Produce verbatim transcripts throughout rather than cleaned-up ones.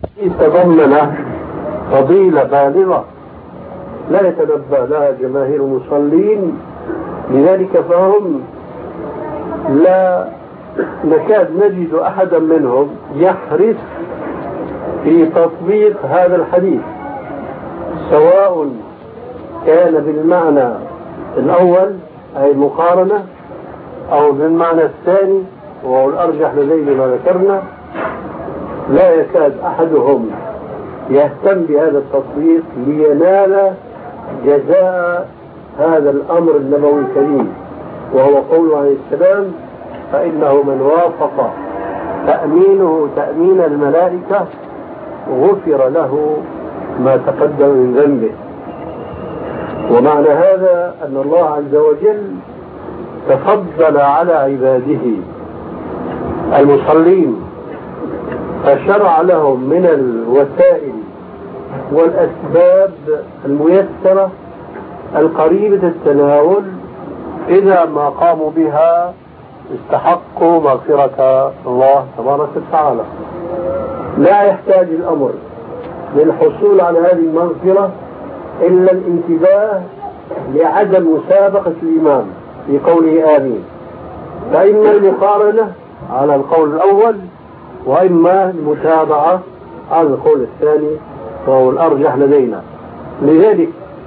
تضمن فضيلة بالغة لا يتنبأ لها جماهير المصلين، لذلك فهم لا نكاد نجد أحدا منهم يحرص في تطبيق هذا الحديث، سواء كان بالمعنى الأول أي المقارنة أو بالمعنى الثاني وهو الأرجح لدينا ما ذكرنا. لا يكاد أحدهم يهتم بهذا التطبيق لينال جزاء هذا الأمر النبوي الكريم، وهو قوله عليه السلام: فإنه من وافق تأمينه تأمين الملائكة غفر له ما تقدم من ذنبه. ومعنى هذا أن الله عز وجل تفضل على عباده المصلين فشرع لهم من الوسائل والأسباب الميسرة القريبة التناول، إذا ما قاموا بها استحقوا مغفرة الله تبارك وتعالى. لا يحتاج الأمر للحصول على هذه المغفرة إلا الانتباه لعدم مسابقة الإمام في قوله آمين، فإما المقارنة على القول الأول وإما المتابعة على القول الثاني وهو الأرجح لدينا. لذلك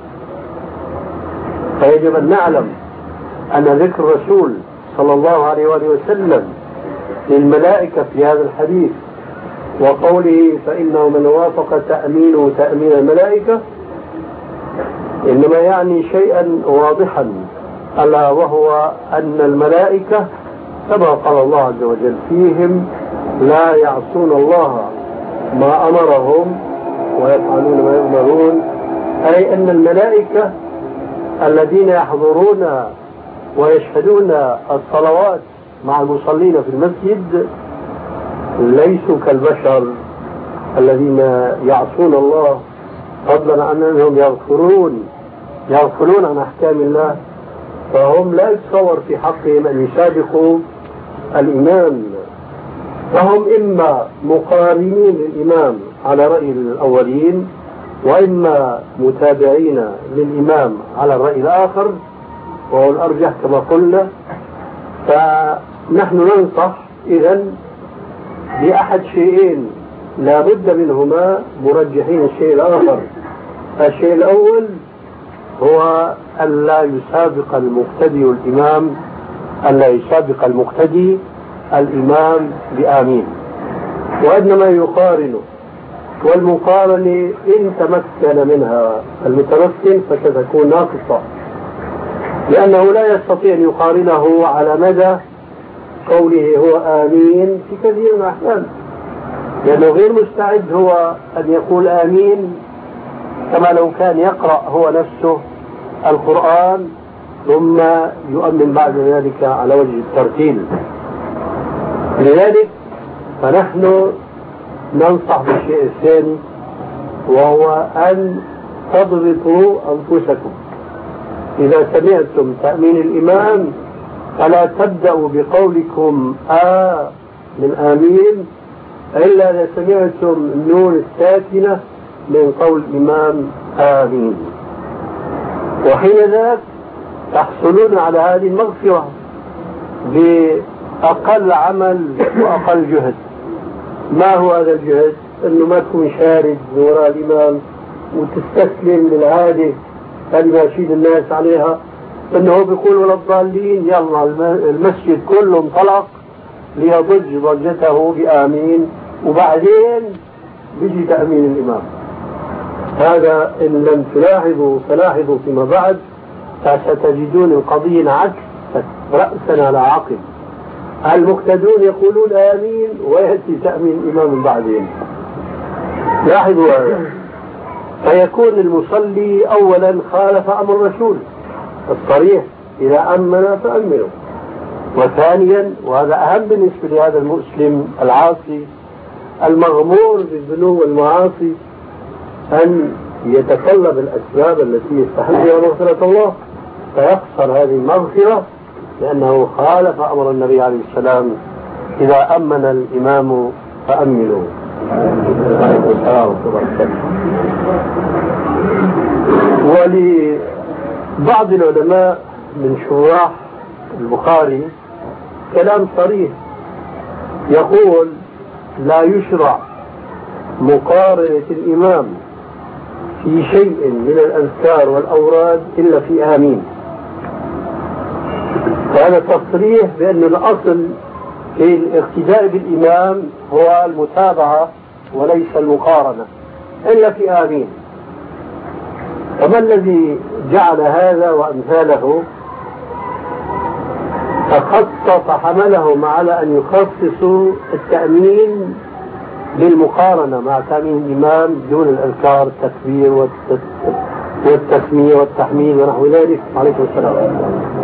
فيجب أن نعلم أن ذكر الرسول صلى الله عليه وآله وسلم للملائكة في هذا الحديث وقوله فإنه من وافق تأمينه تأمين الملائكة إنما يعني شيئا واضحا، ألا وهو أن الملائكة كما قال الله عز وجل فيهم لا يعصون الله ما أمرهم ويفعلون ما يؤمرون، أي أن الملائكة الذين يحضرون ويشهدون الصلوات مع المصلين في المسجد ليسوا كالبشر الذين يعصون الله، فضلا عن أنهم يغفرون يغفلون عن أحكام الله، فهم لا يتصور في حقهم أن يسابقوا الإمام، فهم إما مقارنين للإمام على رأي الأولين وإما متابعين للإمام على الرأي الآخر وهو الأرجح كما قلنا. فنحن ننصح إذن بأحد شيئين لا بد منهما مرجحين الشيء الآخر. الشيء الأول هو ألا يسابق المقتدي الإمام ألا يسابق المقتدي الإمام بآمين، وإنما يقارن، والمقارنة إن تمكن منها المتمكن فستكون ناقصة، لأنه لا يستطيع أن يقارنه على مدى قوله هو آمين في كثير من الأحيان، لأنه غير مستعد هو أن يقول آمين كما لو كان يقرأ هو نفسه القرآن ثم يؤمن بعد ذلك على وجه الترتيل. لذلك فنحن ننصح بالشيء الثاني وهو أن تضبطوا أنفسكم. إذا سمعتم تأمين الإمام فلا تبدأوا بقولكم آ من آمين إلا إذا سمعتم النون الساكنة من قول الإمام آمين، وحين ذاك تحصلون على هذه المغفرة بأقل عمل وأقل جهد. ما هو هذا الجهد؟ أنه ما تكون شارد وراء الإمام وتستسلم للعادة هذه ما يشيد الناس عليها، أنه بيقول ولا الضالين يلا المسجد كله انطلق ليضج ضجته بآمين وبعدين بيجي تأمين الإمام. هذا إن لم تلاحظوا فلاحظوا فيما بعد فستجدون القضية العكس رأسا على عقب، المقتدون يقولون آمين ويأتي تأمين الإمام بعدين. لاحظوا هذا، فيكون المصلي أولا خالف أمر الرسول الصريح إذا أمن فأمنوا، وثانيا وهذا أهم بالنسبة لهذا المسلم العاصي المغمور بالذنوب والمعاصي أن يتطلب الأسباب التي يستحق بها مغفرة الله فيخسر هذه المغفرة لأنه خالف أمر النبي عليه السلام إذا أمن الإمام فأمنوا. ولبعض العلماء من شراح البخاري كلام صريح يقول لا يشرع مقارنة الإمام في شيء من الأذكار والأوراد إلا في آمين. وهذا تصريح بأن الأصل في الاقتداء بالإمام هو المتابعة وليس المقارنة إلا في آمين. فما الذي جعل هذا وأمثاله فخصص حملهم على أن يخصصوا التأمين بالمقارنة مع تأمين الإمام دون الأذكار التكبير والتسمية والتحميد ونحو ذلك؟ عليكم السلام.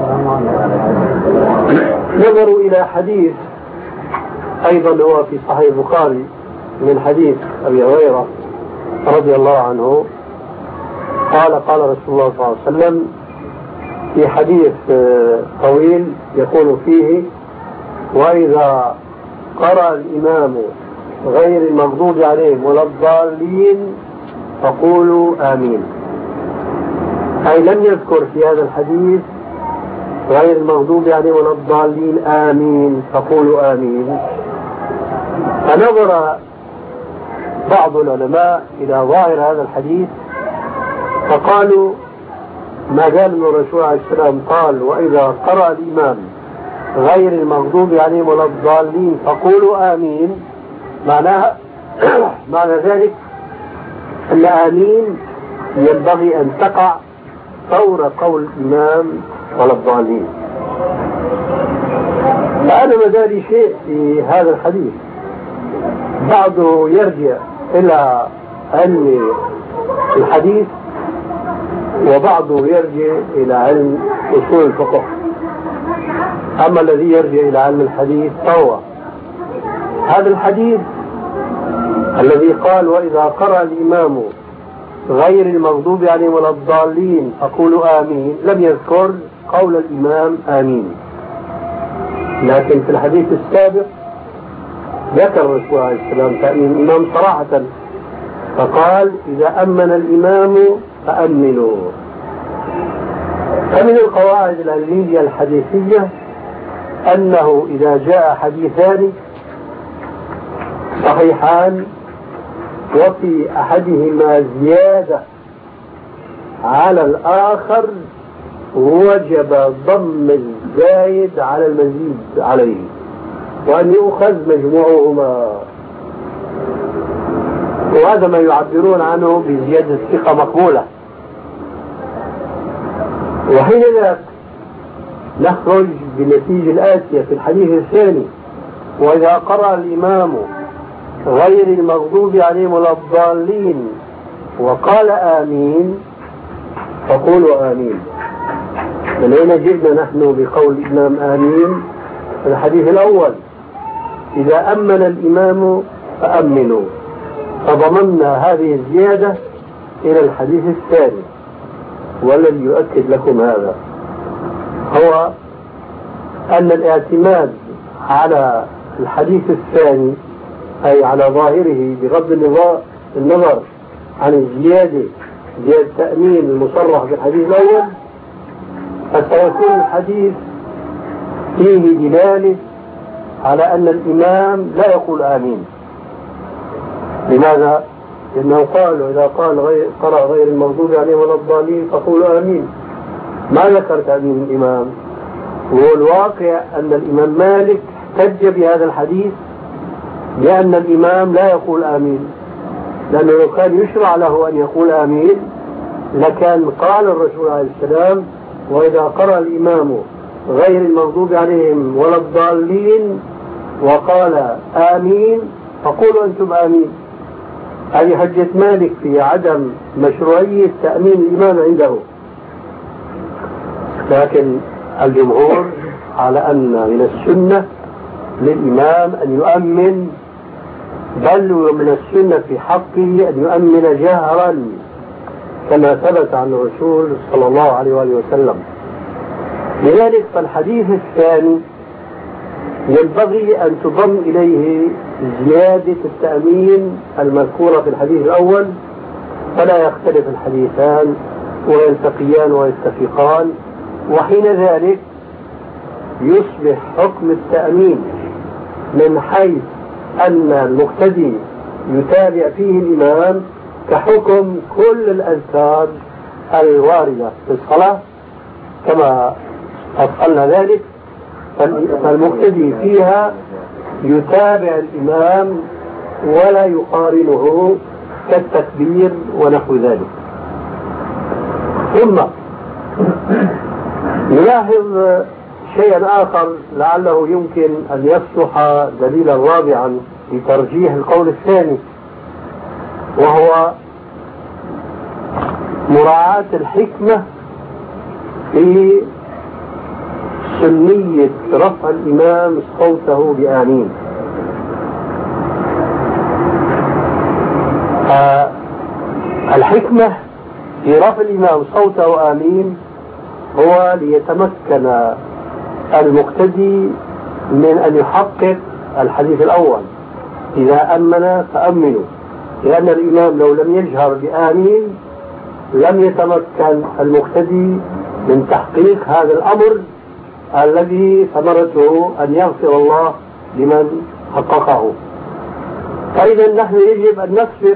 نظروا إلى حديث أيضا هو في صحيح البخاري من حديث أبي هريرة رضي الله عنه قال قال رسول الله صلى الله عليه وسلم في حديث طويل يقول فيه وإذا قرأ الإمام غير المغضوب عليهم ولا الضالين فقولوا آمين. أي لم يذكر في هذا الحديث غير المغضوب عليهم ولا الضالين آمين فقولوا آمين. فنظر بعض العلماء إلى ظاهر هذا الحديث فقالوا ما دام الرسول عليه السلام قال وإذا قرأ الإمام غير المغضوب عليهم ولا الضالين فقولوا آمين معناها معنى ذلك أن آمين ينبغي أن تقع فور قول الإمام ولا الضالين. فأنا مداري شيء في هذا الحديث بعضه يرجع إلى علم الحديث وبعضه يرجع إلى علم أصول الفقه. أما الذي يرجع إلى علم الحديث فهو هذا الحديث الذي قال وإذا قرأ الإمام غير المغضوب عليهم ولا الضالين فقولوا آمين لم يذكر قول الإمام آمين. لكن في الحديث السابق ذكر الرسول عليه السلام تأمين الإمام صراحة فقال إذا أمن الإمام فأمنوا. فمن القواعد العلمية الحديثية أنه إذا جاء حديثان صحيحان وفي أحدهما زيادة على الآخر وجب ضم الزايد على المزيد عليه وأن يؤخذ مجموعهما. وهذا ما يعبرون عنه بزيادة الثقة مقبولة. وحين ذاك نخرج بالنتيجة الآتية في الحديث الثاني وإذا قرأ الإمام غير المغضوب عليهم ولا الضالين وقال آمين فقولوا آمين. من أين جئنا نحن بقول الإمام آمين؟ الحديث الأول إذا أمن الإمام فأمنوا فضممنا هذه الزيادة إلى الحديث الثاني. والذي يؤكد لكم هذا هو أن الاعتماد على الحديث الثاني أي على ظاهره بغض النظر عن الزيادة زيادة التأمين المصرح في الحديث الأول فسيكون الحديث فيه دلالة على أن الإمام لا يقول آمين. لماذا؟ لأنه قال إذا قال غير قرأ غير المغضوب عليهم ولا الضالين فقولوا آمين. ما ذكر تأمين الإمام. وهو الواقع أن الإمام مالك احتج بهذا الحديث لأن الإمام لا يقول آمين، لأنه لو كان يشرع له أن يقول آمين لكان قال الرسول عليه السلام وإذا قرأ الإمام غير المغضوب عليهم ولا الضالين وقال آمين فقولوا أنتم آمين. هذه حجة مالك في عدم مشروعية تأمين الإمام عنده. لكن الجمهور على أن من السنة للإمام أن يؤمن، بل ومن السنة في حقه أن يؤمن جهرا كما ثبت عن الرسول صلى الله عليه وآله وسلم. لذلك فالحديث الثاني ينبغي أن تضم إليه زيادة التأمين المذكورة في الحديث الأول فلا يختلف الحديثان ويلتقيان ويتفقان، وحين ذلك يصبح حكم التأمين من حيث أن المقتدي يتابع فيه الإمام كحكم كل الأذكار الواردة في الصلاة كما أفعلنا ذلك، فالمقتدي فيها يتابع الإمام ولا يقارنه كالتكبير ونحو ذلك. ثم نلاحظ شيئا آخر لعله يمكن أن يصلح دليلا رابعا لترجيح القول الثاني، وهو مراعاة الحكمة في سنية رفع الإمام صوته بآمين. الحكمة في رفع الإمام صوته آمين هو ليتمكن المقتدي من أن يحقق الحديث الأول إذا أمن فأمنوا، لأن الإمام لو لم يجهر بآمين لم يتمكن المقتدي من تحقيق هذا الأمر الذي ثمرته أن يغفر الله لمن حققه. فإذا نحن يجب أن نصبر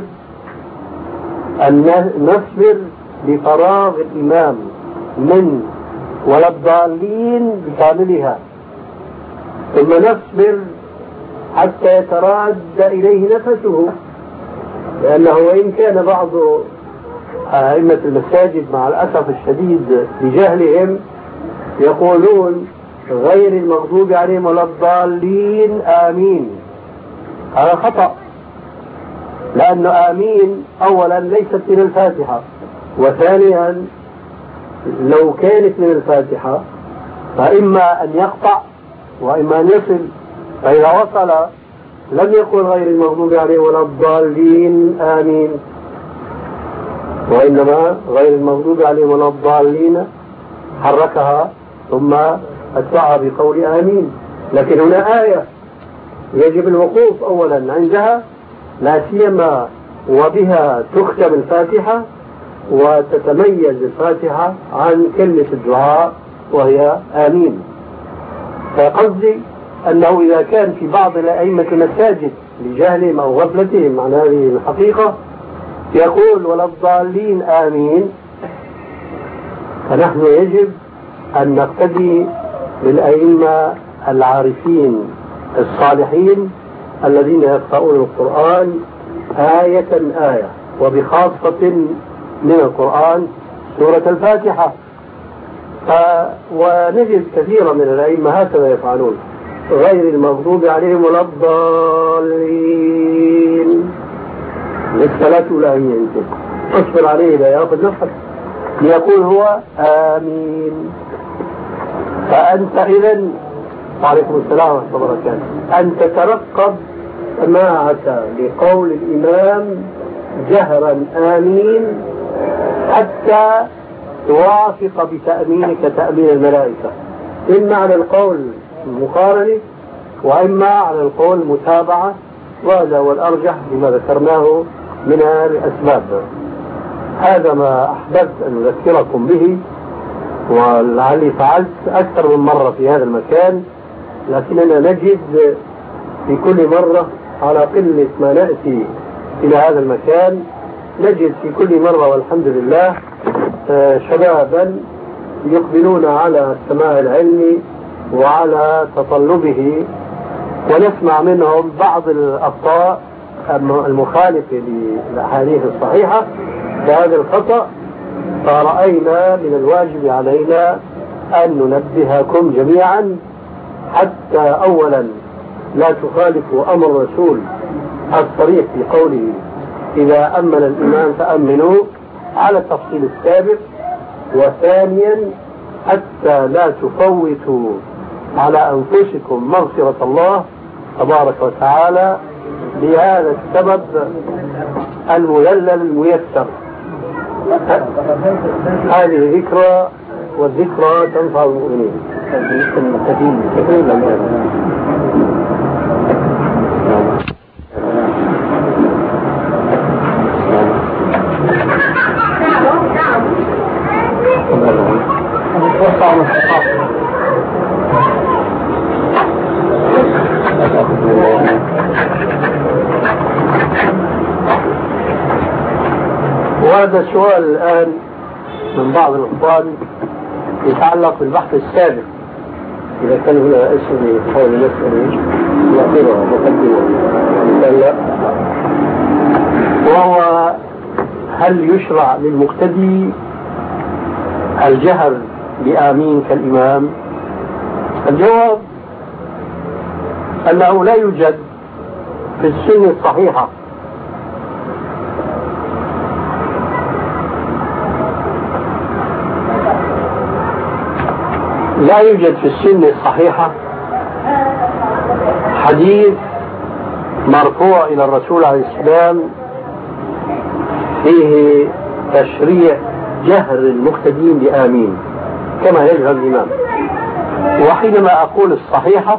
أن نصبر لفراغ الإمام من ولا الضالين بكاملها، ثم نصبر حتى يتراد إليه نفسه، لأنه وإن كان بعض أئمة المساجد مع الأسف الشديد بجهلهم يقولون غير المغضوب عليهم ولا الضالين آمين، هذا خطأ، لأن آمين أولا ليست من الفاتحة، وثانيا لو كانت من الفاتحة فإما أن يقطع وإما أن يصل، فإذا وصل لم يقل غير المغضوب عليهم ولا الضالين آمين، وإنما غير المغضوب عليهم ولا الضالين حركها ثم أتبعها بقول آمين. لكن هنا آية يجب الوقوف أولا عندها، لا سيما وبها تختم الفاتحة وتتميز الفاتحة عن كلمة الدعاء وهي آمين. فقصدي أنه إذا كان في بعض الأئمة المساجد لجهلهم أو غفلتهم عن هذه الحقيقة يقول ولا الضالين آمين، فنحن يجب أن نقتدي بالأئمة العارفين الصالحين الذين يقرؤون القرآن آية آية، وبخاصة من القرآن سورة الفاتحة. ف... ونجد كثيرا من الأئمة هكذا يفعلون، غير المغضوب عليهم ولا الضالين، للصلاة الأولى يمكن اصبر عليه لا يأخذ نفسك، يقول هو آمين. فأنت إذن وعليكم السلام ورحمة الله وبركاته أن تترقب سماعك لقول الإمام جهرا آمين حتى توافق بتأمينك تأمين الملائكة، إما على القول المقارنة وإما على القول المتابعة، وهذا هو الأرجح لما ذكرناه من الأسباب. هذا ما أحببت أن أذكركم به، ولعلي فعلت أكثر من مرة في هذا المكان، لكننا نجد في كل مرة على قلة ما نأتي إلى هذا المكان نجد في كل مرة والحمد لله شبابا يقبلون على السماع العلمي وعلى تطلبه، ونسمع منهم بعض الأخطاء المخالفة للأحاديث الصحيحة بهذا الخطأ. فرأينا من الواجب علينا أن ننبهكم جميعا حتى أولا لا تخالفوا أمر الرسول الصريح في قوله إذا أمن الإمام فأمنوا على التفصيل السابق، وثانيا حتى لا تفوتوا على أنفسكم مغفرة الله تبارك وتعالى بهذا السبب المذلل الميسر. هذه ذكرى، والذكرى تنفع المؤمنين. ورد سؤال الآن من بعض الإخوان يتعلق بالبحث السابق، إذا كان هنا اسم حول المسألة نقرأ مقدمة لا، وهو هل يشرع للمقتدي الجهر بآمين كالإمام؟ الجواب أنه لا يوجد في السنة الصحيحة لا يوجد في السنة الصحيحة حديث مرفوع إلى الرسول عليه السلام فيه تشريع جهر المقتدين بآمين كما يجهر الإمام. وحينما أقول الصحيحة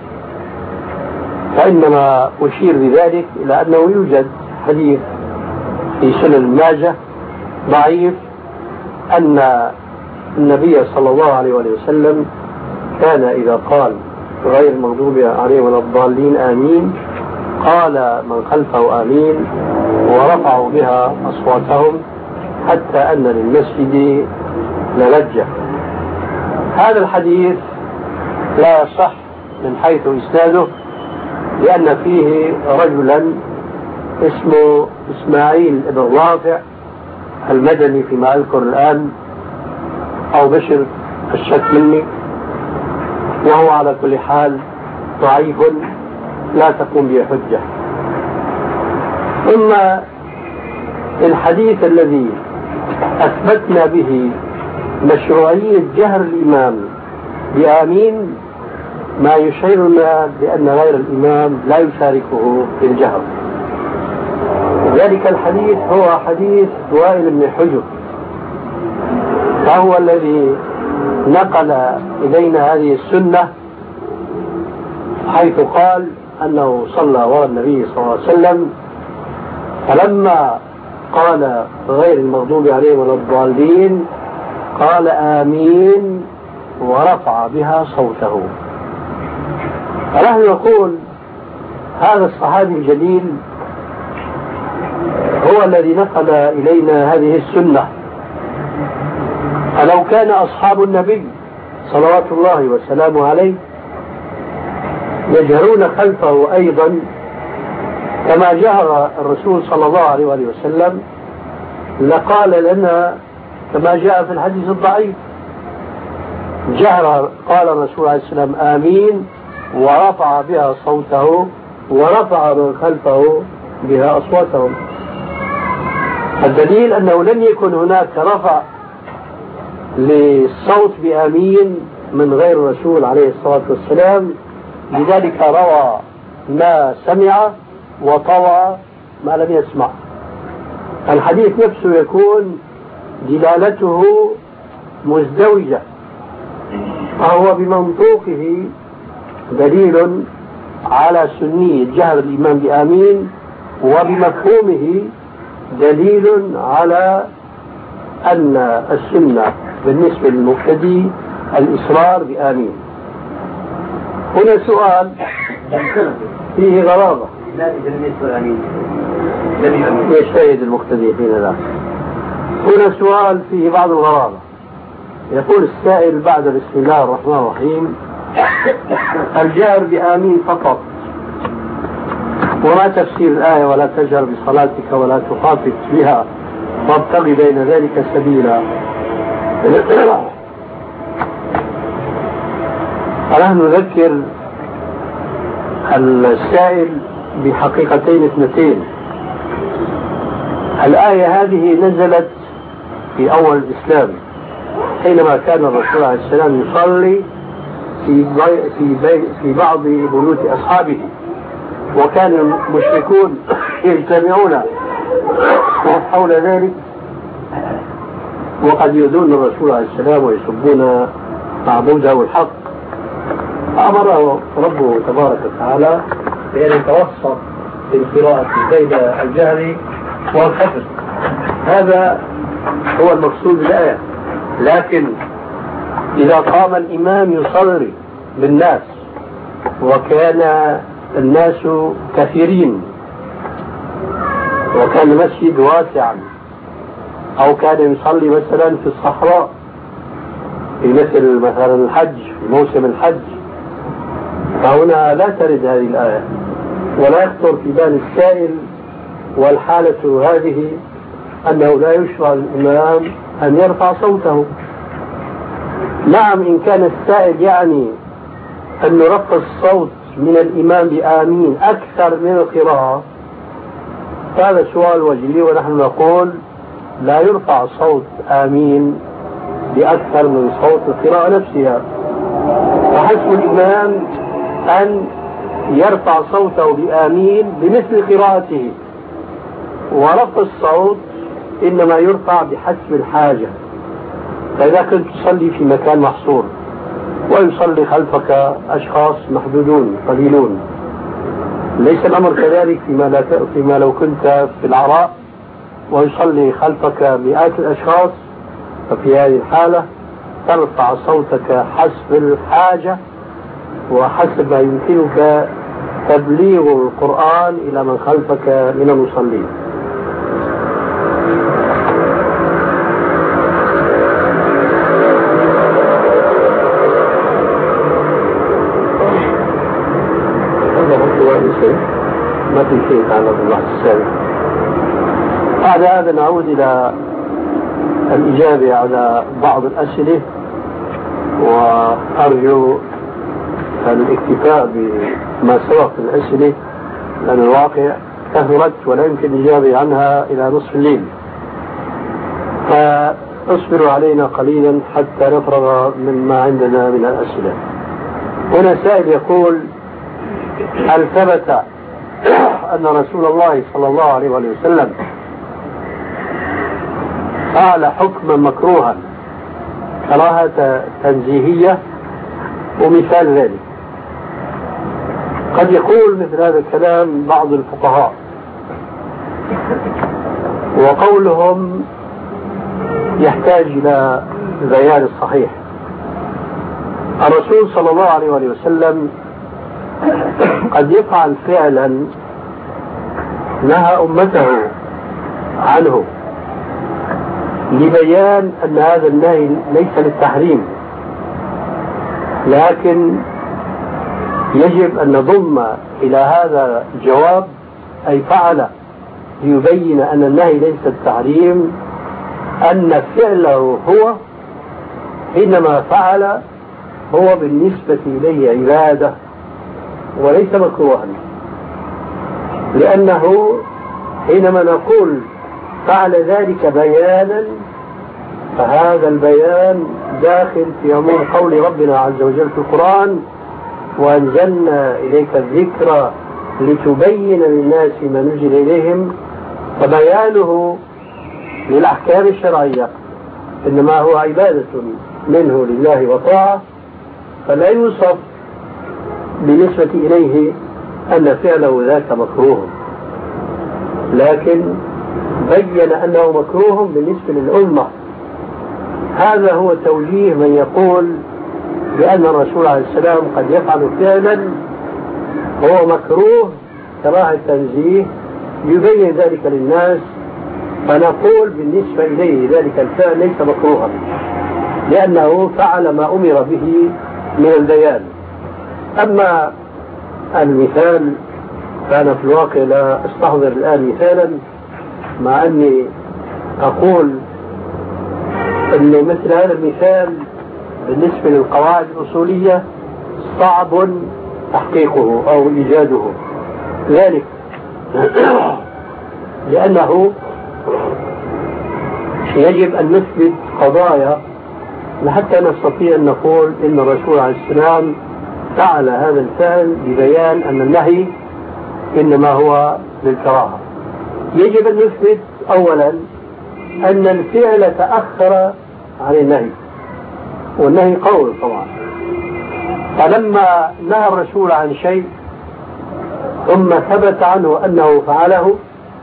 فإنما أشير بذلك إلى أنه يوجد حديث في سنن ماجه ضعيف أن النبي صلى الله عليه وسلم كان إذا قال غير المغضوب عليهم ولا الضالين آمين قال من خلفه آمين ورفعوا بها أصواتهم حتى أن للمسجد للجة. هذا الحديث لا يصح من حيث إسناده، لأن فيه رجلا اسمه إسماعيل بن رافع المدني فيما أذكر الآن أو بشر الشك مني، وهو على كل حال ضعيف لا تقوم به حجة. ثم الحديث الذي أثبتنا به مشروعية جهر الإمام بآمين ما يشعرنا بأن غير الإمام لا يشاركه في الجهر. ذلك الحديث هو حديث وائل بن حجر، فهو الذي نقل إلينا هذه السنة حيث قال أنه صلى وراء النبي صلى الله عليه وسلم فلما قال غير المغضوب عليهم ولا الضالين قال آمين ورفع بها صوته. فنحن نقول هذا الصحابي الجليل هو الذي نقل إلينا هذه السنة، فلو كان أصحاب النبي صلوات الله وسلامه عليه يجهرون خلفه أيضا كما جهر الرسول صلى الله عليه وسلم لقال لنا كما جاء في الحديث الضعيف جهر قال الرسول عليه السلام آمين ورفع بها صوته ورفع من خلفه بها أصواتهم. الدليل أنه لم يكن هناك رفع للصوت بآمين من غير الرسول عليه الصلاة والسلام، لذلك روى ما سمع وطوى ما لم يسمع. الحديث نفسه يكون دلالته مزدوجة، فهو بمنطوقه دليل على سنية جهر الإمام بآمين، وبمفهومه دليل على أن السنة بالنسبة للمقتدي الإصرار بآمين. هنا سؤال فيه غرابة، يجتهد المقتدي حين ذاك. هنا سؤال فيه بعض الغرابة. يقول السائل بعد بسم الله الرحمن الرحيم الجهر بآمين فقط، وما تفسير الآية ولا تجهر بصلاتك ولا تخافت بها وابتغ بين ذلك سبيلا؟ فنحن نذكر السائل بحقيقتين اثنتين. الآية هذه نزلت في أول الإسلام حينما كان الرسول عليه السلام يصلي في في في بعض بيوت أصحابه، وكان المشركون يجتمعون حول ذلك وقد يؤذون الرسول عليه السلام ويسبون معبوده الحق، فأمره ربه تبارك وتعالى بأن يتوسط في القراءة بين الجهر والخفض. هذا هو المقصود بالآية. لكن إذا قام الإمام يصلي بالناس وكان الناس كثيرين وكان المسجد واسعا أو كان يصلي مثلا في الصحراء في مثل مثلا الحج، في موسم الحج، فهنا لا ترد هذه الآية ولا يخطر في بال السائل والحالة هذه أنه لا يشرع للإمام أن يرفع صوته. نعم، إن كان السائل يعني أن رفع الصوت من الإمام بآمين أكثر من القراءة، هذا سؤال وجيه، ونحن نقول لا يرفع صوت آمين بأكثر من صوت القراءة نفسها، فحسب الإمام أن يرفع صوته بآمين بمثل قراءته، ورفع الصوت إنما يرفع بحسب الحاجة. فإذا كنت تصلي في مكان محصور ويصلي خلفك أشخاص محدودون قليلون، ليس الأمر كذلك فيما, لا فيما لو كنت في العراء ويصلي خلفك مئات الأشخاص، ففي هذه الحالة ترفع صوتك حسب الحاجة وحسب ما يمكنك تبليغ القرآن إلى من خلفك من المصلين. ما في شيء يتعلق بالبحث السابق. بعد هذا نعود إلى الإجابة على بعض الأسئلة، وأرجو الاكتفاء بما سبق في الأسئلة لأن الواقع كثرت ولا يمكن الإجابة عنها إلى نصف الليل، فاصبروا علينا قليلا حتى نفرغ مما عندنا من الأسئلة. هنا سائل يقول: هل ثبت أن رسول الله صلى الله عليه وسلم فعل حكما مكروها كراهة تنزيهية؟ ومثال ذلك قد يقول مثل هذا الكلام بعض الفقهاء، وقولهم يحتاج إلى بيان الصحيح. الرسول صلى الله عليه وسلم قد يفعل فعلا نهى أمته عنه لبيان أن هذا النهي ليس للتحريم، لكن يجب أن نضم إلى هذا الجواب أي فعل ليبين أن النهي ليس التحريم، أن فعله هو حينما فعل هو بالنسبة إليه عبادة وليس مكروها، لأنه حينما نقول فعل ذلك بيانا فهذا البيان داخل في عموم قول ربنا عز وجل في القرآن: وأنزلنا إليك الذكر لتبين للناس ما نزل إليهم. فبيانه للأحكام الشرعية إنما هو عبادة منه لله وطاعة، فلا يوصف بالنسبة إليه أن فعله ذاك مكروه، لكن بين أنه مكروه بالنسبة للأمة. هذا هو توجيه من يقول بأن الرسول عليه السلام قد يفعل فعلا هو مكروه كراهة تنزيه يبين ذلك للناس، فنقول بالنسبة إليه ذلك الفعل ليس مكروها لأنه فعل ما أمر به من البيان. أما المثال فأنا في الواقع لا أستحضر الآن مثالا، مع أني أقول أن مثل هذا المثال بالنسبة للقواعد الأصولية صعب تحقيقه أو إيجاده، ذلك لأنه يجب أن نثبت قضايا حتى نستطيع أن نقول إن الرسول عليه السلام فعل هذا الفعل ببيان أن النهي إنما هو للكراهة. يجب أن نثبت أولا أن الفعل تأخر عن النهي، والنهي قول طبعا، فلما نهى الرسول عن شيء ثم ثبت عنه أنه فعله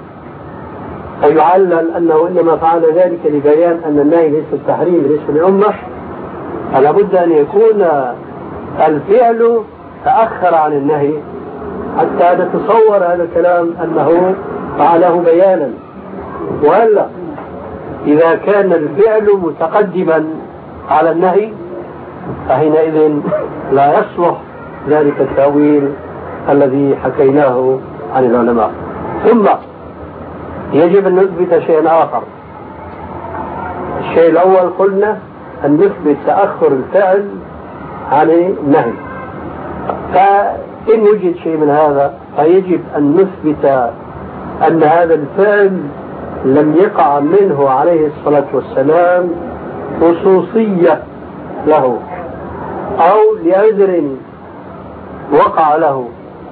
فيعلل أنه إنما فعل ذلك لبيان أن النهي ليس التحريم بالنسبة للأمة، فلا بد أن يكون الفعل تأخر عن النهي حتى نتصور هذا الكلام أنه فعله بيانا، وإلا إذا كان الفعل متقدما على النهي فحينئذ لا يصلح ذلك التأويل الذي حكيناه عن العلماء. ثم يجب أن نثبت شيئا آخر. الشيء الأول قلنا أن نثبت تأخر الفعل عن النهي، فإن وجد شيء من هذا فيجب أن نثبت أن هذا الفعل لم يقع منه عليه الصلاة والسلام خصوصية له أو لعذر وقع له،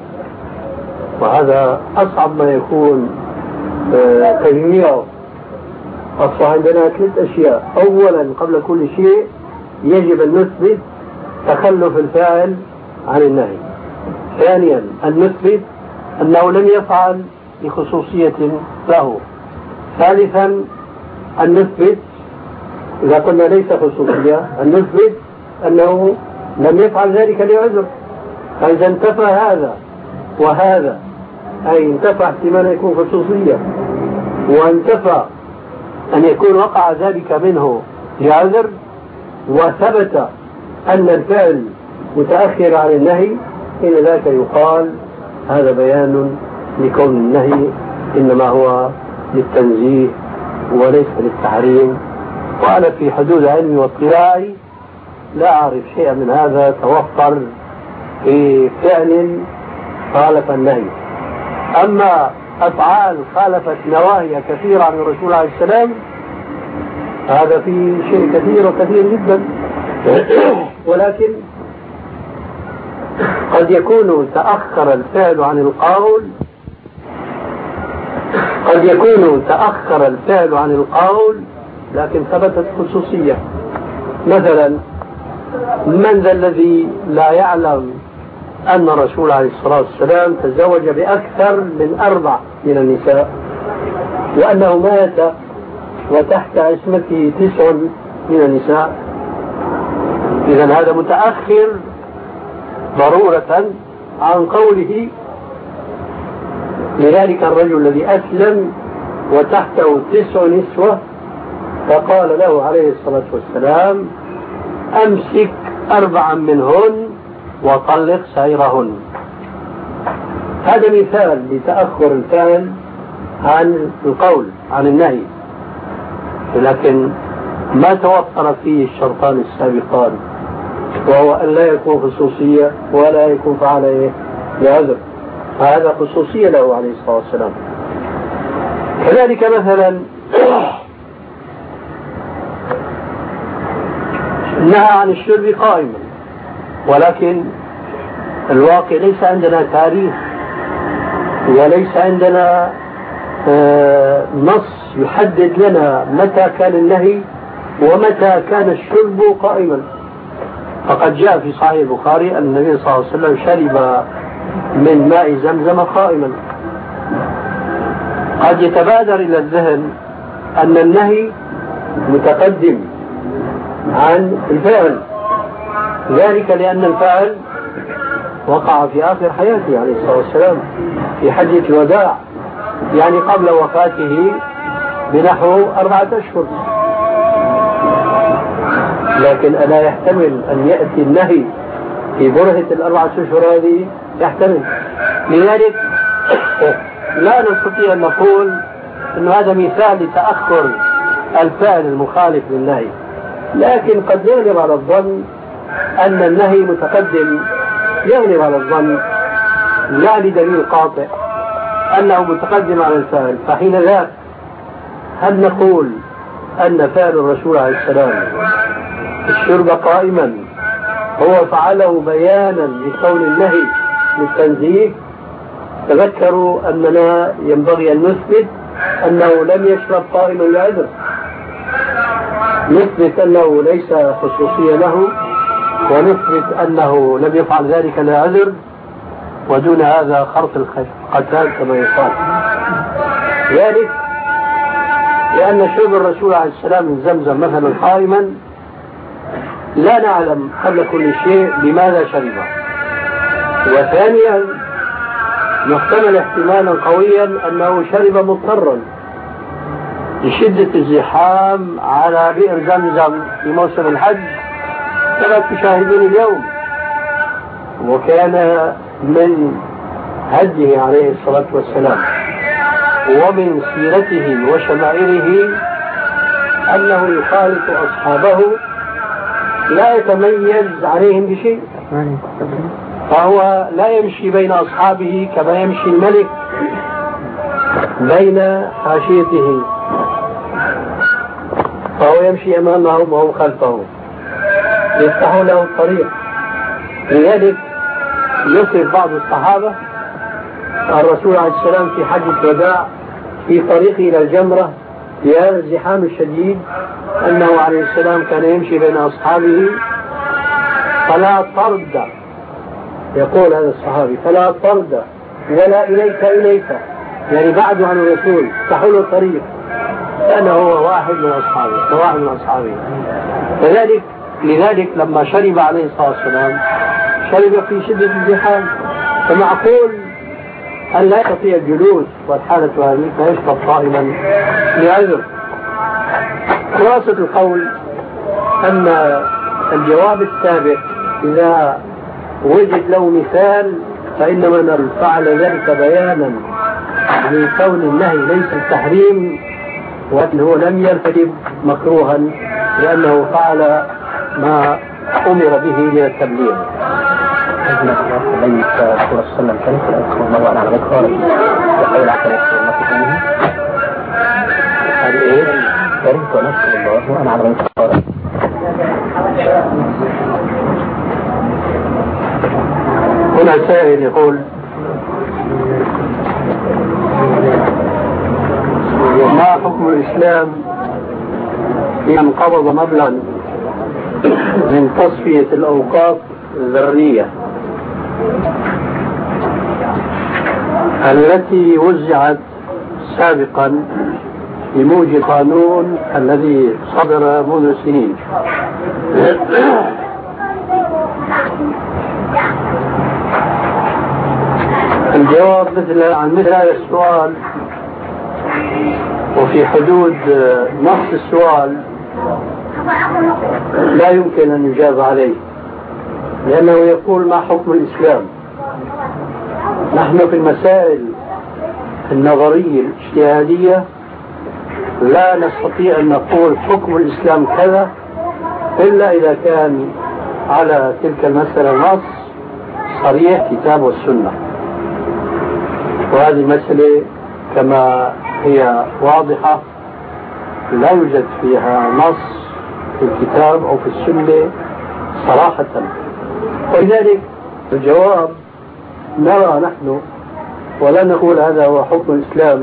وهذا أصعب ما يكون تجميعه. أصبح عندنا ثلاث أشياء. أولا قبل كل شيء يجب أن نثبت تخلف الفاعل عن النهي. ثانيا أن نثبت أنه لم يفعل لخصوصية له. ثالثا أن نثبت إذا قلنا ليس خصوصية أن نثبت أنه لم يفعل ذلك لعذر. فإذا انتفى هذا وهذا، أي انتفى احتمال أن يكون خصوصية وانتفى أن يكون وقع ذلك منه لعذر، وثبت أن الفعل متأخر عن النهي، إن ذاك يقال هذا بيان لكون النهي إنما هو للتنزيه وليس للتحريم. وأنا في حدود علمي واطلاعي لا أعرف شيئا من هذا توفر في فعل خالف النهي. أما أفعال خالفت نواهي كثيرة عن الرسول عليه السلام هذا في شيء كثير وكثير جدا. ولكن قد يكون تأخر الفعل عن القول قد يكون تأخر الفعل عن القول لكن ثبتت خصوصية. مثلا من ذا الذي لا يعلم أن الرسول عليه الصلاة والسلام تزوج بأكثر من أربع من النساء وأنه مات وتحت عصمته تسع من النساء؟ إذن هذا متأخر ضرورة عن قوله لذلك الرجل الذي أسلم وتحته تسع نسوة فقال له عليه الصلاة والسلام أمسك أربعا منهن وطلق سائرهن. هذا مثال لتأخر الفعل عن القول عن النهي، لكن ما توفر فيه الشرطان السابقان، وهو أن لا يكون خصوصية ولا يكون فعل لعذر، فهذا خصوصية له عليه الصلاة والسلام. كذلك مثلا نهى عن الشرب قائما، ولكن الواقع ليس عندنا تاريخ وليس عندنا نص يحدد لنا متى كان النهي ومتى كان الشرب قائما. فقد جاء في صحيح البخاري أن النبي صلى الله عليه وسلم شرب من ماء زمزم قائما. قد يتبادر إلى الذهن أن النهي متقدم عن الفعل، ذلك لأن الفعل وقع في آخر حياته عليه الصلاة والسلام في حجة الوداع، يعني قبل وفاته بنحو أربعة أشهر. لكن ألا يحتمل أن يأتي النهي في برهة الأربعة أشهر هذه؟ يحتمل. لذلك لا نستطيع أن نقول أن هذا مثال لتأخر الفعل المخالف للنهي، لكن قد يغلب على الظن أن النهي متقدم، يغلب على الظن لا لدليل قاطع أنه متقدم على الفعل. فحين ذاك هل نقول أن فعل الرسول عليه السلام الشرب قائما هو فعله بيانا لكون النهي للتنزيه؟ تذكروا أننا ينبغي أن نثبت أنه لم يشرب قائما لعذر، نثبت أنه ليس خصوصية له، ونثبت أنه لم يفعل ذلك لعذر، ودون هذا خرط القتال كما يقال. ذلك لأن شرب الرسول عليه السلام من زمزم مثلا قائما لا نعلم قبل كل شيء لماذا شربه، وثانيا نحتمل احتمالا قويا أنه شرب مضطرا، لشدة الزحام على بئر زمزم في موسم الحج كما تشاهدون اليوم. وكان من هديه عليه الصلاة والسلام ومن سيرته وشمائله أنه يخالط أصحابه لا يتميز عليهم بشيء، فهو لا يمشي بين أصحابه كما يمشي الملك بين حاشيته، فهو يمشي أمامهم وهم خلفه يفتحون له الطريق. لذلك يصف بعض الصحابة الرسول عليه السلام في حجة الوداع في طريقه إلى الجمرة في هذا الزحام الشديد أنه عليه السلام كان يمشي بين أصحابه فلا طرد، يقول هذا الصحابي فلا طرد ولا إليك إليك، يعني بعد عن الرسول تحول الطريق، لأنه هو واحد من أصحابه واحد من أصحابه لذلك لذلك لما شرب عليه الصلاة والسلام شرب في شدة الزحام، فمعقول أن لا يستطيع الجلوس والحالة هذه فيشرب صائما لعذر. خلاصة القول أن الجواب السابق إذا وجد له مثال فإن من فعل ذلك بيانا لكون النهي ليس التحريم وأنه لم يرتكب مكروها لأنه فعل ما أمر به من التبليغ. أجل النبي صلى الله عليه وسلم كيف أذكر الله على ذكره وقول عقل الله فيه هذه إيه؟ كرهت أن أذكر الله وأنا على ذكره. هنا سائل يقول ما حكم الإسلام إن قبض مبلغ من تصفية الأوقاف الذرية التي وزعت سابقا بموجب قانون الذي صدر منذ سنين؟ الجواب مثل عن مثل هذا السؤال وفي حدود نص السؤال لا يمكن أن يجاب عليه، لأنه يقول ما حكم الإسلام. نحن في المسائل النظرية الاجتهادية لا نستطيع أن نقول حكم الإسلام كذا إلا إذا كان على تلك المسألة نص صريح كتاب والسنة، وهذه المسألة كما هي واضحة لا يوجد فيها نص في الكتاب أو في السنة صراحة. ولذلك الجواب نرى نحن ولا نقول هذا هو حكم الإسلام،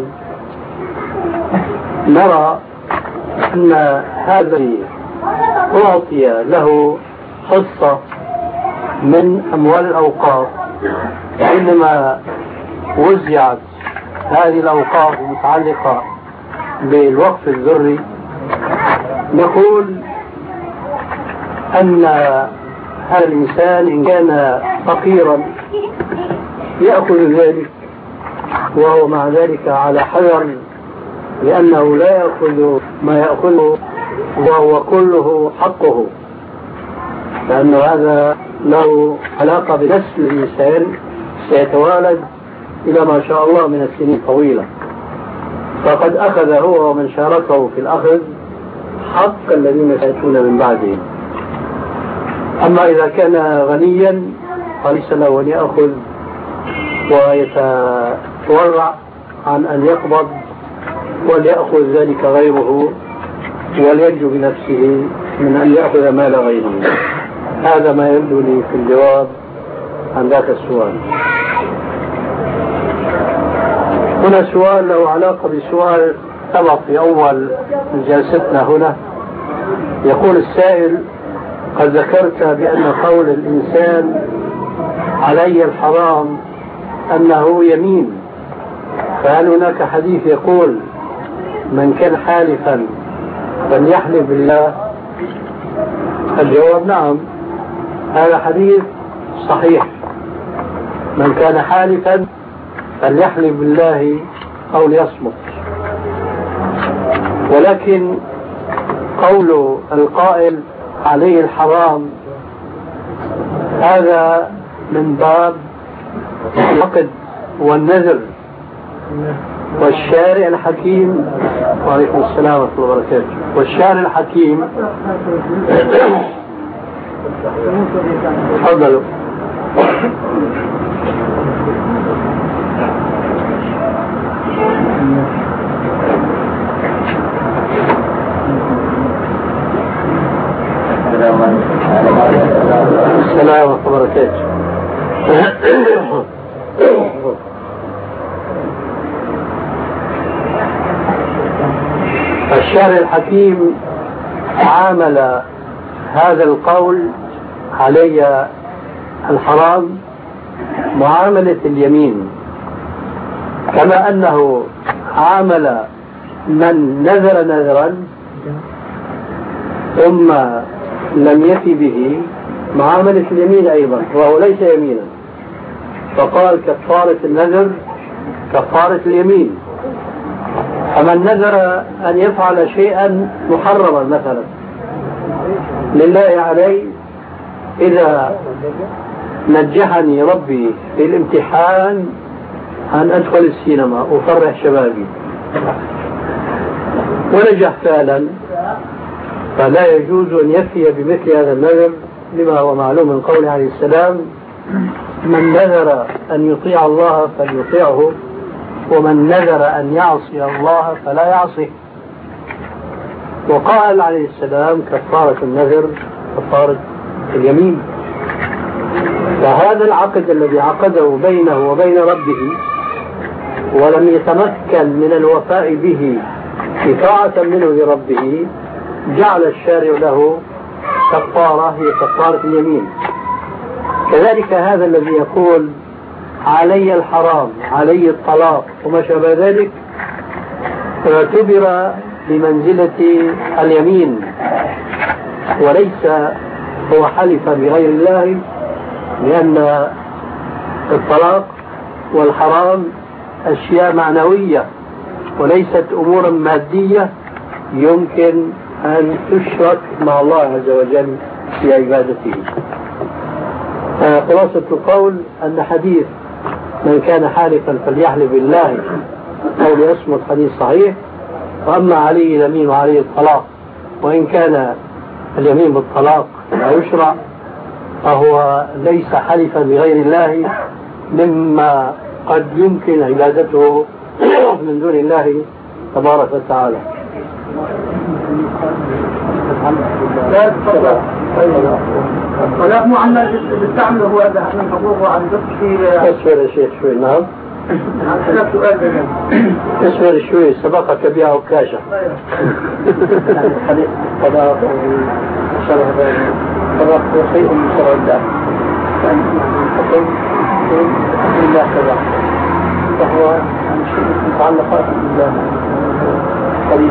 نرى أن هذا أعطي له حصة من أموال الأوقاف، عندما وزعت هذه الأوقاف المتعلقة بالوقف الذري نقول أن هذا الإنسان إن كان فقيرا يأخذ ذلك وهو مع ذلك على حذر، لأنه لا يأخذ ما يأخذه وهو كله حقه، لأنه هذا له علاقة بنسل الإنسان سيتوالد إلى ما شاء الله من السنين طويلة، فقد أخذ هو ومن شاركه في الأخذ حق الذين سيأتون من بعده. أما إذا كان غنيا فليس له أن يأخذ ويتورع عن أن يقبض وليأخذ ذلك غيره ولينجو بنفسه من أن يأخذ مال غيره. هذا ما يبدو لي في الجواب عن ذاك السؤال. هنا سؤال له علاقة بسؤال سبق في أول جلستنا هنا. يقول السائل قد ذكرت بأن قول الإنسان علي الحرام أنه يمين، فهل هناك حديث يقول من كان حالفا فليحلف بالله؟ الجواب نعم، هذا حديث صحيح، من كان حالفا فليحلف بالله أو ليصمت. ولكن قول القائل عليه الحرام هذا من باب العقد والنذر، والشارع الحكيم وعليكم السلام ورحمة الله وبركاته، والشارع الحكيم تفضلوا. السلام ورحمة الله وبركاته. الشارع الحكيم عامل هذا القول علي الحرام معاملة اليمين، كما أنه عامل من نذر نذرا ثم لم يفي به معاملة اليمين أيضا وهو ليس يمينا، فقال كفارة النذر كفارة اليمين. فمن نذر أن يفعل شيئا محرما مثلا لله علي، إذا نجحني ربي في الامتحان أن أدخل السينما وأفرح شبابي ونجح فعلا، فلا يجوز أن يفي بمثل هذا النذر، لما هو معلوم من قوله عليه السلام: من نذر أن يطيع الله فليطيعه، ومن نذر أن يعصي الله فلا يعصيه. وقال عليه السلام: كفارة النذر كفارة اليمين. فهذا العقد الذي عقده بينه وبين ربه ولم يتمكن من الوفاء به إطاعة منه لربه، جعل الشارع له كفارة هي كفارة اليمين. كذلك هذا الذي يقول علي الحرام علي الطلاق وما شابه ذلك اعتبر بمنزلة اليمين، وليس هو حلف بغير الله، لأن الطلاق والحرام أشياء معنوية وليست أمورا مادية يمكن أن تشرك مع الله عز وجل في عبادته. خلاصة القول أن حديث من كان حالفا فليحلف بالله أو ليصمت حديث صحيح، وأما عليه اليمين وعليه الطلاق، وإن كان اليمين بالطلاق لا يشرع فهو ليس حلفا بغير الله مما قد يمكن عبادته من دون الله تبارك وتعالى. ولا معاملة بالتعامل هو هذا من حقوقه عن ضبط في أسفل يا شيخ شوي. نعم هذا سؤال أسفل شوي سبقك بها عكاشة. حديث الطلاق وشرع الطلاق هو شيء من شرع الله، يعني حكم الله كذا، فهو عن شيء متعلق بالله قريب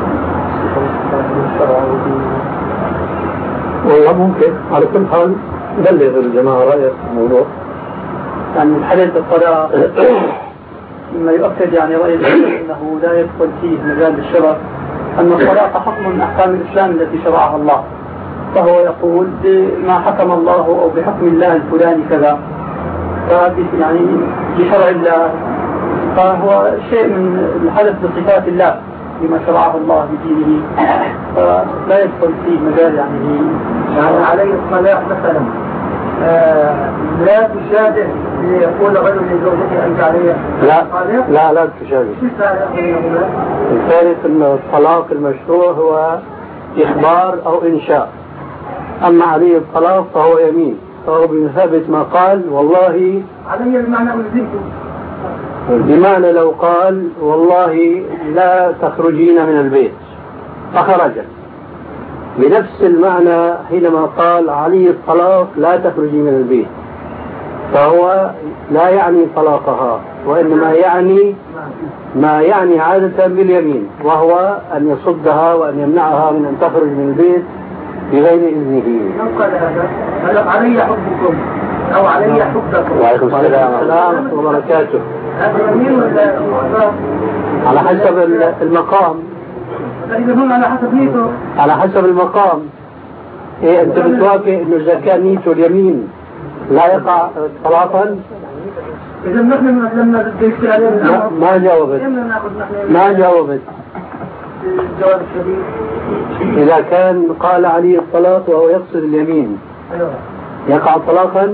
من الشرع والدين. والله ممكن على كل حال بلغ الجماعة رأيك في الموضوع. يعني الحديث الطلاق مما يؤكد يعني رأي أنه لا يدخل فيه مجال الشرع، أن الطلاق حكم من أحكام الإسلام التي شرعها الله، فهو يقول بما حكم الله أو بحكم الله الفلاني كذا، يعني بشرع الله، فهو شيء من الحدث بصفات الله بما شرعه الله بدينه، فلا يدخل فيه مجال يعني يعني عليه الطلاق مثلا آه لا تشابه ليقول رجل لزوجته أنت عليه لا لا لا تشابه. الثالث أن الطلاق المشروع هو إخبار أو إنشاء، أما عليه الطلاق فهو يمين، فهو بمثابة ما قال والله علي بمعنى ألزمته، بمعنى لو قال والله لا تخرجين من البيت فخرجت، بنفس المعنى حينما قال علي الطلاق لا تخرجي من البيت، فهو لا يعني طلاقها، وإنما يعني ما يعني عادة باليمين، وهو أن يصدها وأن يمنعها من أن تخرج من البيت بغير إذنه. من قال هذا؟ قال علي حبكم أو علي حبكم. وعليكم السلام ورحمة الله وبركاته. هذا يمين ولا على حسب المقام. فإذا هم على حسب نيته على حسب المقام. إيه أنت بتوافق إنه إذا كان نيته اليمين لا يقع طلاقا؟ إذا نحن لما بدي عليه ما جاوبت ما جاوبت الجواب الشديد. إذا كان قال عليه الطلاق وهو يقصد اليمين يقع طلاقا؟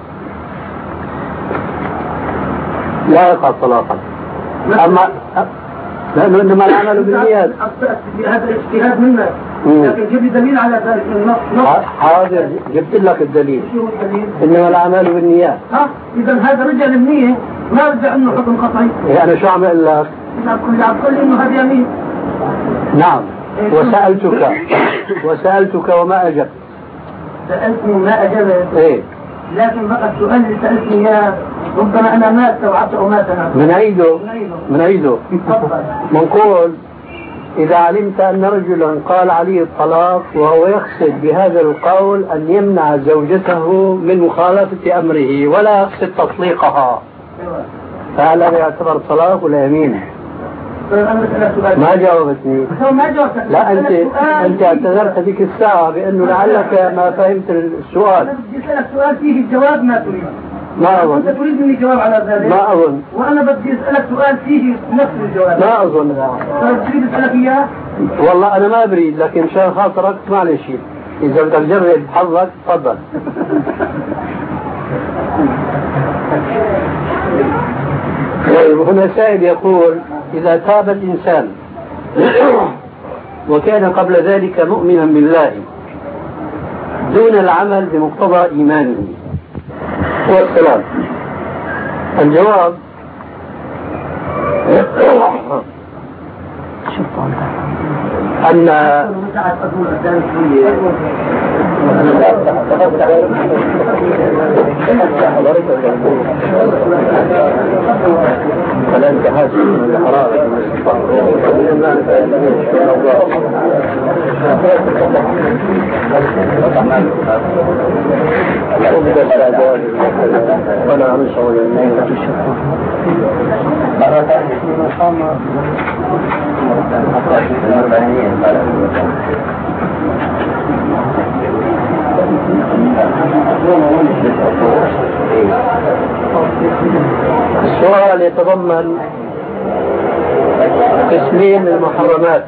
لا يقع طلاقا. أما لأنه إنما العمل بالنيات. هذا الاجتهاد منا، لكن جيب لي دليل على ذلك النص. حاضر جبت لك الدليل. إنما العمل بالنيات. ها إذا هذا رجع للنية ما رجع إنه حكم قطعي. يعني شو عم أقول لك؟ عم تقول لي إنه هذا يمين. نعم وسألتك وسألتك وما أجبت. سألتني وما أجبت. إيه. لكن بقى السؤال اللي سألتني إياه ربما أنا ما استوعبت أو ما سمعت. من عيده من عيده. منقول إذا علمت أن رجلا قال عليه الطلاق وهو يقصد بهذا القول أن يمنع زوجته من مخالفة أمره ولا يقصد تطليقها، فهل هذا يعتبر طلاق ولا يمين؟ ما جاوبتني. ما جاوبت. لا أنت أنت اعتذرت ذيك الساعة بأنه لعلك ما فهمت السؤال. أنا بدي أسألك سؤال فيه الجواب ما تريد. ما أظن. أنت تريد مني جواب على ذلك. ما أظن. وأنا بدي أسألك سؤال فيه نفس الجواب. ما أظن. تريد أسألك إياه؟ والله أنا ما أريد، لكن مشان خاطرك معلش إذا بدك تجرب حظك تفضل. هنا سائل يقول إذا تاب الإنسان وكان قبل ذلك مؤمنا بالله دون العمل بمقتضى إيمانه والسلام، الجواب أن الانتهاز من الحرارة ولا أنشأ السؤال يتضمن قسمين من المحرمات.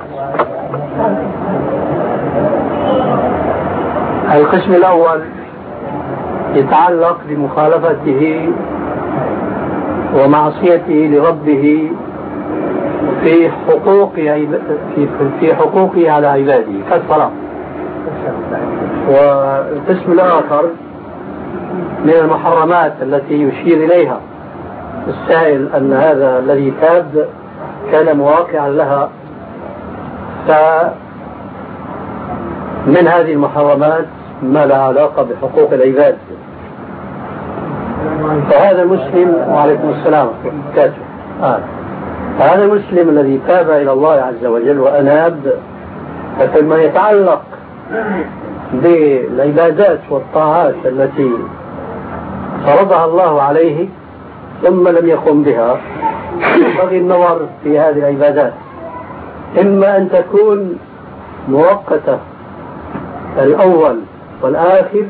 القسم الأول يتعلق بمخالفته ومعصيته لربه في حقوق في حقوقه على عباده كالصلاة. والقسم الآخر من المحرمات التي يشير إليها السائل أن هذا الذي تاب كان مواقعا لها، فمن هذه المحرمات ما لها علاقة بحقوق العباد. فهذا المسلم وعليكم السلام آه. فهذا المسلم الذي تاب إلى الله عز وجل وأناب، فيما يتعلق بالعبادات والطاعات التي فرضها الله عليه ثم لم يقم بها ينبغي النظر في هذه العبادات، إما أن تكون مؤقتة الأول والآخر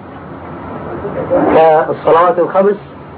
كالصلوات الخمس،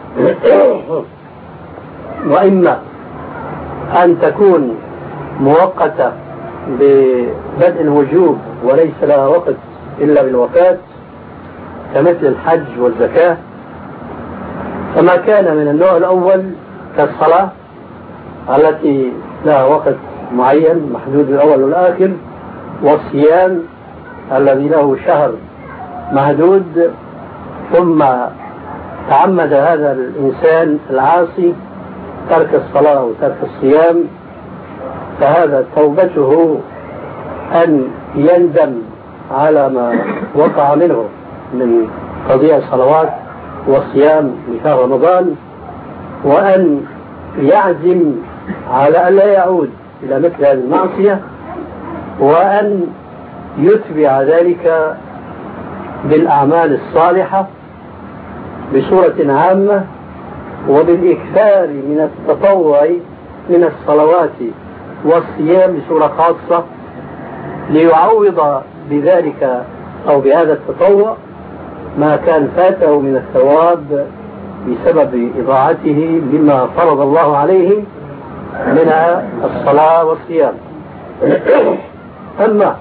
وإما أن تكون مؤقتة ببدء الوجوب وليس لها وقت إلا بالوفاة كمثل الحج والزكاة. فما كان من النوع الأول كالصلاة التي لها وقت معين محدود الأول والآخر، والصيام الذي له شهر محدود، ثم تعمد هذا الإنسان العاصي ترك الصلاة وترك الصيام، فهذا توبته أن يندم على ما وقع منه من تضييع الصلوات والصيام لشهر رمضان، وأن يعزم على أن لا يعود إلى مثل هذه المعصية، وأن يتبع ذلك بالأعمال الصالحة بصورة عامة، وبالإكثار من التطوع من الصلوات والصيام بصورة خاصة ليعوض بذلك أو بهذا التطوع ما كان فاته من الثواب بسبب إضاعته مما فرض الله عليه من الصلاة والصيام. أما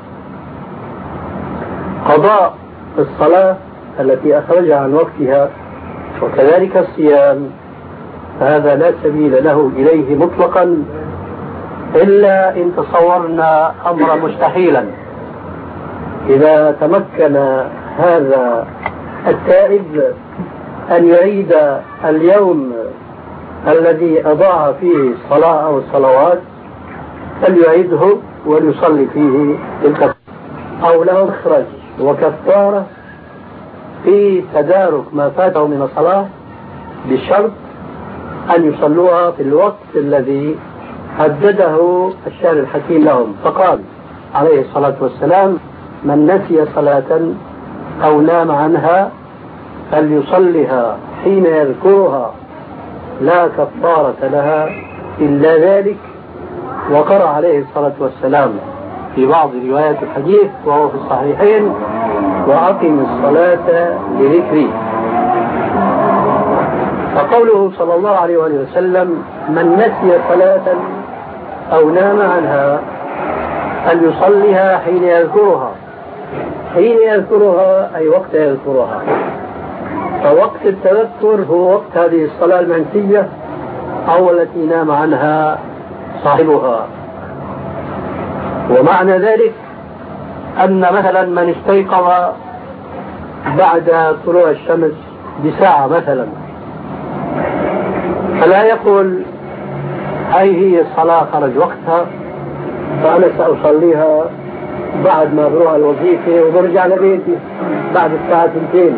قضاء الصلاة التي أخرجها عن وقتها وكذلك الصيام فهذا لا سبيل له إليه مطلقا إلا إن تصورنا أمرا مستحيلا. إذا تمكن هذا التائب أن يعيد اليوم الذي أضاع فيه الصلاة أو الصلوات فليعيده وليصلي فيه تلك، أو له مخرج وكفارة في تدارك ما فاته من الصلاة بشرط أن يصلوها في الوقت الذي حدده الشارع الحكيم لهم، فقال عليه الصلاة والسلام: من نسي صلاة أو نام عنها فليصلها حين يذكرها لا كفارة لها إلا ذلك. وقرأ عليه الصلاة والسلام في بعض روايات الحديث وهو في الصحيحين: وأقم الصلاة لذكري. فقوله صلى الله عليه وسلم: من نسي صلاة أو نام عنها فليصليها حين يذكرها. حين يذكرها أي وقت يذكرها، فوقت التذكر هو وقت هذه الصلاة المنسية أو التي نام عنها صاحبها. ومعنى ذلك أن مثلا من استيقظ بعد طلوع الشمس بساعة مثلا فلا يقول هاي هي الصلاة خرج وقتها فأنا سأصليها بعد ما بروح الوظيفة وبرجع لبيتي بعد الساعة اثنتين.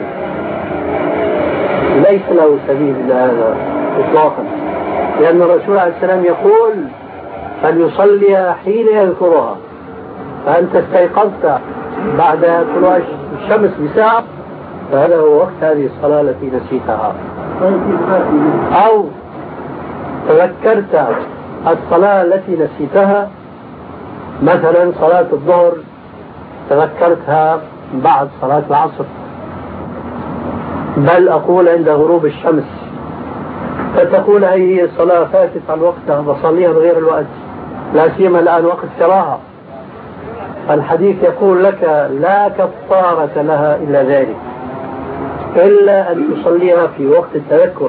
ليس له سبيل إلى هذا إطلاقا، لأن الرسول عليه السلام يقول: فليصلي حين يذكرها. فأنت استيقظت بعد طلوع الشمس بساعة فهذا هو وقت هذه الصلاة التي نسيتها. أو تذكرت الصلاة التي نسيتها، مثلا صلاة الظهر تذكرتها بعد صلاة العصر، بل أقول عند غروب الشمس، فتقول هي الصلاة فاتت عن وقتها بصليها بغير الوقت، لا سيما الآن وقت كراهة. الحديث يقول لك لا كفارة لها إلا ذلك، إلا أن تصليها في وقت التذكر.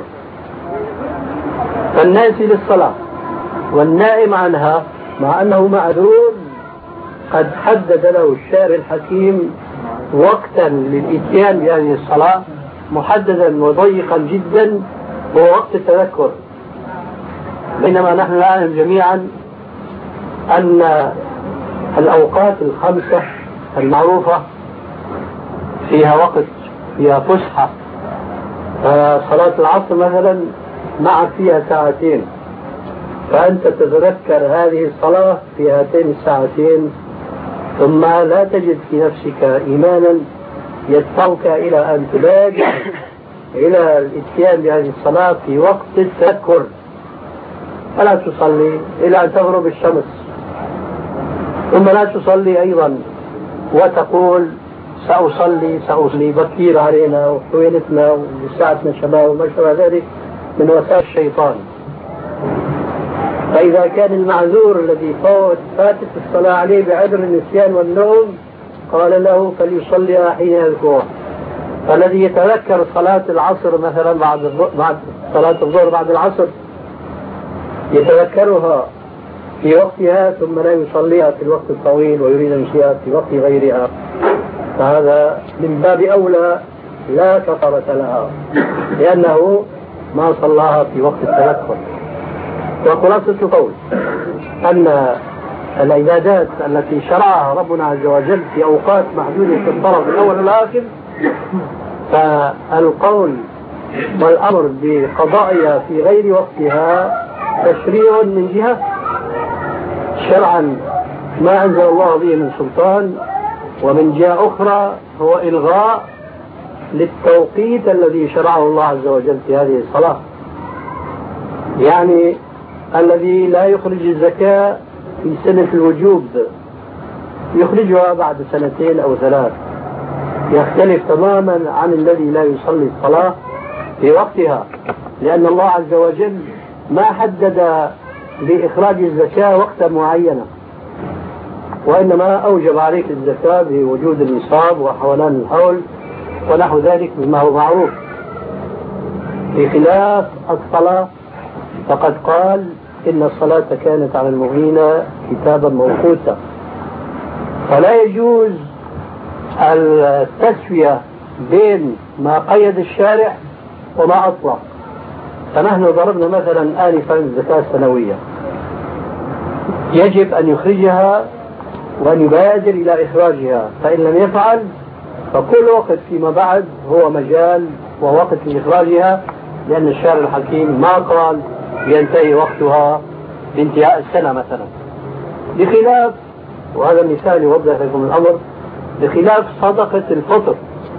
فالناسي للصلاة والنائم عنها مع أنه معذور قد حدد له الشارع الحكيم وقتا للإتيان بهذه الصلاة محددا وضيقا جدا وهو وقت التذكر. بينما نحن نعلم جميعا أن الأوقات الخمسة المعروفة فيها وقت، فيها فسحة. صلاة العصر مثلا معك فيها ساعتين، فأنت تتذكر هذه الصلاة في هاتين الساعتين ثم لا تجد في نفسك إيمانا يدفعك إلى أن تلاجئ إلى الإتيان بهذه الصلاة في وقت التذكر، فلا تصلي إلى أن تغرب الشمس، ثم لا تصلي أيضا وتقول سأصلي سأصلي بكير علينا وحويلتنا وساعتنا شباب وما شابه ذلك من وسائل الشيطان. فإذا كان المعذور الذي فوت فاتت الصلاة عليه بعذر النسيان والنوم قال له فليصلي حين يذكره. فالذي يتذكر صلاة العصر مثلا بعد بعد صلاة الظهر بعد العصر يتذكرها في وقتها ثم لا يصليها في الوقت الطويل ويريد أن يصليها في وقت غيرها، فهذا من باب أولى لا كفارة لها لأنه ما صلاها في وقت التذكر. وخلاصة القول أن العبادات التي شرعها ربنا عز وجل في أوقات محدودة في الطرف الأول والآخر فالقول والأمر بقضائها في غير وقتها تشريع من جهة شرعا ما أنزل الله به من سلطان، ومن جهة أخرى هو إلغاء للتوقيت الذي شرعه الله عز وجل في هذه الصلاة. يعني الذي لا يخرج الزكاة في سنة الوجوب يخرجها بعد سنتين أو ثلاث، يختلف تماما عن الذي لا يصلي الصلاة في وقتها، لأن الله عز وجل ما حدد لإخراج الزكاة وقتا معينا، وإنما أوجب عليك الزكاة بوجود النصاب وحولان الحول ونحو ذلك مما هو معروف. بخلاف الصلاة فقد قال إن الصلاة كانت على المؤمنين كتابا موقوتا، فلا يجوز التسوية بين ما قيد الشارع وما أطلق. فنحن ضربنا مثلا آنفا الزكاة السنوية، يجب أن يخرجها وأن يبادر إلى إخراجها، فإن لم يفعل فكل وقت فيما بعد هو مجال ووقت لإخراجها، لأن الشارع الحكيم ما قال ينتهي وقتها بانتهاء السنة مثلا. بخلاف، وهذا المثال يوضح لكم الأمر، بخلاف صدقة الفطر،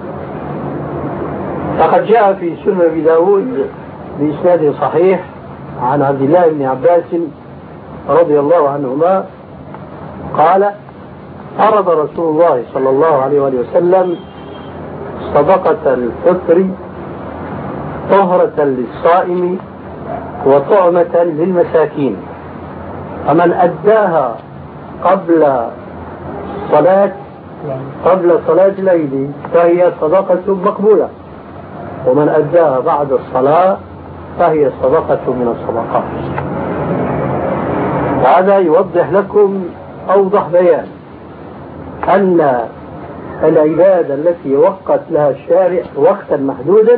فقد جاء في سنن أبي داود بإسناد صحيح عن عبد الله بن عباس رضي الله عنهما قال: فرض رسول الله صلى الله عليه وآله وسلم صدقة الفطر طهرة للصائم وطعمة للمساكين، فمن أداها قبل صلاة قبل صلاة الليل فهي صدقة مقبولة، ومن أداها بعد الصلاة فهي صدقة من الصدقات. وهذا يوضح لكم أوضح بيان أن العبادة التي يوقت لها الشارع وقتا محدودا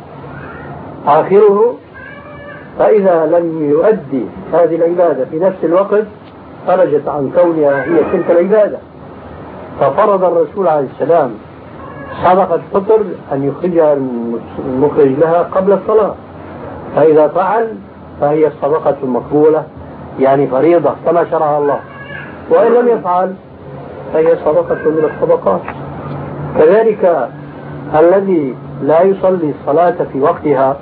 آخره، فإذا لم يؤدي هذه العبادة في نفس الوقت خرجت عن كونها هي تلك العبادة. ففرض الرسول عليه السلام صدقة الفطر أن يخرجها المخرج لها قبل الصلاة، فإذا فعل فهي الصدقة المقبولة، يعني فريضة كما شرعها الله، وإن لم يفعل فهي صدقة من الصدقات. كذلك الذي لا يصلي الصلاة في وقتها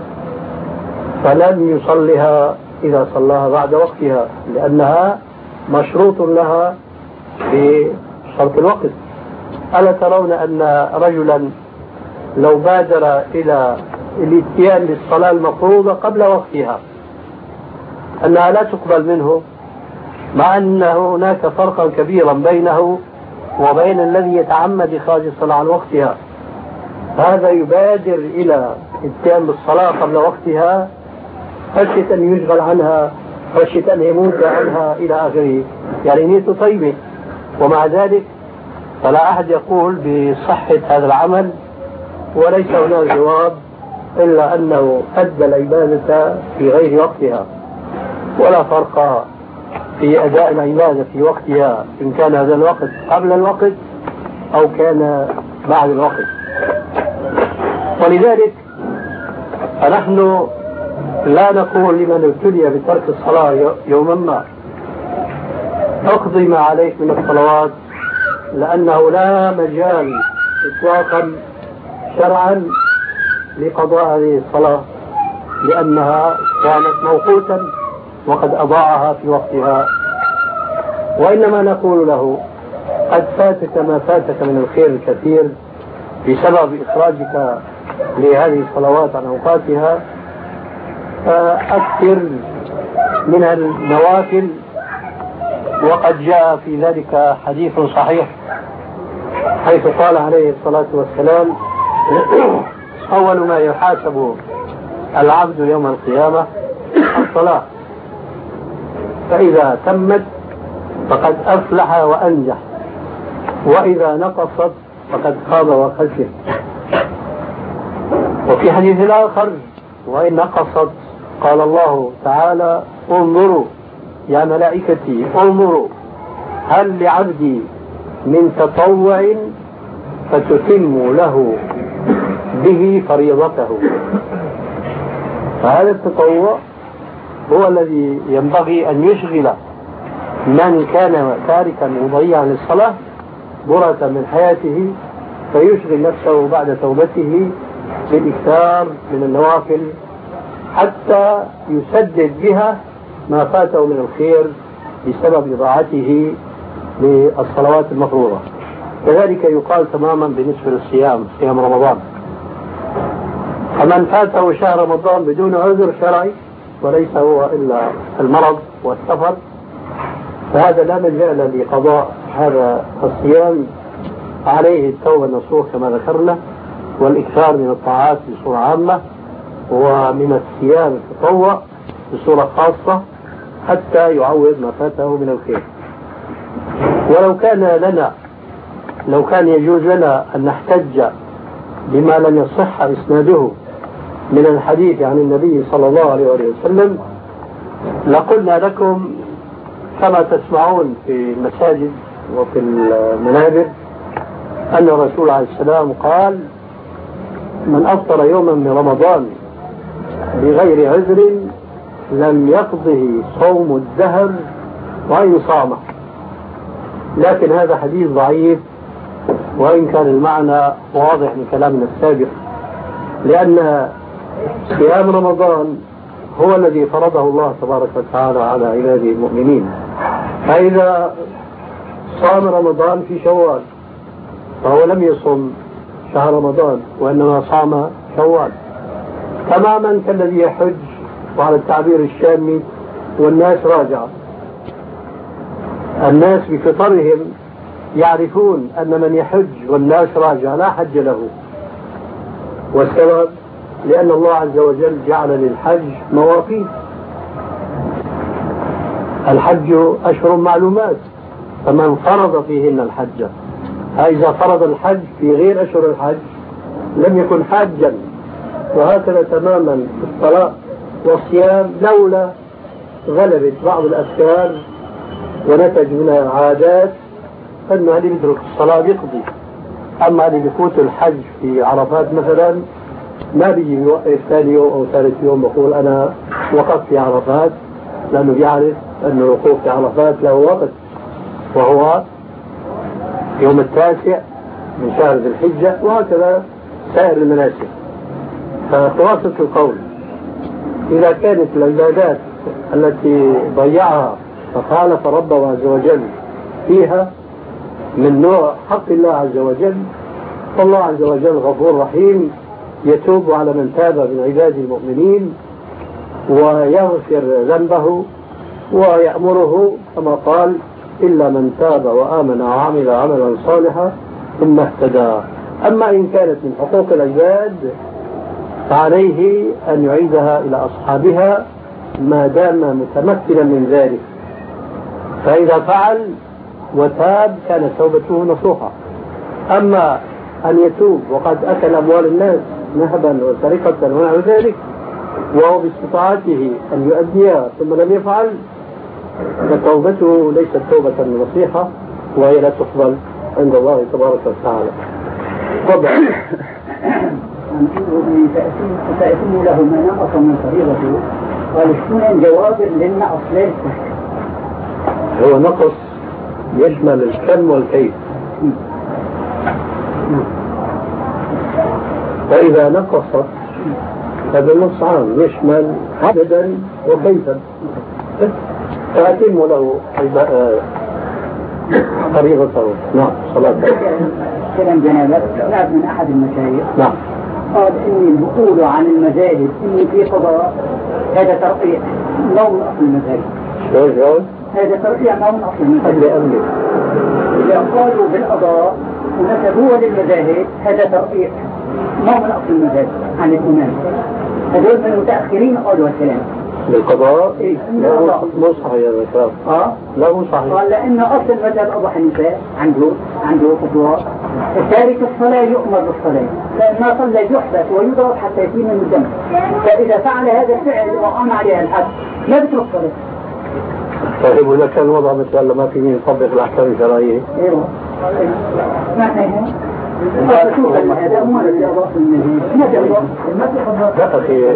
فلن يصليها إذا صلاها بعد وقتها، لأنها مشروط لها بشرط الوقت. ألا ترون أن رجلا لو بادر إلى الاتيان للصلاة المفروضة قبل وقتها أنها لا تقبل منه، مع أن هناك فرقا كبيرا بينه وبين الذي يتعمد إخراج الصلاة عن وقتها؟ هذا يبادر إلى الاتيان بالصلاة قبل وقتها خشية أن يشغل عنها، خشية أن يموت عنها إلى آخره، يعني نيته طيبة، ومع ذلك فلا أحد يقول بصحة هذا العمل، وليس هناك جواب إلا أنه أدى العبادة في غير وقتها. ولا فرق في أداء العبادة في وقتها إن كان هذا الوقت قبل الوقت أو كان بعد الوقت. ولذلك فنحن لا نقول لمن ابتلي بترك الصلاة يوما ما اقضي ما عليك من الصلوات، لأنه لا مجال إطلاقا شرعا لقضاء هذه الصلاة، لأنها كانت موقوتا وقد أضاعها في وقتها. وإنما نقول له قد فاتك ما فاتك من الخير الكثير بسبب إخراجك لهذه الصلوات عن أوقاتها، فأكثر من النوافل. وقد جاء في ذلك حديث صحيح حيث قال عليه الصلاة والسلام: أول ما يحاسب العبد يوم القيامة الصلاة، فإذا تمت فقد أفلح وأنجح، وإذا نقصت فقد خاب وخسر. وفي حديث آخر: وإن نقصت قال الله تعالى: انظروا يا ملائكتي انظروا هل لعبدي من تطوع فتتم له به فريضته. فهذا التطوع هو الذي ينبغي أن يشغل من كان تاركا مضيعا للصلاة برة من حياته، فيشغل نفسه بعد توبته بالإكثار من النوافل حتى يسدد بها ما فاته من الخير بسبب إضاعته للصلوات المفروضة. كذلك يقال تماما بالنسبة للصيام، صيام رمضان. فمن فاته شهر رمضان بدون عذر شرعي وليس هو إلا المرض والسفر، فهذا لا مجال لقضاء هذا الصيام، عليه التوبة النصوح كما ذكرنا، والإكثار من الطاعات بصورة عامة، ومن الصيام التطوع بصورة خاصة، حتى يعوض ما فاته من الخير. ولو كان لنا لو كان يجوز لنا أن نحتج بما لم يصح إسناده من الحديث عن النبي صلى الله عليه وسلم لقلنا لكم كما تسمعون في المساجد وفي المنابر أن الرسول عليه السلام قال: من أفطر يوما من رمضان بغير عذر لم يقضه صوم الدهر وإن صامه. لكن هذا حديث ضعيف، وإن كان المعنى واضح من كلامنا السابق، لأن صيام رمضان هو الذي فرضه الله تبارك وتعالى على عباده المؤمنين. فإذا صام رمضان في شوال فهو لم يصم شهر رمضان، وإنما صام شوال، تماما كالذي يحج وعلى التعبير الشامي والناس راجعة. الناس بفطرهم يعرفون أن من يحج والناس راجع لا حج له، والسبب لأن الله عز وجل جعل للحج مواقيت. الحج أشهر معلومات، فمن فرض فيهن الحج، فإذا فرض الحج في غير أشهر الحج لم يكن حاجا. وهكذا تماما الصلاة والصيام، لولا غلبت بعض الأفكار ونتج منها عادات أن اللي بيترك الصلاة يقضي. أما اللي بيفوت الحج في عرفات مثلا ما بيجي يوقف ثاني يوم أو ثالث يوم يقول أنا وقفت في عرفات، لأنه بيعرف أن الوقوف في عرفات له وقت، وهو يوم التاسع من شهر ذي الحجة، وهكذا سائر المناسك. فخلاصة القول، إذا كانت العبادات التي ضيعها فخالف ربه عز وجل فيها من نوع حق الله عز وجل، فالله عز وجل غفور رحيم، يتوب على من تاب من عباد المؤمنين ويغفر ذنبه ويأمره كما قال: إلا من تاب وآمن وعمل عملا صالحا ثم اهتدى. أما إن كانت من حقوق العباد فعليه أن يعيدها إلى أصحابها ما دام متمكنا من ذلك، فإذا فعل وتاب كانت توبته نصوحة. أما أن يتوب وقد أكل أموال الناس نهبا وسرقة ونحو ذلك وهو باستطاعته أن يؤديها ثم لم يفعل، فتوبته ليست توبة نصيحة، وهي لا تقبل عند الله تبارك وتعالى. طبعا فأتم له ما نقص من فريضته، قال شنو جواب للنقص ليس هو نقص يشمل الكم والكيف. فإذا نقصت هذا النص عام يشمل عددا وكيفا، فأتم له فريضته. نعم صلاة كلام جنابك سمعت من أحد المشايخ نعم قال إني بقول عن المذاهب إني في قضاء، هذا ترقيع نوع من أصل المذاهب. شو شو هذا ترقيع نوع من أصل المذاهب. أملي أملي إذا قالوا بالقضاء ونسبوه للمذاهب هذا ترقيع نوع من أصل المذاهب عن الإمام. هذول من المتأخرين قالوا الكلام بالقضاء. إيه؟ لا مو صحيح هذا الكلام. آه لا مو صحيح. قال لأن أصل مذهب أبو حنيفة عنده عنده فتوى تارك الصلاة يؤمر بالصلاة، لأن ما صلى يحبس ويضرب حتى يتم من الدم، فإذا فعل هذا الفعل وقام عليها الحد لا بترك صلاة. طيب وإذا كان الوضع مثل ما في مين يطبق الأحكام الشرعية؟ ايوه معنى ايه؟ شوف هذا مو الذي اضاف المزيد لا أخي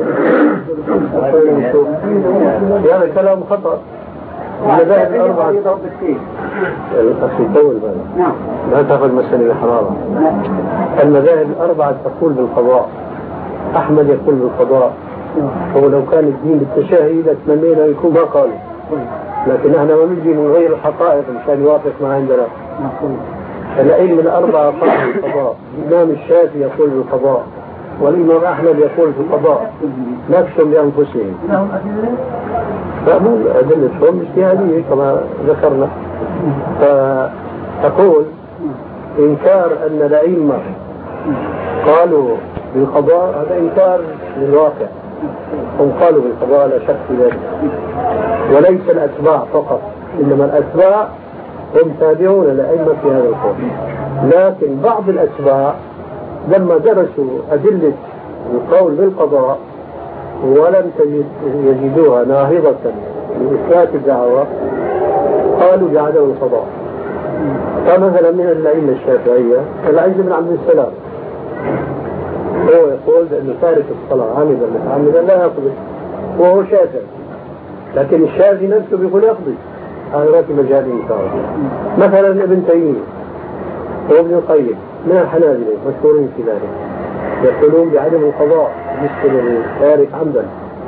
هذا كلام خطأ. المذاهب الأربعة الأخي طول بالك نعم لا تأخذ مسألة بحرارة. المذاهب الأربعة تقول بالقضاء، أحمد يقول بالقضاء، ولو كان الدين بالتشهي لتمنينا يكون ما قالوا. لكن احنا ما بنجي من غير الحقائق مشان يوافق ما عندنا. العلم الأربعة قال بالقضاء، الإمام الشافعي يقول بالقضاء، والإمام أحمد يقول بالقضاء، نفسهم بأنفسهم. فمو أدلتهم اجتهادية كما ذكرنا. فأقول إنكار أن الأئمة قالوا بالقضاء هذا إنكار للواقع. هم قالوا بالقضاء لا شك في ذلك، وليس الأتباع فقط، إنما الأتباع هم تابعون الأئمة في هذا القول. لكن بعض الأتباع لما درسوا أدلة القول بالقضاء ولم يجدوها ناهضة لإثبات الدعوة قالوا بعدم القضاء. فمثلا من الأئمة الشافعية العز بن عبد السلام هو يقول أن تارك الصلاة عامدا متعمدا لا يقضي، وهو شافعي، لكن الشافعي نفسه بيقول يقضي. هذا ما في مجال إنكار. مثلا ابن تيمية وابن القيم من الحنابلة مشهورين في ذلك يقولون بعدم القضاء بالنسبة للتارك عمدا.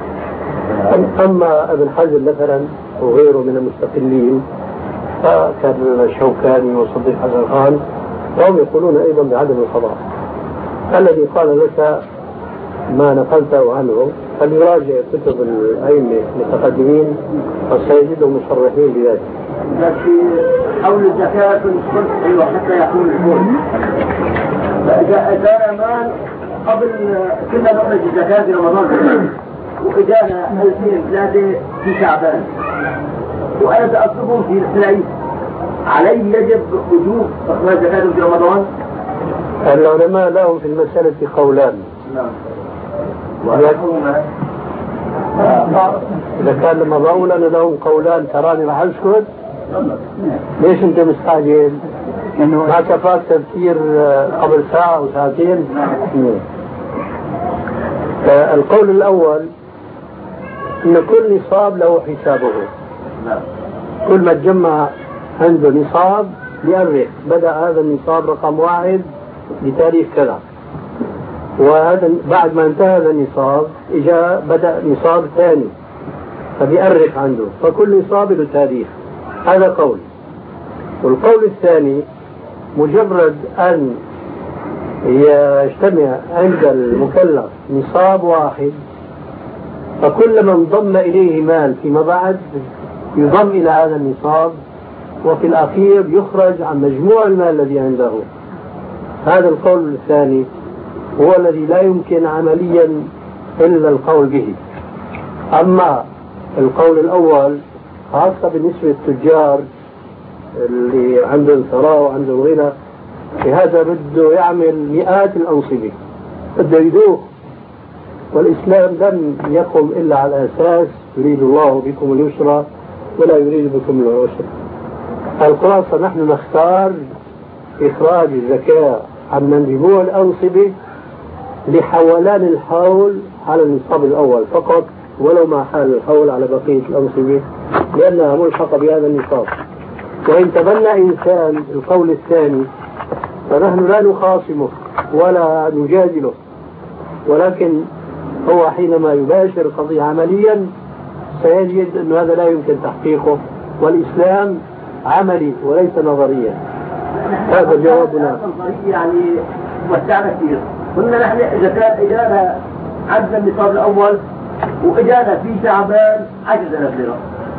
أما ابن حزم مثلا وغيره من المستقلين فكان الشوكاني وصديق حسن خان وهم يقولون أيضا بعدم القضاء. الذي قال لك ما نقلته عنه فليراجع كتب الأئمة المتقدمين وسيجدهم مصرحين بذلك. لكن حول الزكاة الصرف حتى يكون الفول. فإذا كان مال قبل كنا نخرج الزكاة في رمضان وإجانا ألفين ثلاثة في شعبان وأنا سأطلبهم في العيد، علي يجب وجوب إخراج زكاة في رمضان؟ العلماء لهم في المسألة قولان. نعم. إذا كان لما بقول أنا لهم قولان تراني راح أسكت؟ ليش أنت مستعجل؟ ما كفاك تفكير قبل ساعة أو ساعتين؟ القول الأول أن كل نصاب له حسابه. كل ما تجمع عنده نصاب بيأرخ بدأ هذا النصاب رقم واحد بتاريخ كذا، وهذا بعد ما انتهى هذا النصاب اجى بدأ نصاب ثاني فبيأرخ عنده، فكل نصاب له تاريخ. هذا قول. والقول الثاني مجرد ان يجتمع عند المكلف نصاب واحد فكلما انضم اليه مال فيما بعد يضم الى هذا النصاب وفي الاخير يخرج عن مجموع المال الذي عنده. هذا القول الثاني هو الذي لا يمكن عمليا إلا القول به. أما القول الأول خاصة بالنسبة للتجار اللي عندهم ثراء وعندهم غنى، هذا بده يعمل مئات الأنصبة بده يدوق، والإسلام لم يقم إلا على أساس يريد الله بكم اليسر ولا يريد بكم العسر. الخلاصة نحن نختار إخراج الزكاة عن مجموع الأنصبة لحولان الحول على النصاب الأول فقط، ولو ما حال الحول على بقية الأنصبة لأنها ملحقة بهذا النصاب. وإن تبنى إنسان القول الثاني فنحن لا نخاصمه ولا نجادله، ولكن هو حينما يباشر القضية عمليا سيجد أن هذا لا يمكن تحقيقه، والإسلام عملي وليس نظريا. هذا جوابنا. يعني وسعنا كثير. قلنا نحن إذا كان إجانا عدنا النصاب الأول وإجانا في شعبان عشرة آلاف ليرة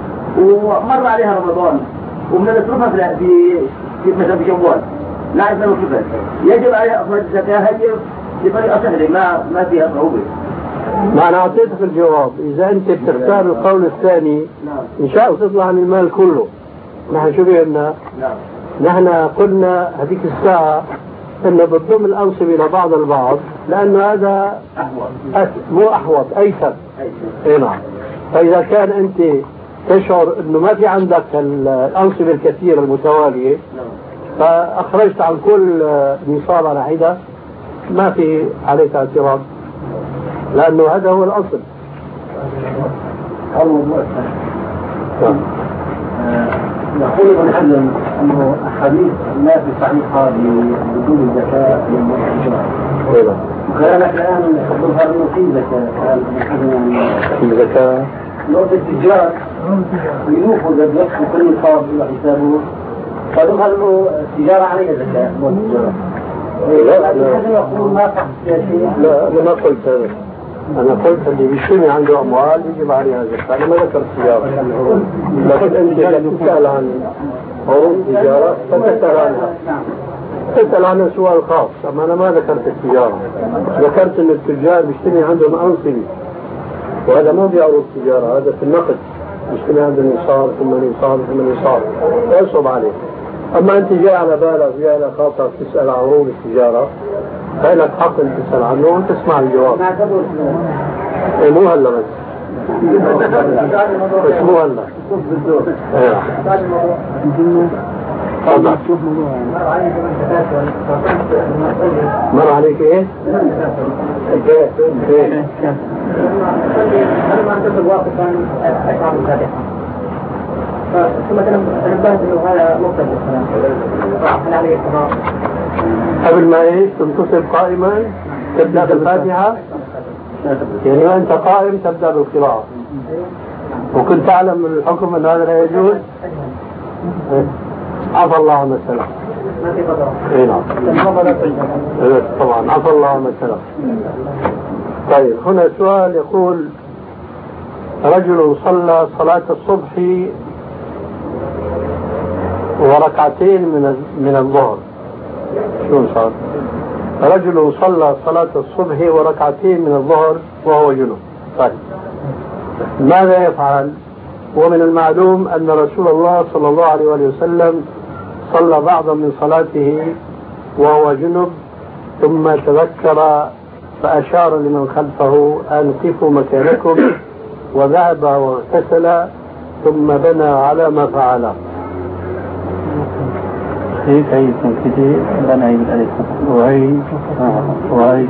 ومر عليها رمضان وبدنا نصرفها في في مثلا في شوال لا عندنا نصرفها، يجب عليها إخراج الزكاة هي بطريقة سهلة ما ما فيها صعوبة. ما أنا أعطيتك الجواب. إذا أنت بتختار القول الثاني إن شاء الله تطلع من المال كله. نحن شو بيقولنا؟ نحن قلنا هذيك الساعة أن بتضم الأنصبة إلى بعض البعض لأنه هذا أحوط، مو أحوط أيسر. إيه نعم. فإذا كان أنت تشعر أنه ما في عندك الأنصبة الكثيرة المتوالية فأخرجت عن كل نصاب على حدة ما في عليك اعتراض، لأنه هذا هو الأصل. يقول ابن حزم أنه أحاديث لا في صحيحة بدون الزكاة للمؤمنين. وكذلك الآن تظهر أنه في زكاة. في زكاة. نقطة التجار يوفوا النفس كل صار حسابه فدخل له التجارة عليه الزكاة مو التجارة. لا لا أنا ما قلت هذا. أنا قلت اللي بيشتري عنده أموال يجب عليها زكاة. أنا ما ذكرت التجارة. لكن أنت إذا تسأل عن عروض التجارة فتسأل عنها. تسأل عنها سؤال خاص. أما أنا ما ذكرت التجارة. ذكرت أن التجار بيشتري عندهم أنصبي. وهذا مو بعروض التجارة، هذا في النقد. بيشتري عندهم نصاب ثم نصاب ثم نصاب يصعب عليه. أما أنت جاي على بالك جاي على خاطر تسأل عن عروض التجارة فلك حق أن تسأل عنه وتسمع الجواب. إيه مو هلا بس. بس مو هلا. مر عليك إيه؟ إيه؟ إيه؟ أنا ما أنتظر واقفا أشعر بالخادعة ثم تنبهت أنه هذا مقتل هل عليه الصلاة قبل ما إيش تنتصب قائما تبدأ بالفاتحة يعني وأنت قائم تبدأ بالقراءة وكنت تعلم من الحكم أن هذا لا يجوز عفى الله عما سلف. ما في قدر. إيه نعم. طبعا عفى الله عما سلف. طيب هنا سؤال يقول رجل صلى صلاة الصبح وركعتين من من الظهر. شو صار؟ رجل صلى صلاة الصبح وركعتين من الظهر وهو جنوب. طيب ماذا يفعل؟ ومن المعلوم أن رسول الله صلى الله عليه وسلم صلى بعضا من صلاته وهو جنب ثم تذكر فأشار لمن خلفه أن قفوا مكانكم وذهب واغتسل ثم بنى على ما فعل. هيك هيك كذي بنى بالألف وهي وهي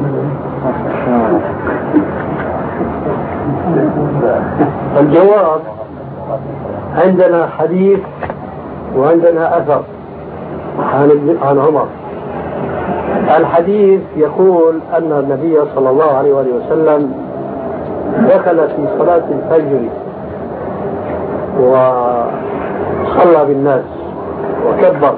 الجواب عندنا حديث وعندنا أثر عن عن عمر. الحديث يقول أن النبي صلى الله عليه وسلم دخل في صلاة الفجر وصلى بالناس وكبر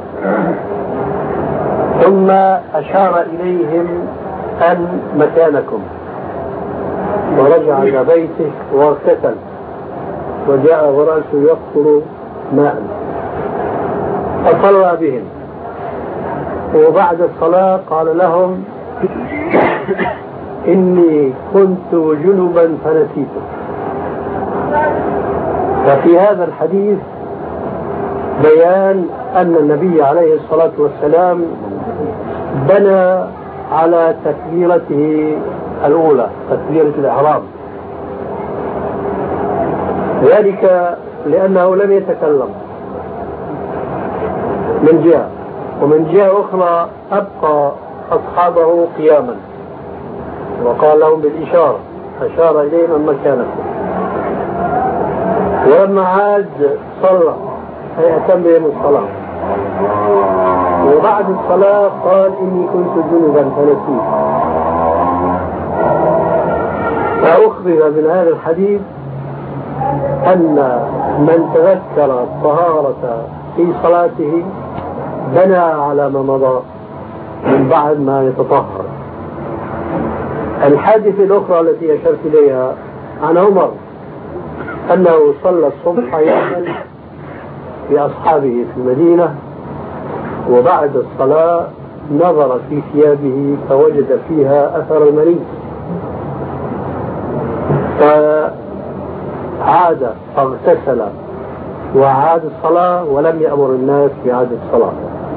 ثم أشار إليهم أن مكانكم ورجع إلى بيته واغتسل وجاء ورأسه يقطر ماء فصلى بهم وبعد الصلاة قال لهم إني كنت جنبا فنسيت. ففي هذا الحديث بيان أن النبي عليه الصلاة والسلام بنى على تكبيرته الأولى تكبيرة الإحرام ذلك لأنه لم يتكلم من جهة ومن جهة أخرى أبقى أصحابه قياما وقال لهم بالإشارة أشار إليهم أن مكانكم ولما عاد صلى أي أتم بهم الصلاة وبعد الصلاة قال إني كنت جنبا فنسيت. فأخبر من هذا الحديث أن من تذكر الطهارة في صلاته بنى على ما مضى من بعد ما يتطهر. الحادثة الأخرى التي أشرت إليها عن عمر أنه صلى الصبح يوما بأصحابه في المدينة وبعد الصلاة نظر في ثيابه فوجد فيها أثر المني فعاد فاغتسل وعاد الصلاة ولم يأمر الناس بعادة الصلاة.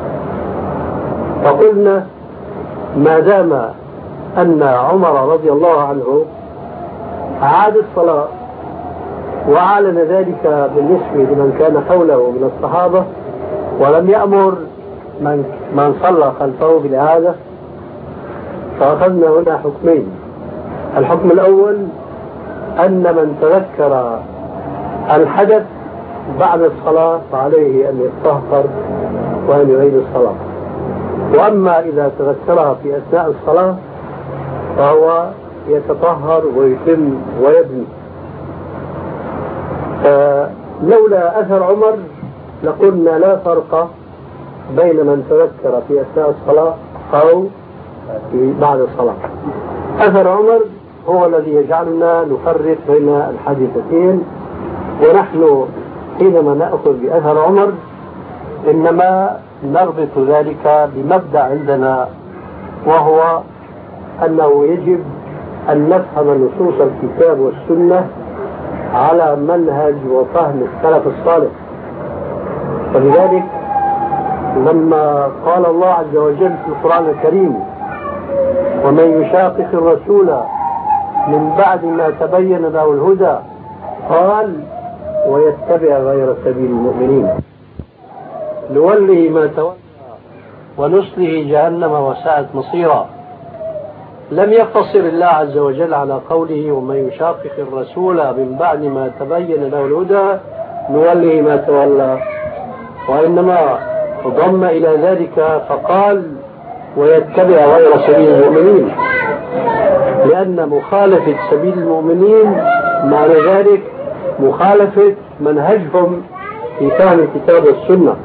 فقلنا ما دام أن عمر رضي الله عنه عاد الصلاة وأعلن ذلك بالنسبة لمن كان حوله من الصحابة ولم يأمر من, من صلى خلفه بالإعادة فأخذنا هنا حكمين. الحكم الأول أن من تذكر الحدث بعد الصلاة فعليه أن يتطهر وأن يعيد الصلاة. وأما إذا تذكرها في أثناء الصلاة فهو يتطهر ويتم ويبني. لولا أثر عمر لقلنا لا فرق بين من تذكر في أثناء الصلاة أو في بعد الصلاة. أثر عمر هو الذي يجعلنا نفرق بين الحادثتين، ونحن حينما نأخذ بأثر عمر إنما نربط ذلك بمبدأ عندنا، وهو أنه يجب أن نفهم نصوص الكتاب والسنة على منهج وفهم السلف الصالح. ولذلك لما قال الله عز وجل في القرآن الكريم: ومن يشاقق الرسول من بعد ما تبين له الهدى قال ويتبع غير سبيل المؤمنين نوله ما تولى ونصله جهنم وساءت مصيرا. لم يقتصر الله عز وجل على قوله ومن يشاقق الرسول من بعد ما تبين له الهدى نوله ما تولى، وإنما ضم إلى ذلك فقال ويتبع غير سبيل المؤمنين، لأن مخالفة سبيل المؤمنين معنى ذلك مخالفة منهجهم في فهم الكتاب والسنة،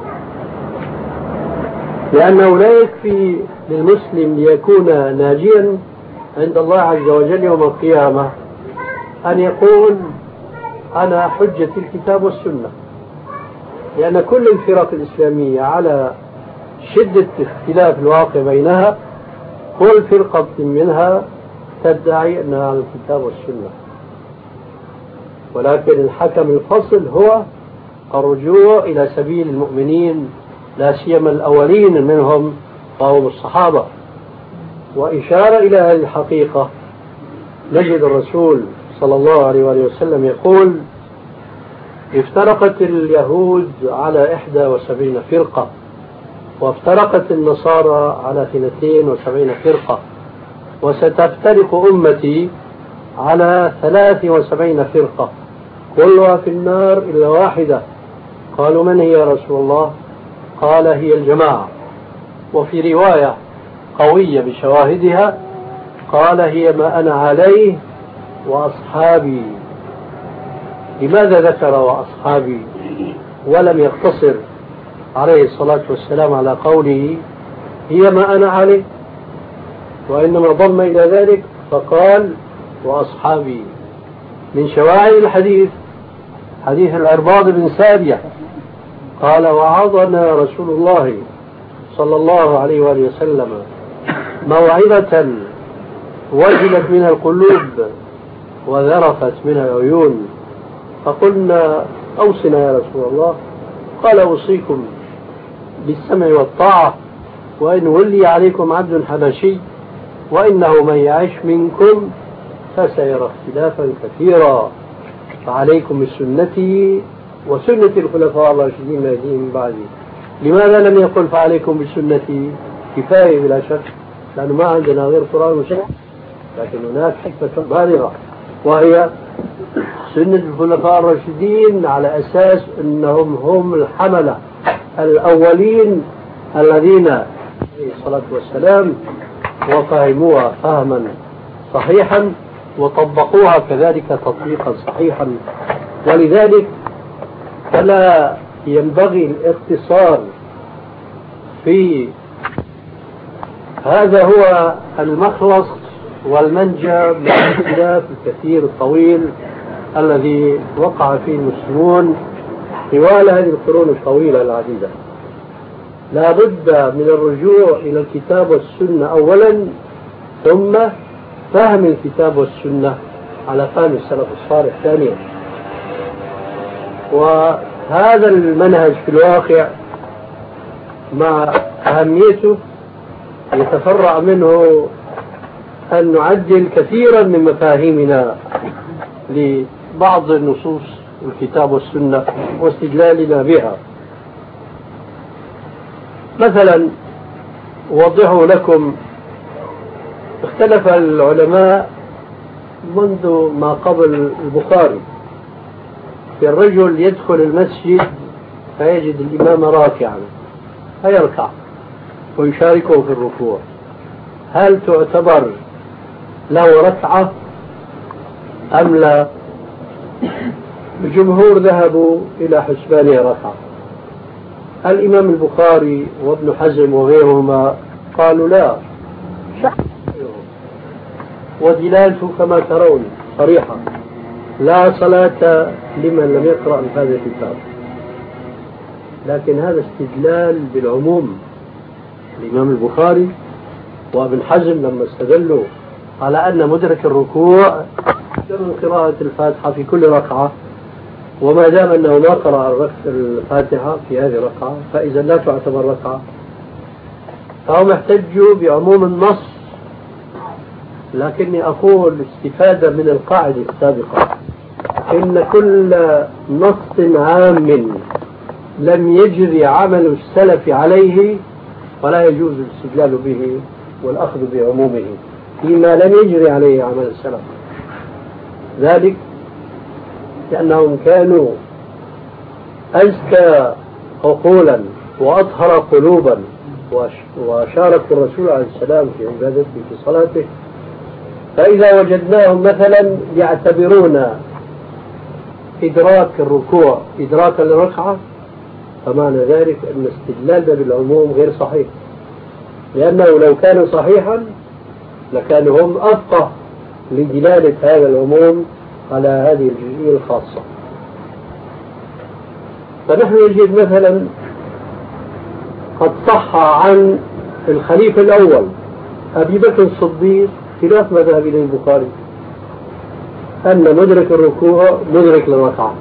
لأنه لا يكفي للمسلم ليكون ناجيا عند الله عز وجل يوم القيامة أن يقول أنا حجة الكتاب والسنة، لأن كل الفرق الإسلامية على شدة اختلاف الواقع بينها كل فرقة منها تدعي أنها على الكتاب والسنة، ولكن الحكم الفصل هو الرجوع إلى سبيل المؤمنين لا سيما الأولين منهم وهم الصحابة. وإشارة إلى هذه الحقيقة نجد الرسول صلى الله عليه وسلم يقول افترقت اليهود على إحدى وسبعين فرقة وافترقت النصارى على اثنتين وسبعين فرقة وستفترق أمتي على ثلاث وسبعين فرقة كلها في النار إلا واحدة. قالوا من هي يا رسول الله؟ قال هي الجماعة. وفي رواية قوية بشواهدها قال هي ما أنا عليه وأصحابي. لماذا ذكر وأصحابي ولم يقتصر عليه الصلاة والسلام على قوله هي ما أنا عليه، وإنما ضم إلى ذلك فقال وأصحابي؟ من شواهد الحديث حديث العرباض بن سارية قال وعظنا رسول الله صلى الله عليه وآله وسلم موعظة وجلت منها القلوب وذرفت منها العيون، فقلنا أوصنا يا رسول الله. قال أوصيكم بالسمع والطاعة وإن ولي عليكم عبد حبشي وإنه من يعش منكم فسيرى اختلافا كثيرا فعليكم بسنتي وسنة الخلفاء الراشدين المهديين من بعدي. لماذا لم يقل فعليكم بسنتي؟ كفاية بلا شك، لأنه ما عندنا غير قرآن وسنة، لكن هناك حكمة بالغة وهي سنة الخلفاء الراشدين على أساس أنهم هم الحملة الأولين الذين عليه الصلاة والسلام وفهموها فهما صحيحا وطبقوها كذلك تطبيقا صحيحا. ولذلك فلا ينبغي الاقتصار في هذا هو المخلص والمنجى من الاختلاف الكثير الطويل الذي وقع فيه المسلمون طوال هذه القرون الطويلة العديدة. لا بد من الرجوع إلى الكتاب والسنة أولا، ثم فهم الكتاب والسنة على فهم السلف الصالح ثانيا. وهذا المنهج في الواقع مع أهميته يتفرع منه أن نعدل كثيرا من مفاهيمنا لبعض النصوص الكتاب والسنة واستدلالنا بها. مثلا أوضح لكم اختلف العلماء منذ ما قبل البخاري في الرجل يدخل المسجد فيجد الإمام راكعا فيركع ويشاركه في الركوع، هل تعتبر له ركعة أم لا؟ الجمهور ذهبوا إلى حسبانها ركعة. الإمام البخاري وابن حزم وغيرهما قالوا لا، ودلالته كما ترون صريحة: لا صلاة لمن لم يقرأ بهذا الكتاب. لكن هذا استدلال بالعموم. الإمام البخاري وابن حزم لما استدلوا على أن مدرك الركوع من قراءة الفاتحة في كل ركعة، وما دام أنه ما قرأ الفاتحة في هذه الركعة فإذا لا تعتبر ركعة، فهم احتجوا بعموم النص. لكني أقول استفادة من القاعدة السابقة: إن كل نص عام لم يجري عمل السلف عليه فلا يجوز الاستدلال به والأخذ بعمومه فيما لم يجري عليه عمل السلف. ذلك لأنهم كانوا أزكى عقولا وأطهر قلوبا، وشاركوا الرسول عليه السلام في عبادته في صلاته. فإذا وجدناهم مثلا يعتبرون إدراك الركوع إدراكا للركعة، فمعنى ذلك أن استدلالنا بالعموم غير صحيح، لأنه لو كان صحيحا لكانوا هم أفقه لدلالة هذا العموم على هذه الجزئية الخاصة. فنحن نجد مثلا قد صح عن الخليفة الأول أبي بكر الصديق خلاف ما ذهب إليه البخاري أن مدرك الركوع مدرك للركعة،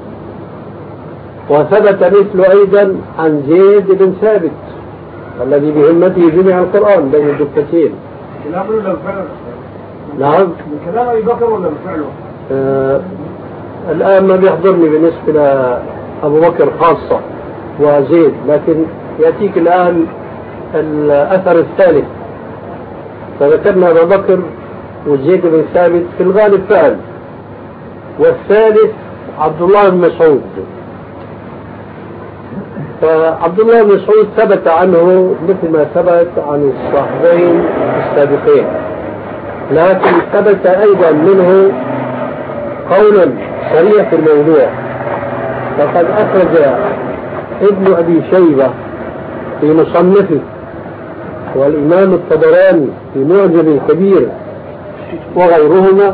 وثبت مثل أيضا عن زيد بن ثابت الذي بهمته جمع القرآن بين الدفتين. كلامه ولا الفعل؟ نعم. من كلام أبي بكر ولا الفعل؟ آه الآن ما بيحضرني بالنسبة لأبو بكر خاصة وزيد، لكن يأتيك الآن الأثر الثالث. فذكرنا أبو بكر وزيد بن ثابت في الغالب فعل، والثالث عبد الله بن مسعود. فعبد الله بن مسعود ثبت عنه مثل ما ثبت عن الصحابين السابقين، لكن ثبت أيضا منه قولا صريح في الموضوع. فقد أخرج ابن أبي شيبة في مصنفه والإمام الطبراني في معجم الكبير وغيرهما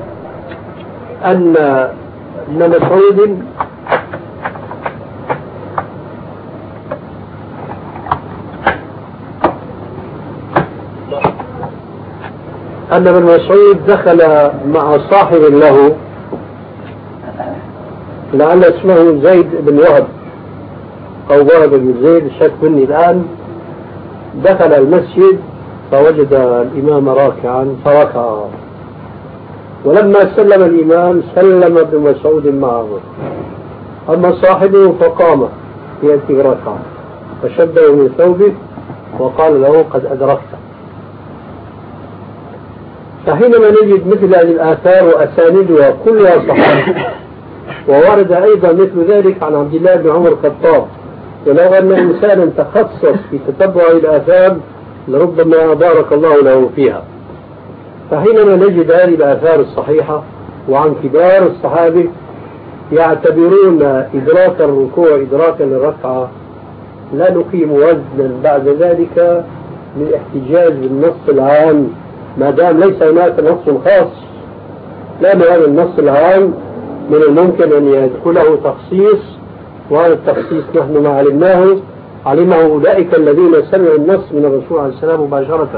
أن ابن مسعود أن ابن مسعود دخل مع صاحب له لعل اسمه زيد بن وهب أو وهب بن زيد، شك مني الآن. دخل المسجد فوجد الإمام راكعا فركع، ولما سلم الإمام سلم ابن مسعود معه، أما صاحبه فقام يأتي ركعة فشده من ثوبه وقال له: قد أدركت. فحينما نجد مثل هذه الآثار وأساندها كلها صحيحة، وورد أيضا مثل ذلك عن عبد الله بن عمر الخطاب، ولو أن إنسانا تخصص في تتبع الآثار لربما بارك الله له فيها. فحينما نجد هذه الآثار الصحيحة وعن كبار الصحابة يعتبرون إدراك الركوع إدراكا للركعة، لا نقيم وزنا بعد ذلك للاحتجاج بالنص العام ما دام ليس هناك نص خاص. لأن هذا النص العام من الممكن أن يدخله تخصيص، وهذا التخصيص نحن ما علمناه علمه أولئك الذين سمعوا النص من الرسول عليه السلام مباشرة.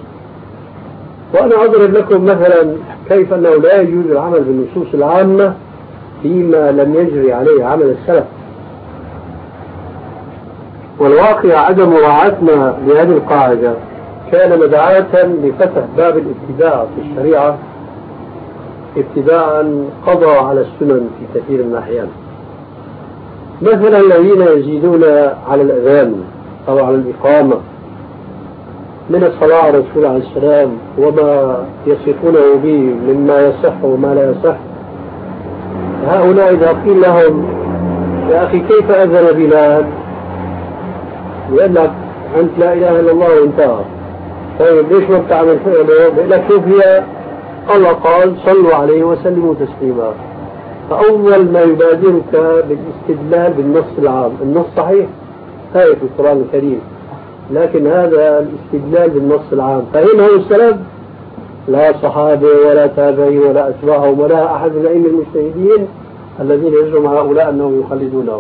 وأنا أضرب لكم مثلا كيف أنه لا يجوز العمل بالنصوص العامة فيما لم يجري عليه عمل السلف. والواقع عدم مراعاتنا لهذه القاعدة كان مدعاة لفتح باب الابتداع في الشريعة، ابتداء قضى على السنن في كثير من الأحيان. مثلا الذين يزيدون على الأذان أو على الإقامة من الصلاة على الرسول عليه السلام وما يصفونه به مما يصح وما لا يصح، هؤلاء إذا قيل لهم: يا أخي كيف أذن بلال؟ يقول لك: أنت لا إله إلا الله وانتهى. طيب ليش ما بتعمل فعله؟ بيقول لك: شوف هي الله قال صلوا عليه وسلموا تسليما. فأول ما يبادرك بالاستدلال بالنص العام، النص صحيح آية في القرآن الكريم، لكن هذا الاستدلال بالنص العام فهمه السلف، لا صحابة ولا تابعين ولا أتباعهم ولا أحد من الأئمة المجتهدين الذين يزعم هؤلاء أنهم يخلدونهم.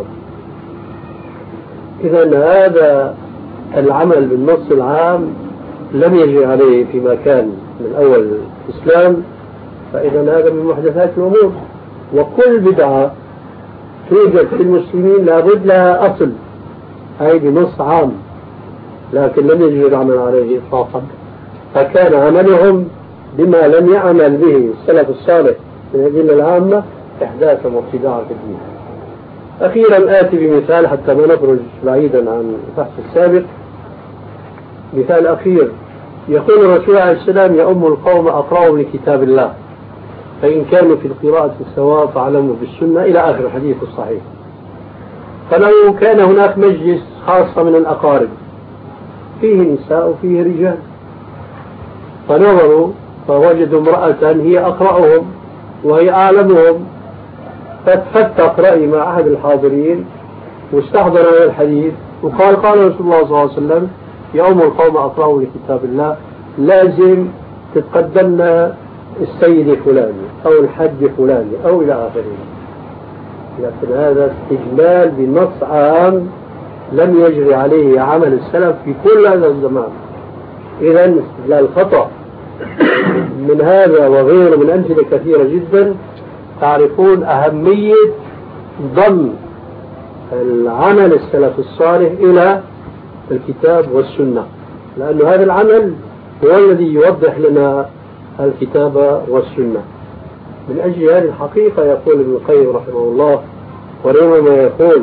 إذا هذا العمل بالنص العام لم يجري عليه فيما كان من أول الإسلام، فإذا هذا من محدثات الأمور. وكل بدعة توجد في المسلمين لابد لها أصل، هذه بنص عام، لكن لم يجري العمل عليه إطلاقا، فكان عملهم بما لم يعمل به السلف الصالح من الأدلة العامة إحداثا وابتداعا في الدين. أخيرا آتي بمثال حتى ما نخرج بعيدا عن البحث السابق. مثال أخير، يقول الرسول عليه السلام: يؤم القوم أقرأهم لكتاب الله، فإن كانوا في القراءة سواء فعلموا بالسنة، إلى آخر الحديث الصحيح. فلو كان هناك مجلس خاصة من الأقارب فيه نساء وفيه رجال، فنظروا فوجدوا امرأة هي أقرأهم وهي أعلمهم، فتفتق رأي مع أحد الحاضرين واستحضر هذا الحديث وقال: قال رسول الله صلى الله عليه وسلم: يوم القوم أقرأوا لكتاب الله، لازم تتقدمنا السيد فلاني أو الحج فلاني أو إلى آخره. لكن هذا استجلال بنص عام لم يجري عليه عمل السلف في كل هذا الزمان، إذا استجلال خطأ. من هذا وغيره من أمثلة كثيرة جدا تعرفون أهمية ضم العمل السلف الصالح إلى الكتاب والسنة، لأن هذا العمل هو الذي يوضح لنا الكتاب والسنة. من أجل هذه الحقيقة يقول ابن القيم رحمه الله، وربما يقول: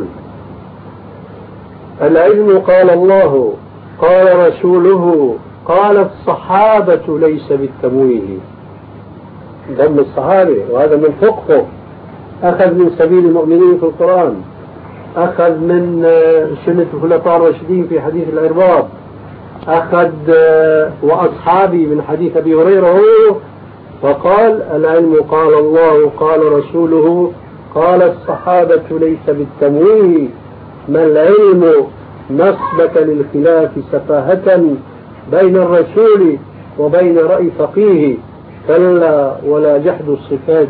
العلم قال الله قال رسوله قال الصحابة ليس بالتمويه. ضم الصحابة، وهذا من فقهه، أخذ من سبيل المؤمنين في القرآن، أخذ من سنة الخلفاء الراشدين في حديث العرباض، أخذ وأصحابي من حديث أبي هريرة، فقال: العلم قال الله قال رسوله قال الصحابة ليس بالتمويه، ما العلم نسبك للخلاف سفاهة بين الرسول وبين رأي فقيه، كلا ولا جحد الصفات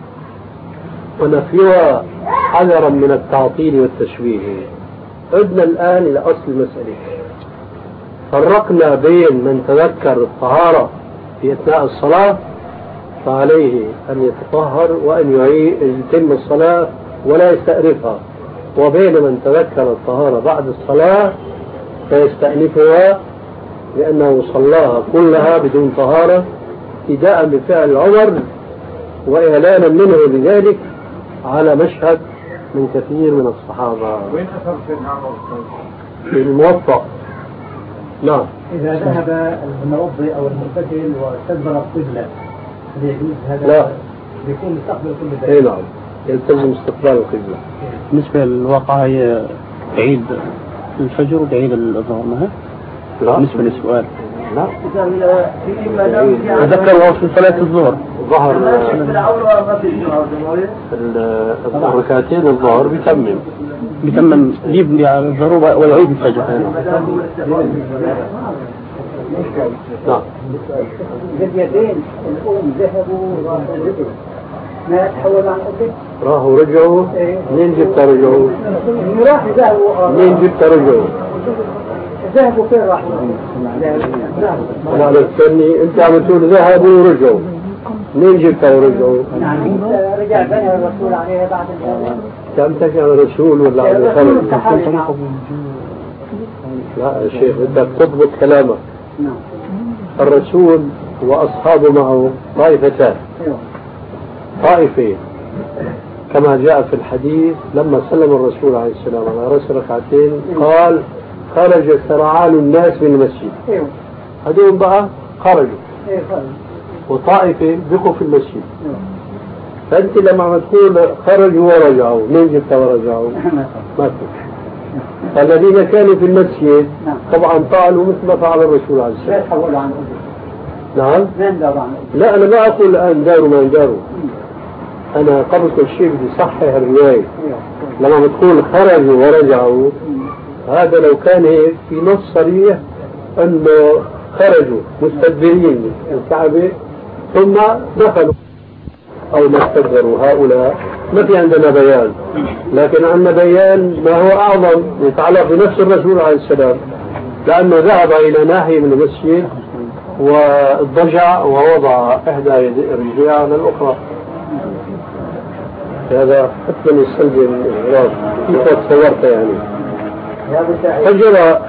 ونفيها حذرا من التعطيل والتشبيه. عدنا الآن إلى أصل المسألة، فرقنا بين من تذكر الطهارة في أثناء الصلاة فعليه أن يتطهر وأن يتم الصلاة ولا يستأنفها، وبين من تذكر الطهارة بعد الصلاة فيستأنفها لأنه صلاها كلها بدون طهارة ابتداء بفعل عمر وإعلانا منه بذلك على مشهد من كثير من الصحابة. وين أثر سيدنا عمر؟ في الموطأ. نعم. إذا ذهب المتوضئ أو المغتسل واستدبر القبلة يجوز هذا؟ لا، يكون مستقبل كل اي نعم، يلتزم استقبال القبلة. بالنسبة للواقع هي تعيد الفجر وتعيد الظهر معها؟ لا، بالنسبة للسؤال لا، تذكر وهو في صلاة الظهر الظهر الركعتين الظهر بيتمم بيتمم يبني على الظهر ويعيد الفجر. نعم. اليدين الأم ذهبوا راحوا ما تحول عن أبد راحوا رجعوا. منين جبت رجعوا؟ راح ذهبوا منين جبت رجعوا؟ ذهبوا فين راحوا؟ أنا على الثاني أنت عم تقول ذهبوا ورجعوا، منين جبت ورجعوا؟ يعني رجع بني الرسول عليه بعد الجواب. كم تحكي عن الرسول ولا عن الخلق؟ لا يا شيخ بدك تضبط كلامك. الرسول وأصحابه معه طائفتان. طائفة كما جاء في الحديث لما سلم الرسول عليه السلام على رأس ركعتين قال: خرج سرعان الناس من المسجد. هذول بقى خرجوا، وطائفة بقوا في المسجد. فأنت لما تقول خرجوا ورجعوا، مين جبت ورجعوا؟ ما في. الذين كانوا في المسجد طبعا فعلوا مثل ما فعل الرسول عليه السلام. نعم. لا أنا ما أقول الآن داروا ما داروا، أنا قبل كل شيء بدي صحح الرواية. لما بتقول خرجوا ورجعوا، هذا لو كان هيك في نص صريح أنه خرجوا مستدبرين الكعبة ثم دخلوا أو ما استدبروا هؤلاء، ما في عندنا بيان. لكن عندنا بيان ما هو أعظم يتعلق بنفس الرسول عليه السلام، لأنه ذهب إلى ناحية من المسجد واضطجع ووضع إحدى رجليه على الأخرى. هذا حتما يستلزم إغراض كيف تصورت يعني. فجرى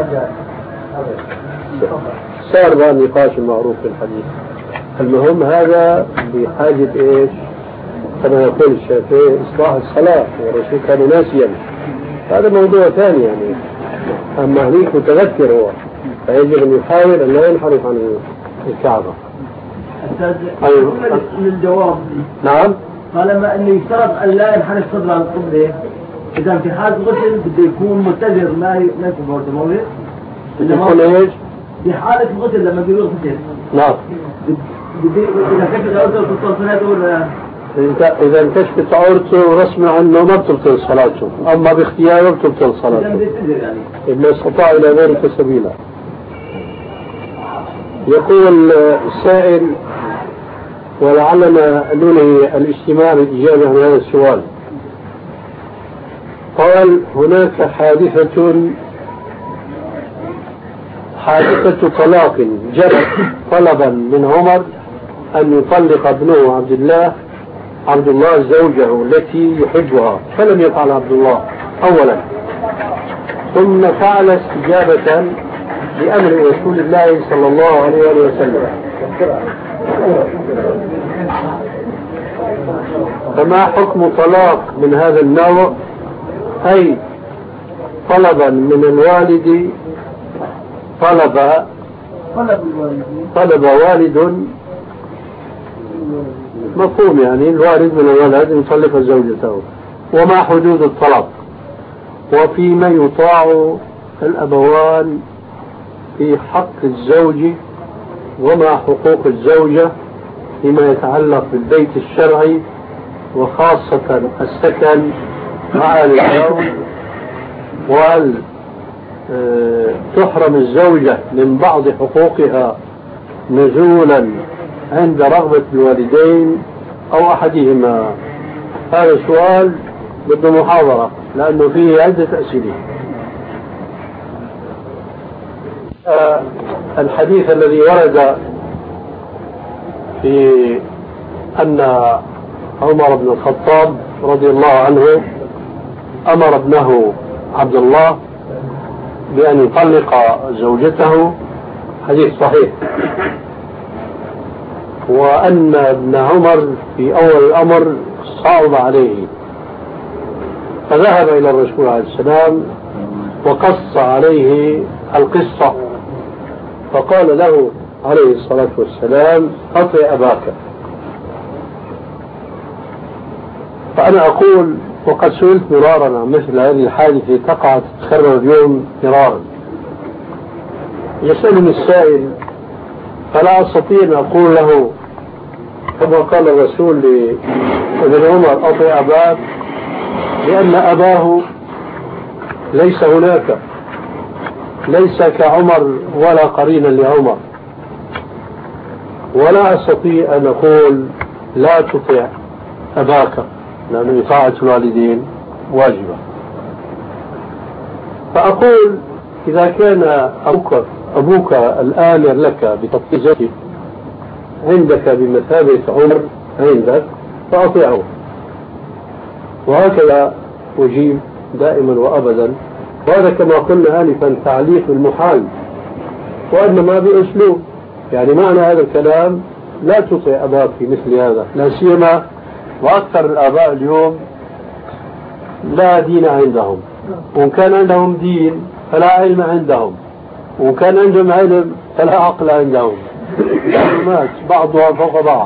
صار بقى النقاش المعروف في الحديث. المهم هذا بحاجة إيش؟ كما يقول الشافعي إصلاح الصلاة، والرسول كان ناسيا، هذا موضوع ثاني يعني. أما هنيك متذكر هو، فيجب أن يحاول أن لا ينحرف عن الكعبة. أيوه الجواب نعم. طالما أنه يشترط أن لا ينحرف صدره عن القبلة، إذا في حال غسل بده يكون متجر ما ما يكون مرتموي. يكون إيش؟ في حالة الغسل لما بيقول غسل. نعم. بدي إذا كشفت عورته في الصلاة ولا؟ إذا إذا انكشفت عورته رسمي عنه ما بتبطل صلاته، أما باختياره بتبطل صلاته. يعني. إذا استطاع إلى ذلك سبيلا. يقول السائل ولعلنا ننهي الاجتماع بالإجابة عن هذا السؤال. قال هناك حادثة حادثة طلاق جرت طلبا من عمر أن يطلق ابنه عبد الله عبد الله زوجه التي يحبها، فلم يفعل عبد الله أولا، ثم فعل استجابة لأمر رسول الله صلى الله عليه وسلم. فما حكم طلاق من هذا النوع؟ أي طلبا من الوالد طلب طلب والد مفهوم يعني الوالد من الولد يطلق زوجته، وما حدود الطلاق، وفيما يطاع الأبوان في حق الزوج، وما حقوق الزوجة فيما يتعلق بالبيت الشرعي وخاصة السكن مع الزوج، وهل تحرم الزوجة من بعض حقوقها نزولا عند رغبة الوالدين أو أحدهما؟ هذا سؤال بده محاضرة لأنه فيه عدة أسئلة. آه الحديث الذي ورد في أن عمر بن الخطاب رضي الله عنه أمر ابنه عبد الله بأن يطلق زوجته حديث صحيح، وأن ابن عمر في أول الأمر صعب عليه فذهب إلى الرسول عليه السلام وقص عليه القصة، فقال له عليه الصلاة والسلام أطع أباك. فأنا أقول وقد سئلت مرارا عن مثل هذه الحادثة تقع تتكرر اليوم مرارا. يسألني السائل فلا أستطيع أن أقول له كما قال الرسول لابن عمر أطع أباك، لأن أباه ليس هناك، ليس كعمر ولا قرينا لعمر، ولا أستطيع أن أقول لا تطع أباك لأن طاعة الوالدين واجبة. فأقول إذا كان أبوك, أبوك الآمر لك بتطبيق زوجك عندك بمثابة عمر عندك فأطيعه، وهكذا أجيب دائما وأبدا. وهذا كما قلنا آنفا تعليق المحال، وإنما بأسلوب، يعني معنى هذا الكلام لا تطع أباك في مثل هذا، لا سيما وأكثر الآباء اليوم لا دين عندهم، وإن كان عندهم دين فلا علم عندهم، وإن كان عندهم علم فلا عقل عندهم، معلومات بعضها فوق بعض.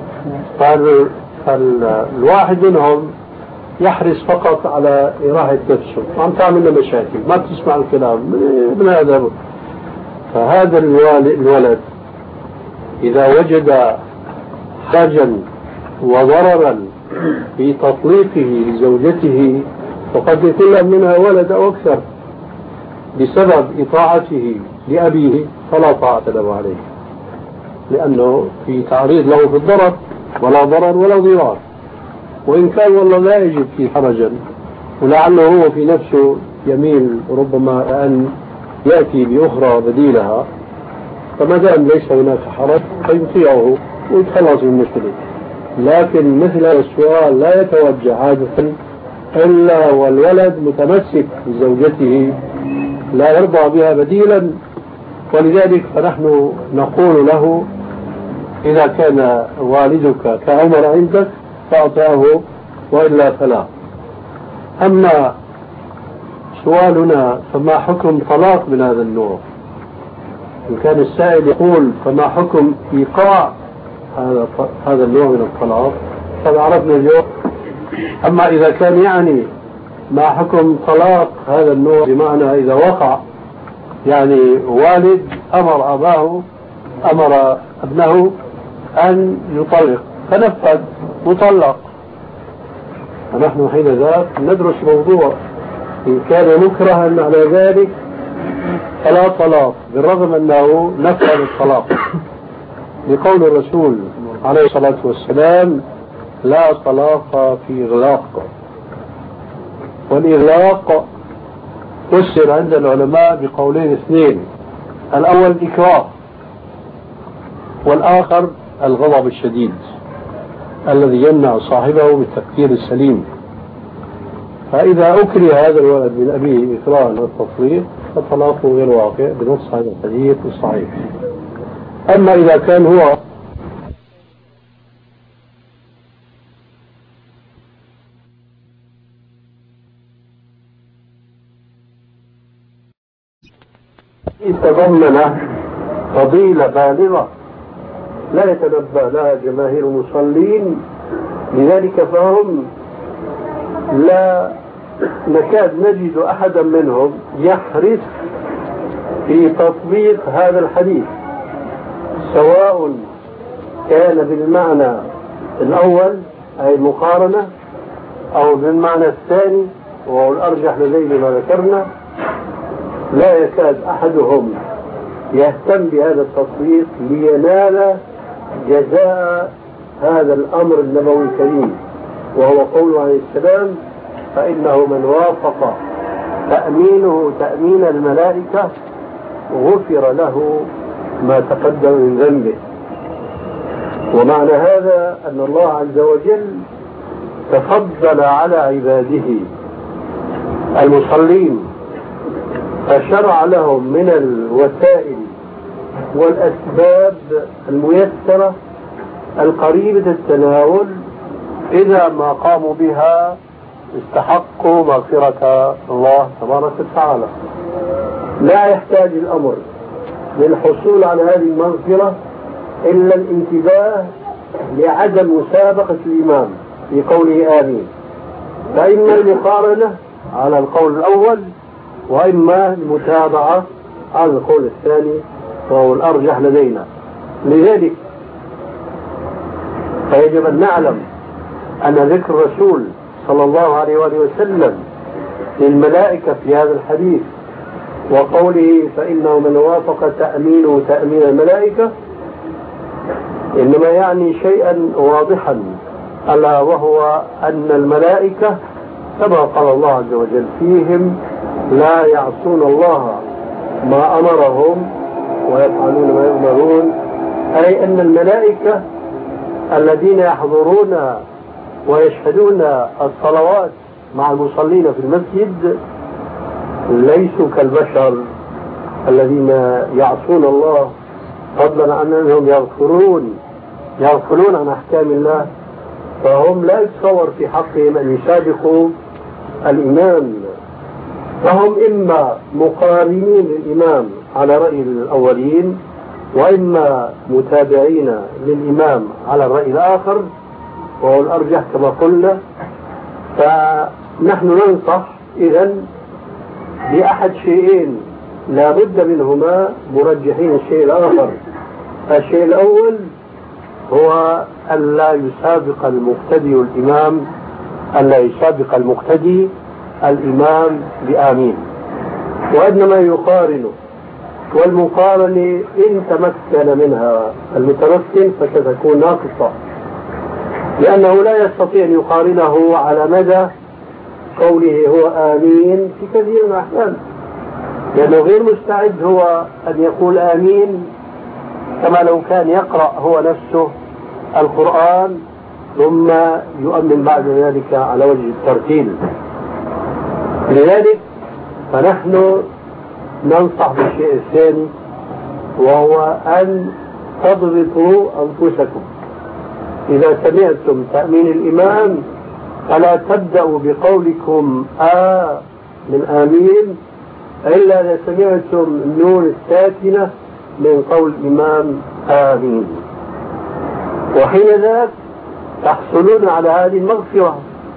فالواحد منهم يحرص فقط على إراحة نفسه، عم تعمل له مشاكل، ما بتسمع الكلام من هذا. فهذا الولد إذا وجد حاجا وضررا في تطليقه لزوجته وقد يكون منها ولد أو أكثر بسبب إطاعته لأبيه فلا طاعة له عليه، لأنه في تعريض له في الضرر ولا ضرر ولا ضرار، وإن كان والله لا يجد فيه حرجا ولعله هو في نفسه يميل ربما أن يأتي بأخرى بديلها، فما دام ليس هناك حرج فيطيعه ويتخلص من المشكلة. لكن مثل السؤال لا يتوجه عادة إلا والولد متمسك بزوجته لا يرضى بها بديلا، ولذلك فنحن نقول له إذا كان والدك كعمر عندك فأطعه وإلا فلا. أما سؤالنا فما حكم طلاق من هذا النوع؟ إن كان السائل يقول فما حكم إيقاع هذا هذا النوع من الطلاق قد عرفنا اليوم. أما إذا كان يعني ما حكم طلاق هذا النوع بمعنى إذا وقع يعني والد أمر أباه أمر ابنه أن يطلق فنفذ مطلق، ونحن حين ذاك ندرس موضوع إن كان مكرها على ذلك فلا طلاق بالرغم أنه نفذ الطلاق، لقول الرسول عليه الصلاة والسلام لا طلاق في إغلاق. والإغلاق فسر عند العلماء بقولين اثنين، الأول الإكراه والآخر الغضب الشديد الذي يمنع صاحبه من التفكير السليم. فإذا أكره هذا الولد من أبيه إكراه والتفريط فطلاقه غير واقع بنص هذا الحديث الصحيح. أما إذا كان هو تضمن فضيلة بالغة لا يتنبأ لها جماهير المصلين، لذلك فهم لا نكاد نجد أحدا منهم يحرص في تطبيق هذا الحديث، سواء كان بالمعنى الأول أي المقارنة أو بالمعنى الثاني وهو الأرجح لدينا ما ذكرنا. لا يكاد أحدهم يهتم بهذا التطبيق لينال جزاء هذا الأمر النبوي الكريم، وهو قوله عليه السلام فإنه من وافق تأمينه تأمين الملائكة غفر له ما تقدم من ذنبه. ومعنى هذا أن الله عز وجل تفضل على عباده المصلين فشرع لهم من الوسائل والأسباب الميسرة القريبة التناول إذا ما قاموا بها استحقوا مغفرة الله تبارك وتعالى. لا يحتاج الأمر للحصول على هذه المغفرة إلا الانتباه لعدم مسابقة الإمام في قوله آمين، فإما المقارنة على القول الأول وإما المتابعة على القول الثاني وهو الأرجح لدينا. لذلك فيجب أن نعلم أن ذكر الرسول صلى الله عليه وآله وسلم للملائكة في هذا الحديث وقوله فإنه من وافق تأمينه تأمين الملائكة إنما يعني شيئا واضحا، ألا وهو أن الملائكة كما قال الله عز وجل فيهم لا يعصون الله ما أمرهم ويفعلون ما يؤمرون، أي أن الملائكة الذين يحضرون ويشهدون الصلوات مع المصلين في المسجد ليسوا كالبشر الذين يعصون الله، فضلا عن أنهم يغفرون يغفلون عن أحكام الله، فهم لا يتصور في حقهم أن يسابقوا الإمام، فهم إما مقارنين للإمام على رأي الأولين وإما متابعين للإمام على الرأي الآخر وهو الأرجح كما قلنا. فنحن ننصح إذن بأحد شيئين لا بد منهما مرجحين الشيء الآخر. الشيء الأول هو ألا يسابق المقتدي الإمام ألا يسابق المقتدي الإمام بآمين، وإنما يقارنه، والمقارنة إن تمكن منها المتمكن فستكون ناقصة، لأنه لا يستطيع أن يقارنه على مدى قوله هو آمين في كثير من الأحيان، لأنه غير مستعد هو أن يقول آمين كما لو كان يقرأ هو نفسه القرآن ثم يؤمن بعد ذلك على وجه الترتيل. لذلك فنحن ننصح بالشيء الثاني، وهو أن تضبطوا أنفسكم. إذا سمعتم تأمين الإمام فلا تبدأوا بقولكم آ من آمين إلا إذا سمعتم النون الساكنة من قول الإمام آمين، وحين ذاك تحصلون على هذه المغفرة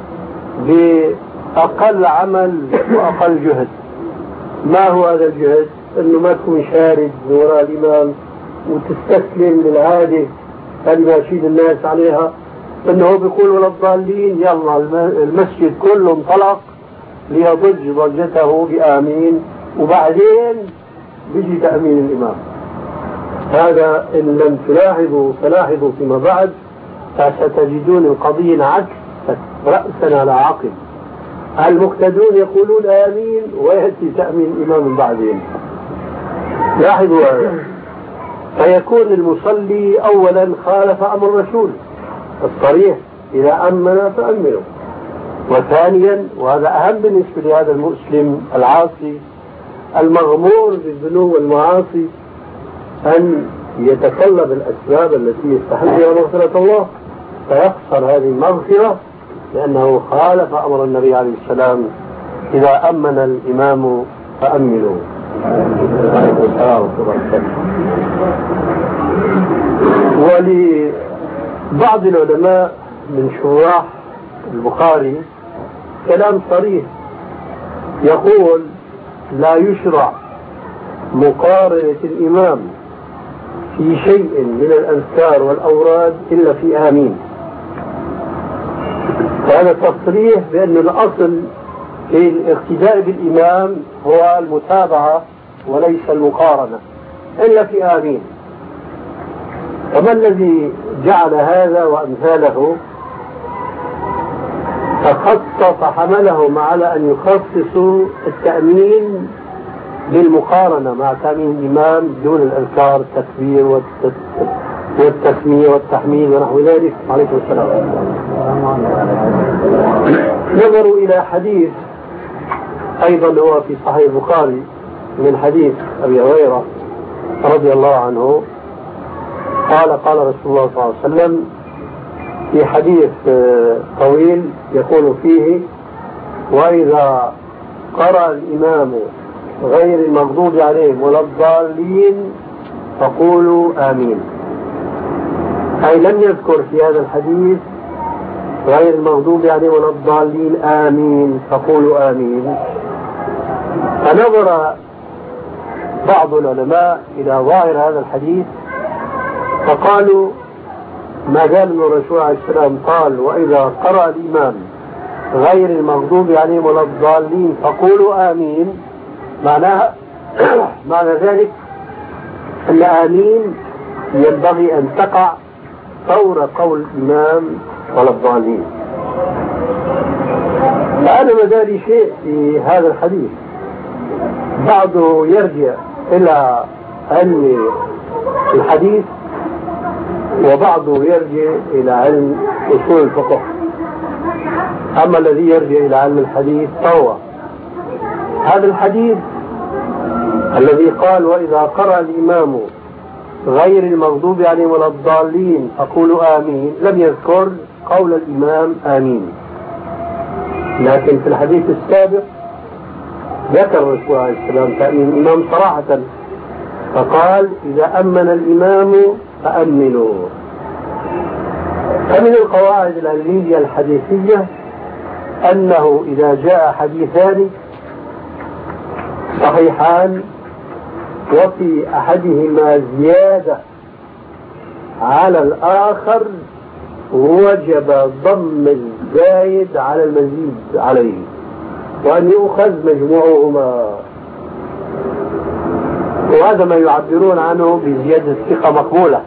بأقل عمل وأقل جهد. ما هو هذا الجهد؟ أنه ما تكون شارد وراء الإمام وتستسلم للعادة اللي ماشيين الناس عليها، أنه بيقول ولا الضالين يلا المسجد كله انطلق ليضج ضجته بآمين، وبعدين بيجي تأمين الإمام. هذا إن لم تلاحظوا فلاحظوا فيما بعد فستجدون القضية العكس رأسا على عقب. المقتدون يقولون آمين ويأتي تأمين الإمام من بعدين. لاحظوا هذا، فيكون المصلي أولا خالف أمر الرسول الصريح إذا أمن فأمنوا، وثانيا وهذا أهم بالنسبة لهذا المسلم العاصي المغمور بالذنوب والمعاصي أن يتطلب الأسباب التي يستحق بها مغفرة الله فيخسر هذه المغفرة، لأنه خالف أمر النبي عليه السلام إذا أمن الإمام فأمنوا. ولبعض العلماء من شراح البخاري كلام صريح يقول لا يشرع مقارنة الإمام في شيء من الأذكار والأوراد إلا في آمين. وهذا تصريح بأن الأصل في الاقتداء بالإمام هو المتابعة وليس المقارنة إلا في آمين. فما الذي جعل هذا وأمثاله فخصص حملهم على أن يخصصوا التأمين بالمقارنة مع تأمين الإمام دون الأذكار التكبير والتسمية والتحميد ونحو ذلك؟ عليكم السلام. نظروا إلى حديث أيضا هو في صحيح البخاري من حديث أبي هريرة رضي الله عنه قال قال رسول الله صلى الله عليه وسلم في حديث طويل يقول فيه وإذا قرأ الإمام غير المغضوب عليهم ولا الضالين فقولوا آمين، أي لم يذكر في هذا الحديث غير المغضوب عليهم ولا الضالين آمين فقولوا آمين. فنظر بعض العلماء إلى ظاهر هذا الحديث فقالوا ما دام أن الرسول عليه السلام قال وإذا قرأ الإمام غير المغضوب عليهم ولا الضالين فقولوا آمين، معناها معنى ذلك أن آمين ينبغي أن تقع فور قول الإمام ولا الضالين. فأنا مداري شيء في هذا الحديث، بعضه يرجع إلى علم الحديث وبعضه يرجع إلى علم أصول الفقه. أما الذي يرجع إلى علم الحديث فهو هذا الحديث الذي قال وإذا قرأ الإمام غير المغضوب عليهم ولا الضالين فقولوا آمين لم يذكر قول الإمام آمين، لكن في الحديث السابق ذكر الرسول عليه السلام تأمين الإمام صراحة فقال إذا أمن الإمام فأمنوا. فمن القواعد العلمية الحديثية أنه إذا جاء حديثان صحيحان وفي أحدهما زيادة على الآخر وجب ضم الزايد على المزيد عليه وأن يؤخذ مجموعهما، وهذا ما يعبرون عنه بزيادة الثقة مقبولة.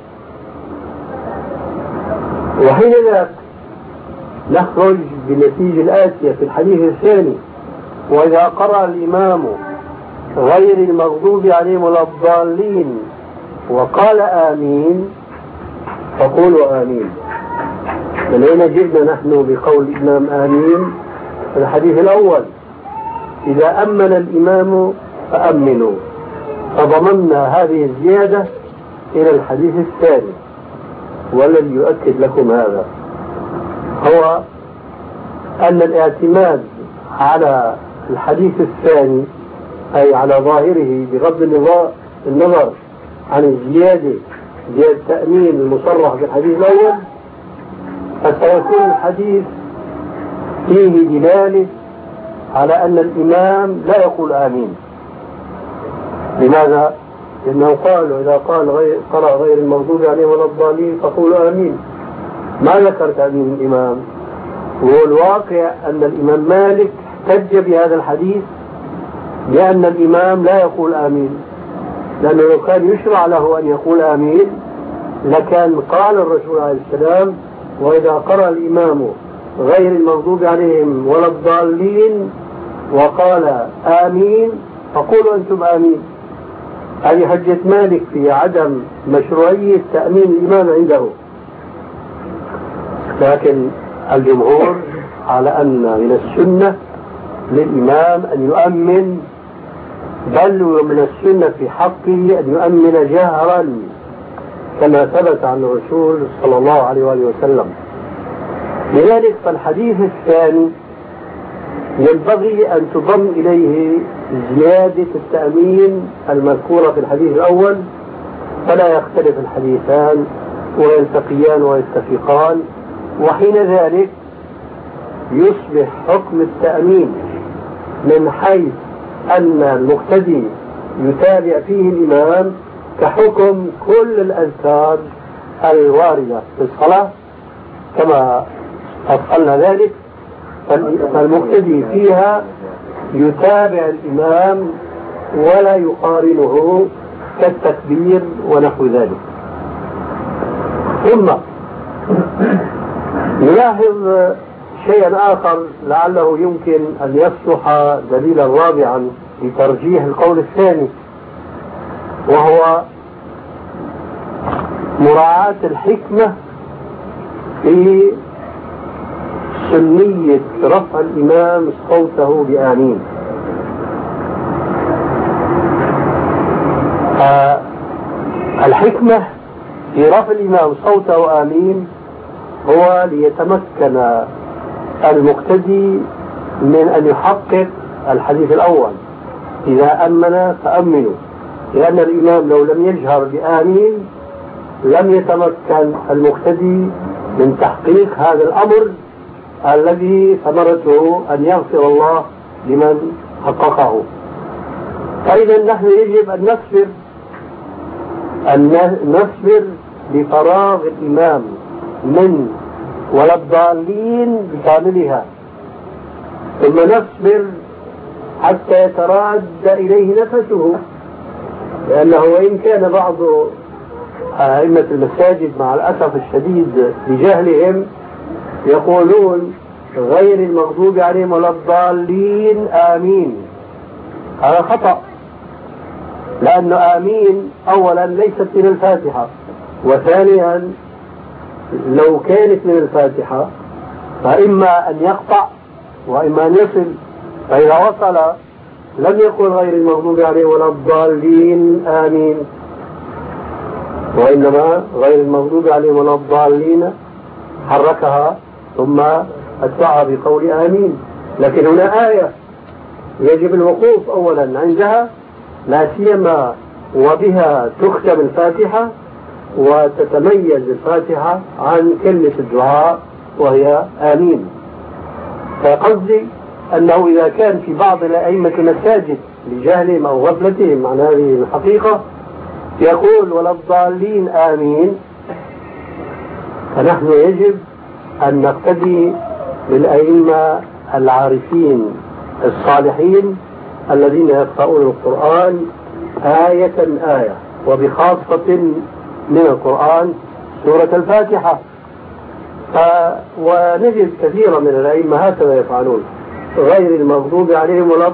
وحين ذاك نخرج بالنتيجة الآتية في الحديث الثاني: وإذا قرأ الإمام غير المغضوب عليهم ولا الضالين وقال آمين فقولوا آمين. من أين جئنا نحن بقول الإمام آمين؟ الحديث الأول: إذا أمن الإمام فأمنوا، فضمنا هذه الزيادة إلى الحديث الثاني. والذي يؤكد لكم هذا هو أن الاعتماد على الحديث الثاني أي على ظاهره بغض النظر عن الزيادة زيادة التأمين المصرح في الحديث الأول، فسيكون الحديث فيه دلالة على أن الإمام لا يقول آمين. لماذا؟ لأنه قال: إذا قال غير قرأ غير المغضوب عليهم ولا الضالين فقولوا آمين. ما ذكر تأمين الإمام. وهو الواقع أن الإمام مالك احتج بهذا الحديث لأن الإمام لا يقول آمين، لأنه لو كان يشرع له أن يقول آمين لكان قال الرسول عليه السلام: وإذا قرأ الإمام غير المغضوب عليهم ولا الضالين وقال آمين فقولوا أنتم آمين. هذه حجة مالك في عدم مشروعية تأمين الإمام عنده. لكن الجمهور على أن من السنة للإمام أن يؤمن، بل ومن السنة في حقه أن يؤمن جهرا كما ثبت عن الرسول صلى الله عليه وآله وسلم. لذلك فالحديث الثاني ينبغي أن تضم إليه زيادة التأمين المذكورة في الحديث الأول، فلا يختلف الحديثان ويلتقيان ويتفقان، وحين ذلك يصبح حكم التأمين من حيث أن المقتدي يتابع فيه الإمام كحكم كل الأذكار الواردة في الصلاة كما أفصلنا ذلك. فالمقتدي فيها يتابع الإمام ولا يقارنه كالتكبير ونحو ذلك. ثم نلاحظ شيئا آخر لعله يمكن أن يصلح دليلا رابعا لترجيح القول الثاني، وهو مراعاة الحكمة في سنية رفع الإمام صوته بآمين. الحكمة في رفع الإمام صوته آمين هو ليتمكن المقتدي من أن يحقق الحديث الأول: إذا أمن فأمنوا، لأن الإمام لو لم يجهر بآمين لم يتمكن المقتدي من تحقيق هذا الأمر الذي ثمرته أن يغفر الله لمن حققه. فإذا نحن يجب أن نصبر أن نصبر لفراغ الإمام من ولا الضالين بكاملها، ثم نصبر حتى يتراد إليه نفسه، لأنه وإن كان بعض أئمة المساجد مع الأسف الشديد بجهلهم يقولون غير المغضوب عليهم ولا الضالين آمين، هذا خطأ، لأن آمين أولا ليست من الفاتحة، وثانيا لو كانت من الفاتحة فإما أن يقطع وإما أن يصل، فإذا وصل لم يقل غير المغضوب عليهم ولا الضالين آمين، وإنما غير المغضوب عليهم ولا الضالين حركها ثم أتبعها بقول آمين. لكن هنا آية يجب الوقوف أولا عندها، لا سيما وبها تختم الفاتحة وتتميز الفاتحة عن كلمة الدعاء وهي آمين. فقصدي أنه إذا كان في بعض الأئمة المساجد لجهلهم أو غفلتهم عن هذه الحقيقة يقول ولا الضالين آمين، فنحن يجب أن نقتدي بالأئمة العارفين الصالحين الذين يقرؤون القرآن آية آية، وبخاصة من القرآن سورة الفاتحة. ف... ونجد كثيرا من الأئمة هكذا يفعلون، غير المغضوب عليهم ولا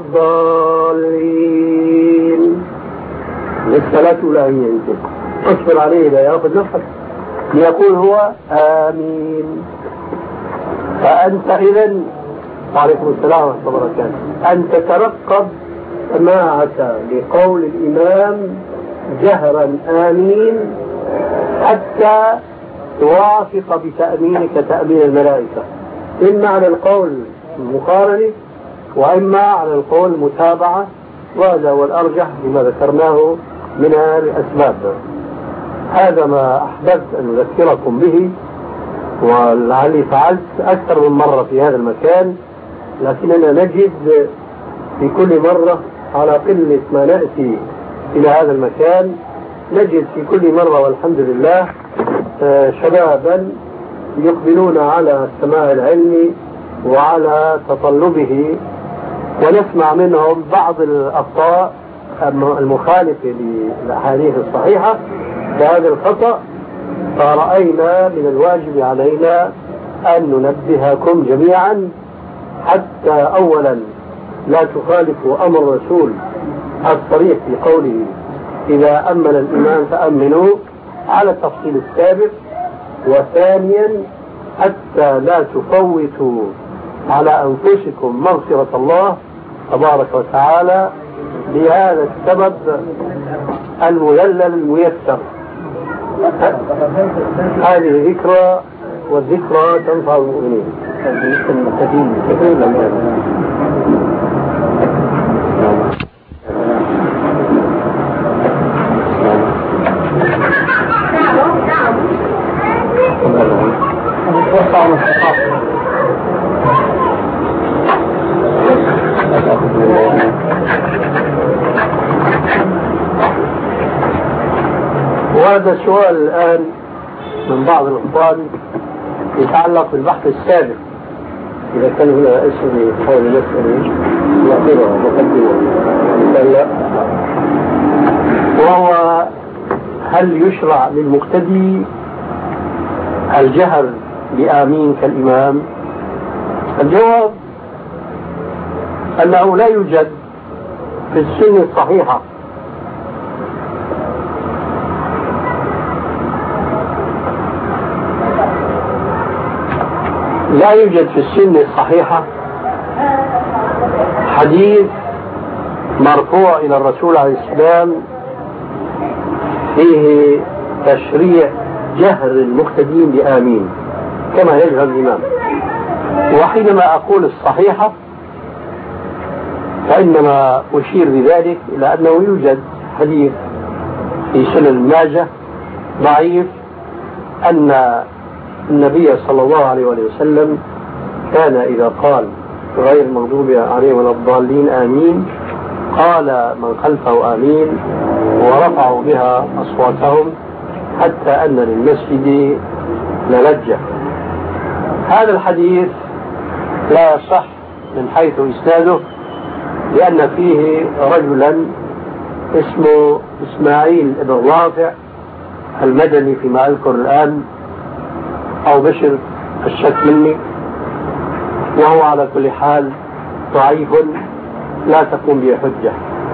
الضالين. لسه الأولى يمكن اصبر عليه لا يأخذ نفسك، يقول هو آمين. فأنت إذن، وعليكم السلام ورحمة الله وبركاته، أن تترقب سماعك لقول الإمام جهرا آمين حتى توافق بتأمينك تأمين الملائكة، إما على القول المقارنة وإما على القول المتابعة، وهذا هو الأرجح بما ذكرناه من الأسباب. هذا ما أحببت أن أذكركم به، ولعلي فعلت أكثر من مرة في هذا المكان، لكننا نجد في كل مرة على قلة ما نأتي إلى هذا المكان نجد في كل مرة والحمد لله شبابا يقبلون على السماع العلمي وعلى تطلبه، ونسمع منهم بعض الأخطاء المخالفة للأحاديث الصحيحة بهذا الخطأ. فرأينا من الواجب علينا أن ننبهكم جميعا حتى أولا لا تخالفوا أمر الرسول الصريح في قوله إذا أمن الإمام فأمنوا على التفصيل السابق، وثانيا حتى لا تفوتوا على أنفسكم مغفرة الله تبارك وتعالى بهذا السبب المذلل الميسر. هذه ذكرى، والذكرى تنفع المؤمنين. وهذا السؤال الآن من بعض الأخوان يتعلق بالبحث السابق، إذا كان هنا اسمي حول المسألة يأخذها مقدمة، وهو هل يشرع للمقتدي الجهر بآمين كالإمام؟ الجواب أنه لا يوجد في السنة الصحيحة لا يوجد في السنة الصحيحة حديث مرفوع إلى الرسول عليه السلام فيه تشريع جهر المقتدين بآمين كما يجهر الإمام. وحينما أقول الصحيحة فإنما أشير بذلك إلى أنه يوجد حديث في سنن ماجه ضعيف أن النبي صلى الله عليه وسلم كان إذا قال غير المغضوب عليهم ولا الضالين آمين قال من خلفه آمين، ورفعوا بها أصواتهم حتى أن للمسجد للجة. هذا الحديث لا يصح من حيث إسناده، لأن فيه رجلا اسمه إسماعيل بن رافع المدني فيما أذكر الآن، أو بشر الشك مني، وهو على كل حال ضعيف لا تقوم به حجة.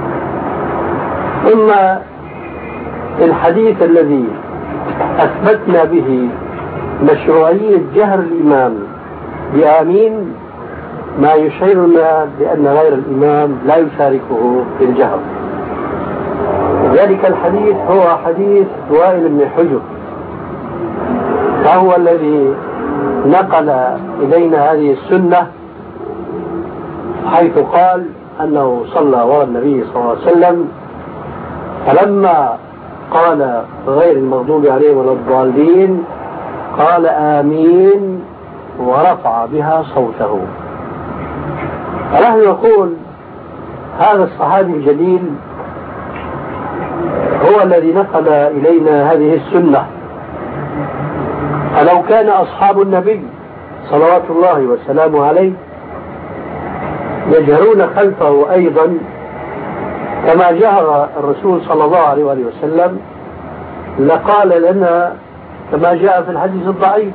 ثم الحديث الذي أثبتنا به مشروعية جهر الإمام بآمين ما يشعرنا بأن غير الإمام لا يشاركه في الجهر. ذلك الحديث هو حديث وائل بن حجر، فهو الذي نقل إلينا هذه السنة، حيث قال أنه صلى وراء النبي صلى الله عليه وسلم فلما قال غير المغضوب عليهم ولا الضالين قال آمين ورفع بها صوته. فنحن نقول هذا الصحابي الجليل هو الذي نقل إلينا هذه السنة، فلو كان أصحاب النبي صلوات الله وسلامه عليه يجهرون خلفه أيضا كما جهر الرسول صلى الله عليه وسلم لقال لنا كما جاء في الحديث الضعيف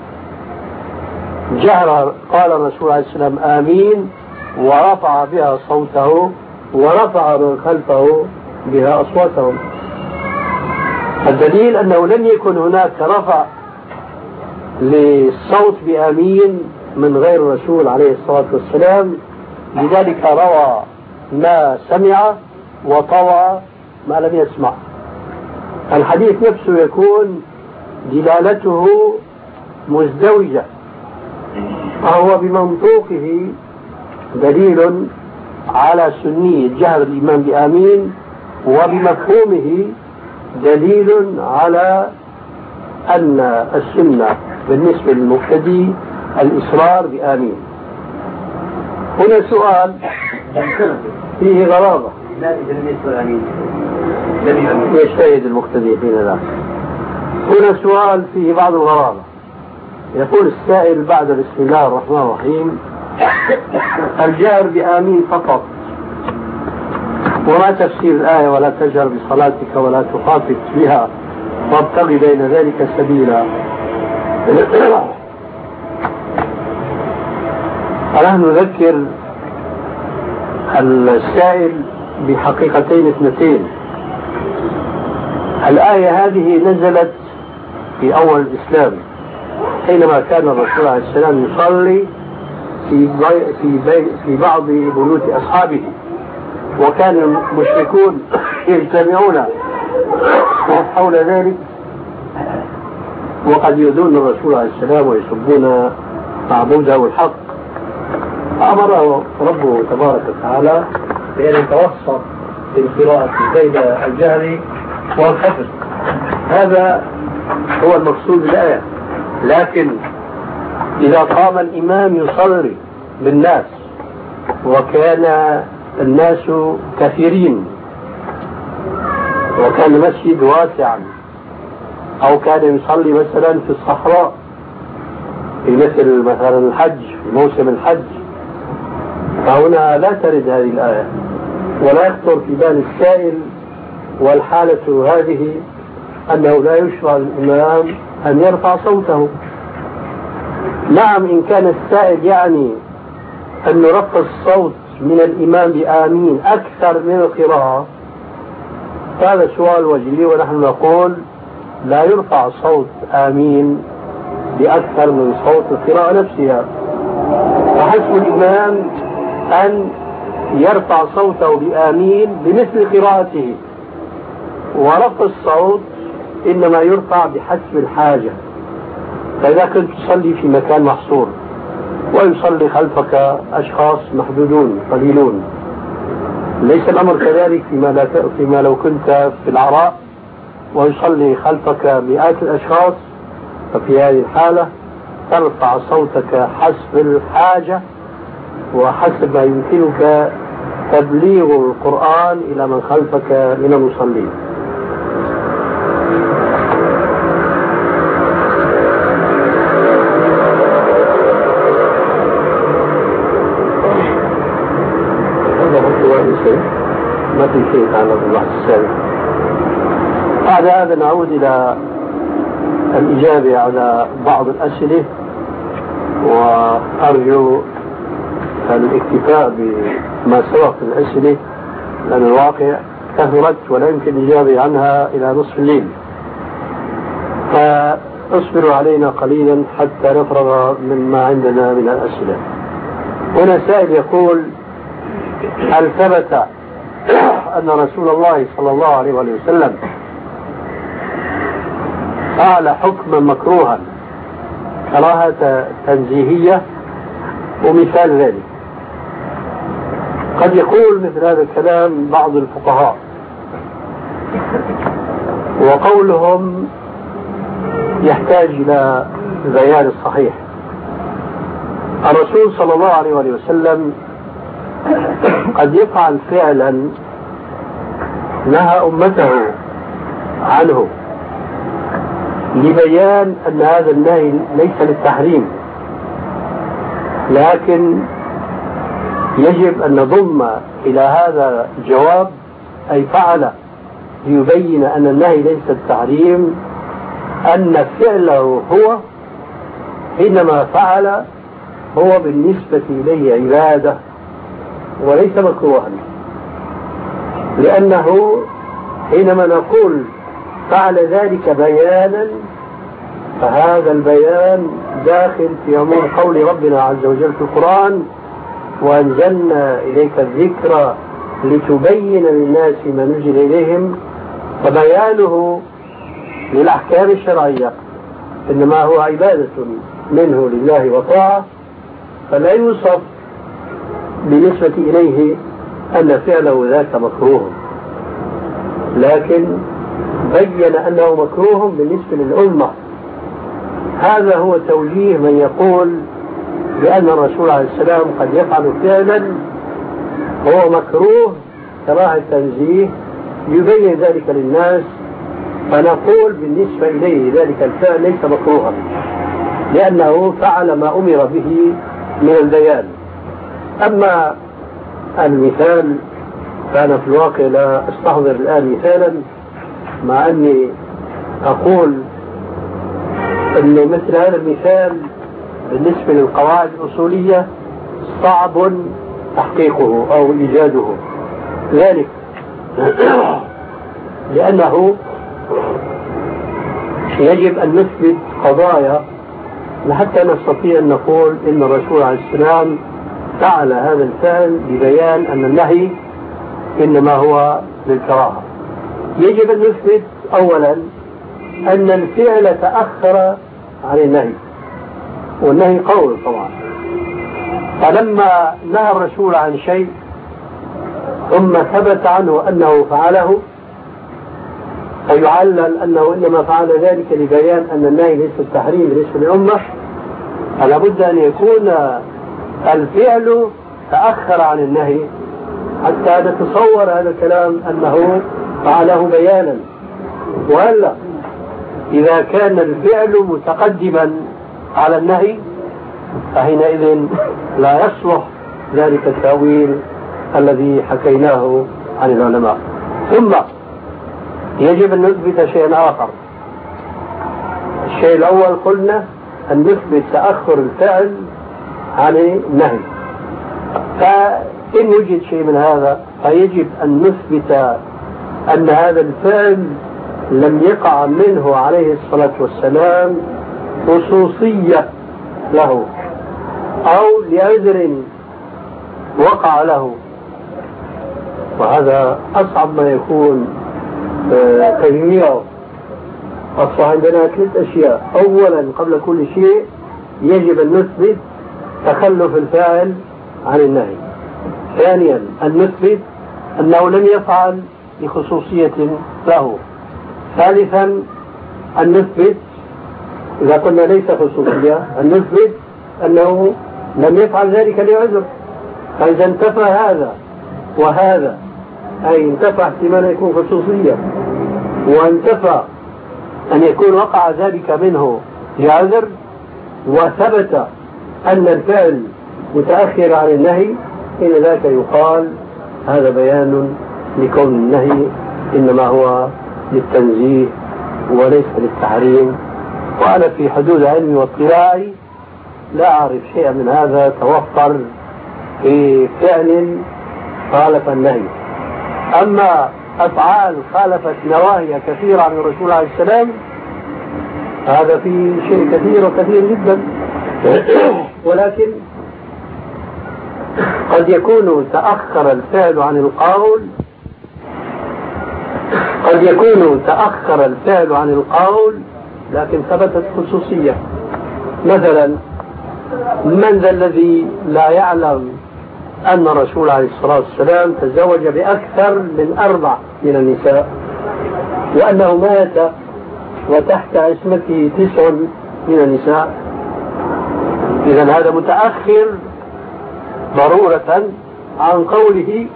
جهر قال الرسول عليه السلام آمين ورفع بها صوته ورفع من خلفه بها أصواتهم. الدليل أنه لم يكن هناك رفع للصوت بآمين من غير الرسول عليه الصلاة والسلام، لذلك روى ما سمع وطوى ما لم يسمع. الحديث نفسه يكون دلالته مزدوجة، فهو بمنطوقه دليل على سنية جهر الإمام بآمين، وبمفهومه دليل على أن السنة بالنسبة للمقتدي الإصرار بآمين. هنا سؤال فيه غرابة، يجتهد المقتدي حين ذاك. هنا سؤال فيه بعض الغرابة. يقول السائل بعد بسم الله الرحمن الرحيم الجهر بآمين فقط، وما تفسير الآية ولا تجهر بصلاتك ولا تخافت بها وابتغ بين ذلك سبيلا؟ ونحن نذكر السائل بحقيقتين اثنتين. الآية هذه نزلت في أول الإسلام حينما كان الرسول عليه السلام يصلي في في في بعض بيوت أصحابه، وكان المشركون يجتمعون حول ذلك وقد يؤذون الرسول عليه السلام ويسبون معبوده الحق، فأمره ربه تبارك وتعالى بأن يتوسط في القراءة بين الجهر والخفض. هذا هو المقصود بالآية. لكن إذا قام الإمام يصلي بالناس وكان الناس كثيرين وكان المسجد واسعا، أو كان يصلي مثلا في الصحراء في مثل مثلا الحج في موسم الحج، فهنا لا ترد هذه الآية ولا يخطر في بال السائل والحالة هذه أنه لا يشرع للإمام أن يرفع صوته. نعم، إن كان السائل يعني أن رفع الصوت من الإمام بآمين أكثر من القراءة، هذا سؤال وجيه، ونحن نقول لا يرفع صوت آمين بأكثر من صوت القراءة نفسها، فحسب الإمام أن يرفع صوته بآمين بمثل قراءته، ورفع الصوت إنما يرفع بحسب الحاجة. فإذا كنت تصلي في مكان محصور ويصلي خلفك أشخاص محدودون قليلون، ليس الأمر كذلك فيما, لا فيما لو كنت في العراء ويصلي خلفك مئات الأشخاص، ففي هذه الحالة ترفع صوتك حسب الحاجة وحسب ما يمكنك تبليغ القرآن إلى من خلفك من المصلين. ما في شيء يتعلق بالبحث السابق. بعد هذا نعود إلى الإجابة على بعض الأسئلة، وأرجو الاكتفاء بما سبق في الأسئلة لأن الواقع كثرت ولا يمكن الإجابة عنها إلى نصف الليل، فاصبروا علينا قليلا حتى نفرغ مما عندنا من الأسئلة. هنا سائل يقول: هل ثبت أن رسول الله صلى الله عليه وسلم فعل حكما مكروها كراهة تنزيهية؟ ومثال ذلك قد يقول مثل هذا الكلام بعض الفقهاء، وقولهم يحتاج إلى بيان الصحيح. الرسول صلى الله عليه وسلم قد يفعل فعلا نهى أمته عنه، لبيان أن هذا النهي ليس للتحريم، لكن يجب أن نضم إلى هذا الجواب أي فعل، ليبين أن النهي ليس التحريم، أن فعله هو حينما فعل هو بالنسبة إليه عبادة وليس مكروها، لأنه حينما نقول فعل ذلك بيانا فهذا البيان داخل في عموم قول ربنا عز وجل في القرآن: وأنزلنا إليك الذكر لتبين للناس ما نزل إليهم. فبيانه للأحكام الشرعية إنما هو عبادة منه لله وطاعة، فلا يوصف بالنسبة إليه أن فعله ذاك مكروه، لكن بين أنه مكروه بالنسبة للأمة. هذا هو توجيه من يقول بأن الرسول عليه السلام قد يفعل فعلا هو مكروه كراهة التنزيه يبين ذلك للناس، فنقول بالنسبة إليه ذلك الفعل ليس مكروها لأنه فعل ما أمر به من البيان. أما المثال فأنا في الواقع لا أستحضر الآن مثالا، مع أني أقول أنه مثل هذا المثال بالنسبة للقواعد الأصولية صعب تحقيقه أو إيجاده، ذلك لأنه يجب أن نثبت قضايا حتى نستطيع أن نقول إن الرسول عليه السلام فعل هذا الفعل ببيان أن النهي إنما هو للكراهة. يجب أن نثبت أولا أن الفعل تأخر عن النهي، والنهي قول طبعا، فلما نهى الرسول عن شيء ثم ثبت عنه أنه فعله فيعلل أنه إنما فعل ذلك لبيان أن النهي ليس التحريم بالنسبة للأمة، فلا بد أن يكون الفعل تأخر عن النهي حتى نتصور هذا الكلام أنه فعله بيانا. وهلا إذا كان الفعل متقدما على النهي فحينئذ لا يصلح ذلك التأويل الذي حكيناه عن العلماء. ثم يجب أن نثبت شيئا آخر. الشيء الأول قلنا أن نثبت تأخر الفعل عن النهي، فإن وجد شيء من هذا فيجب أن نثبت أن هذا الفعل لم يقع منه عليه الصلاة والسلام خصوصية له أو لعذر وقع له، وهذا أصعب ما يكون تجميعه. أصبح عندنا ثلاث أشياء. أولا قبل كل شيء يجب أن نثبت تخلف الفاعل عن النهي. ثانيا أن نثبت أنه لم يفعل لخصوصية له. ثالثا أن نثبت إذا قلنا ليس خصوصية أن نثبت أنه لم يفعل ذلك لعذر. فإذا انتفى هذا وهذا، أي انتفى احتمال يكون خصوصية وانتفى أن يكون وقع ذلك منه لعذر، وثبت أن الفعل متأخر عن النهي، إن ذاك يقال هذا بيان لكون النهي إنما هو للتنزيه وليس للتحريم. وأنا في حدود علمي واطلاعي لا أعرف شيئا من هذا توفر في فعل خالف النهي. أما أفعال خالفت نواهي كثيرة عن الرسول عليه السلام هذا في شيء كثير وكثير جدا. ولكن قد يكون تأخر الفعل عن القول قد يكون تأخر الفعل عن القول لكن ثبتت خصوصية. مثلا من ذا الذي لا يعلم أن الرسول عليه الصلاة والسلام تزوج بأكثر من أربع من النساء وأنه مات وتحت عصمته تسع من النساء؟ إذا هذا متأخر ضرورة عن قوله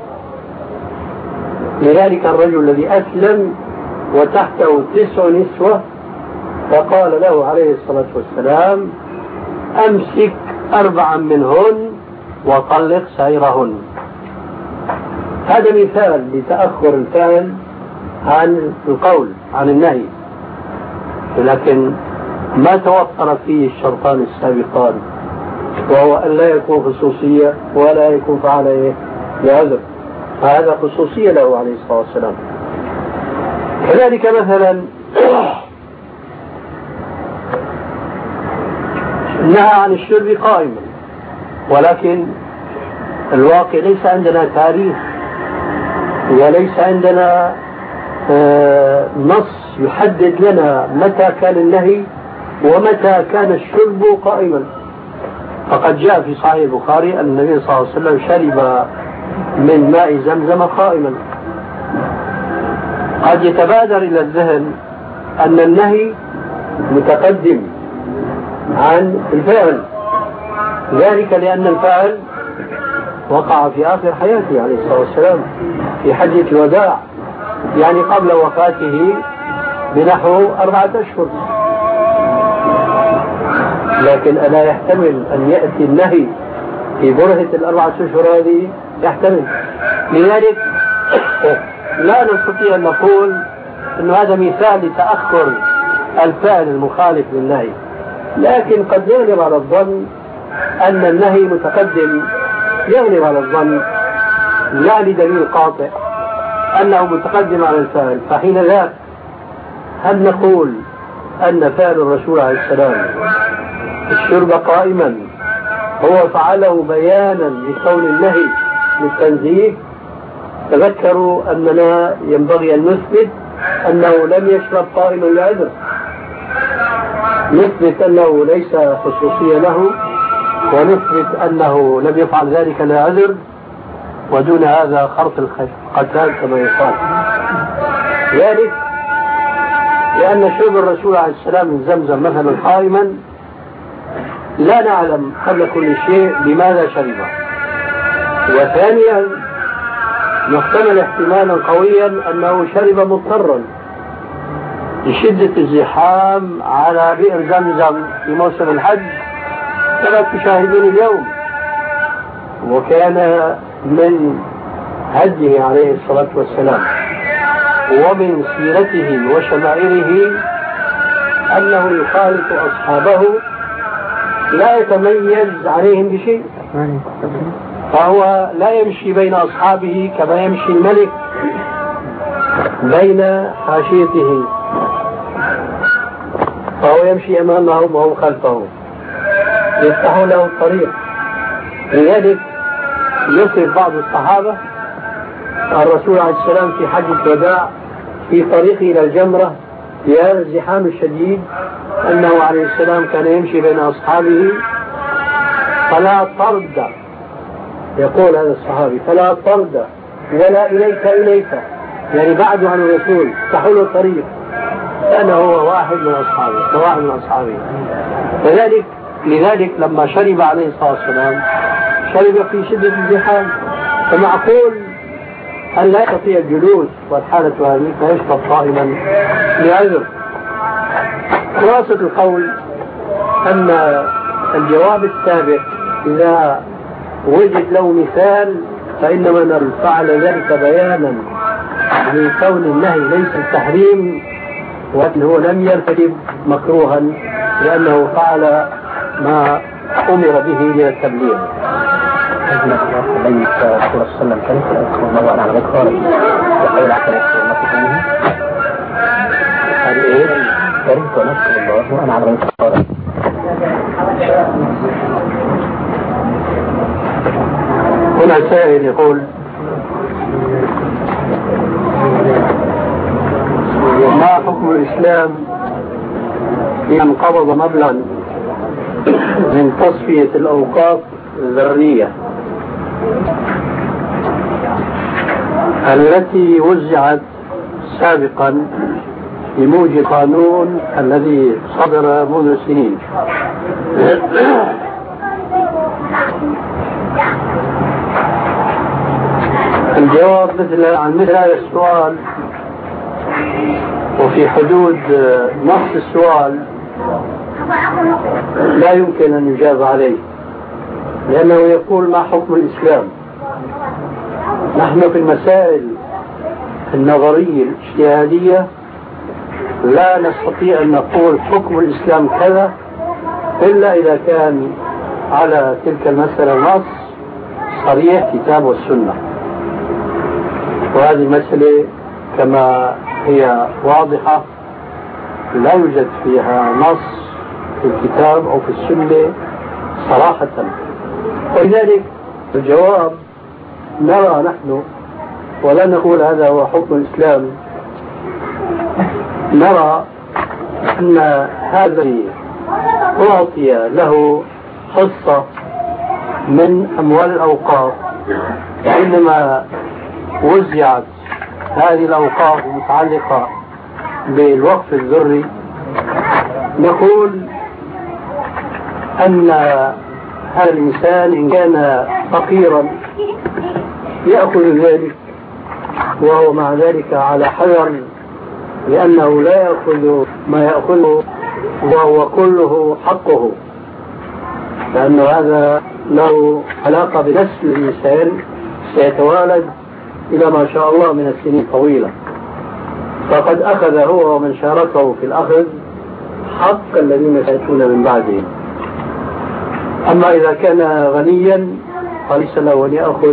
لذلك الرجل الذي أسلم وتحته تسع نسوة فقال له عليه الصلاة والسلام أمسك أربعا منهن وطلق سائرهن. هذا مثال لتأخر الفعل عن القول عن النهي، لكن ما توفر فيه الشرطان السابقان، وهو أن لا يكون خصوصية ولا يكون فعل لعذر، فهذا خصوصية له عليه الصلاة والسلام. كذلك مثلا نهى عن الشرب قائما، ولكن الواقع ليس عندنا تاريخ وليس عندنا نص يحدد لنا متى كان النهي ومتى كان الشرب قائما. فقد جاء في صحيح البخاري أن النبي صلى الله عليه وسلم شرب من ماء زمزم قائما. قد يتبادر إلى الذهن أن النهي متقدم عن الفعل، ذلك لأن الفعل وقع في آخر حياته عليه الصلاة والسلام في حجة الوداع، يعني قبل وفاته بنحو أربعة أشهر. لكن ألا يحتمل أن يأتي النهي في برهة الأربعة أشهر هذه؟ يحتمل. لذلك لا نستطيع أن نقول أن هذا مثال لتأخر الفعل المخالف للنهي، لكن قد يغلب على الظن أن النهي متقدم، يغلب على الظن لا لدليل قاطع أنه متقدم على الفعل. فحين ذاك هل نقول أن فعل الرسول عليه السلام الشرب قائما هو فعله بيانا لكون النهي للتنزيه؟ تذكروا أننا ينبغي أن نثبت أنه لم يشرب قائما لعذر، نثبت أنه ليس خصوصية له، ونثبت أنه لم يفعل ذلك لعذر، ودون هذا خرط القتال كما يقال. ذلك لأن شرب الرسول عليه السلام من زمزم مثلا قائما لا نعلم قبل كل شيء لماذا شربه، وثانيا يحتمل احتمالا قويا أنه شرب مضطرا لشدة الزحام على بئر زمزم في موسم الحج كما تشاهدون اليوم. وكان من هديه عليه الصلاة والسلام ومن سيرته وشمائله أنه يخالط أصحابه لا يتميز عليهم بشيء، فهو لا يمشي بين أصحابه كما يمشي الملك بين حاشيته، فهو يمشي أمامهم وهم خلفه يفتحون له الطريق. لذلك يصف بعض الصحابة الرسول عليه السلام في حجة الوداع في طريقه إلى الجمرة في هذا الزحام الشديد أنه عليه السلام كان يمشي بين أصحابه فلا طرد، يقول هذا الصحابي فلا طرد ولا إليك إليك، يعني بعد عن الرسول تحول الطريق، لأنه هو واحد من أصحابه واحد من أصحابه. لذلك لذلك لما شرب عليه الصلاة والسلام شرب في شدة الزحام، فمعقول أن لا يستطيع الجلوس والحالة هذه فيشرب قائما لعذر. خلاصة القول أن الجواب السابق إذا وجد له مثال فإن من فعل ذلك بيانا لكون النهي ليس التحريم، وأنه هو لم يرتكب مكروها لأنه فعل ما أمر به من التبليغ. بين الرسول صلى الله عليه وسلم كان يذكر الله على ذكره وقول عقل يذكر الله كله هذه ايه؟ كرهت ان اذكر الله وانا على ذكره. هنا سائل يقول ما حكم الإسلام إن قبض مبلغا من تصفية الأوقاف الذرية التي وزعت سابقا بموجب قانون الذي صدر منذ سنين؟ الجواب مثل عن مثل هذا السؤال وفي حدود نص السؤال لا يمكن أن يجاب عليه، لأنه يقول ما حكم الإسلام. نحن في المسائل النظرية الاجتهادية لا نستطيع أن نقول حكم الإسلام كذا إلا إذا كان على تلك المسألة نص صريح كتاب والسنة. وهذه المسألة كما هي واضحة لا يوجد فيها نص في الكتاب أو في السنة صراحة. ولذلك الجواب نرى نحن، ولا نقول هذا هو حكم الإسلام، نرى أن هذا أعطي له حصة من أموال الأوقاف، حينما وزعت هذه الأوقاف المتعلقة بالوقف الذري، نقول أن هذا الإنسان إن كان فقيرا يأخذ ذلك وهو مع ذلك على حذر، لأنه لا يأخذ ما يأخذه وهو كله حقه، لأن هذا له علاقة بنسل الإنسان سيتوالد إلى ما شاء الله من السنين طويلة، فقد أخذ هو ومن شاركه في الأخذ حق الذين سيأتون من بعده. أما إذا كان غنيا فليس له أن يأخذ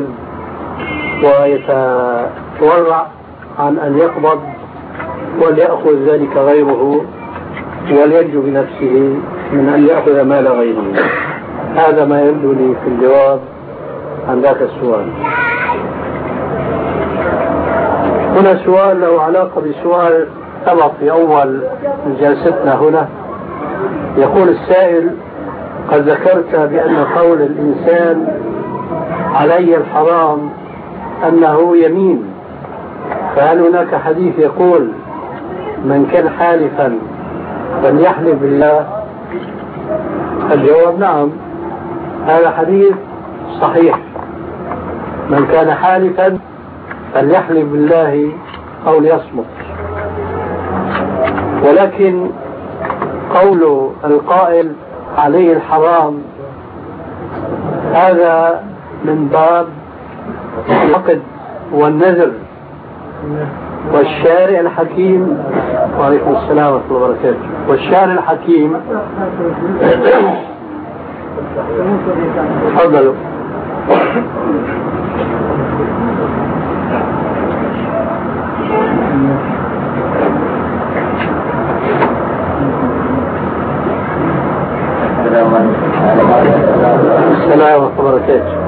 ويتورع عن أن يقبض، وليأخذ ذلك غيره ولينجو بنفسه من أن يأخذ مال غيره. هذا ما يبدو لي في الجواب عن ذاك السؤال. هنا سؤال له علاقة بسؤال سبق في أول جلستنا هنا. يقول السائل: قد ذكرت بأن قول الإنسان علي الحرام أنه يمين، فهل هناك حديث يقول من كان حالفا فليحلف بالله؟ الجواب نعم، هذا حديث صحيح، من كان حالفا فليحلف بالله أو ليصمت. ولكن قول القائل عليه الحرام هذا من باب العقد والنذر، والشارع الحكيم، وعليكم السلام ورحمة الله وبركاته، والشارع الحكيم تفضلوا. السلام ورحمة الله وبركاته.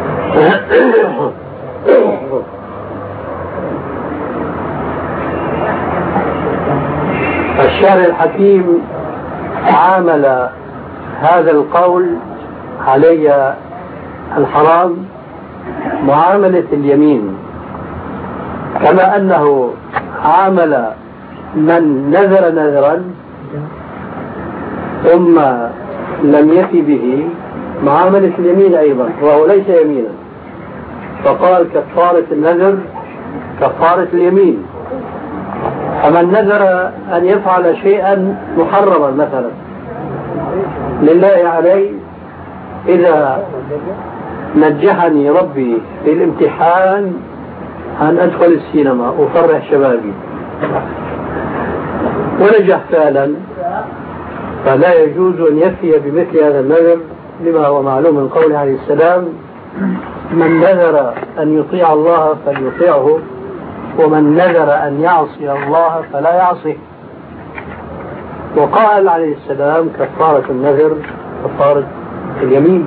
الشارع الحكيم عامل هذا القول علي الحرام معاملة اليمين، كما أنه عامل من نذر نذرا ثم لم يفي به معاملة اليمين أيضا، وهو ليس يمينا، فقال كفارة النذر كفارة اليمين. فمن نذر أن يفعل شيئا محرما مثلا لله علي، إذا نجحني ربي في الامتحان أن أدخل السينما أفرح شبابي ونجح فعلا، فلا يجوز أن يفي بمثل هذا النذر، لما هو معلوم من قوله عليه السلام: من نذر أن يطيع الله فليطيعه، ومن نذر أن يعصي الله فلا يعصيه. وقال عليه السلام: كفارة النذر كفارة اليمين.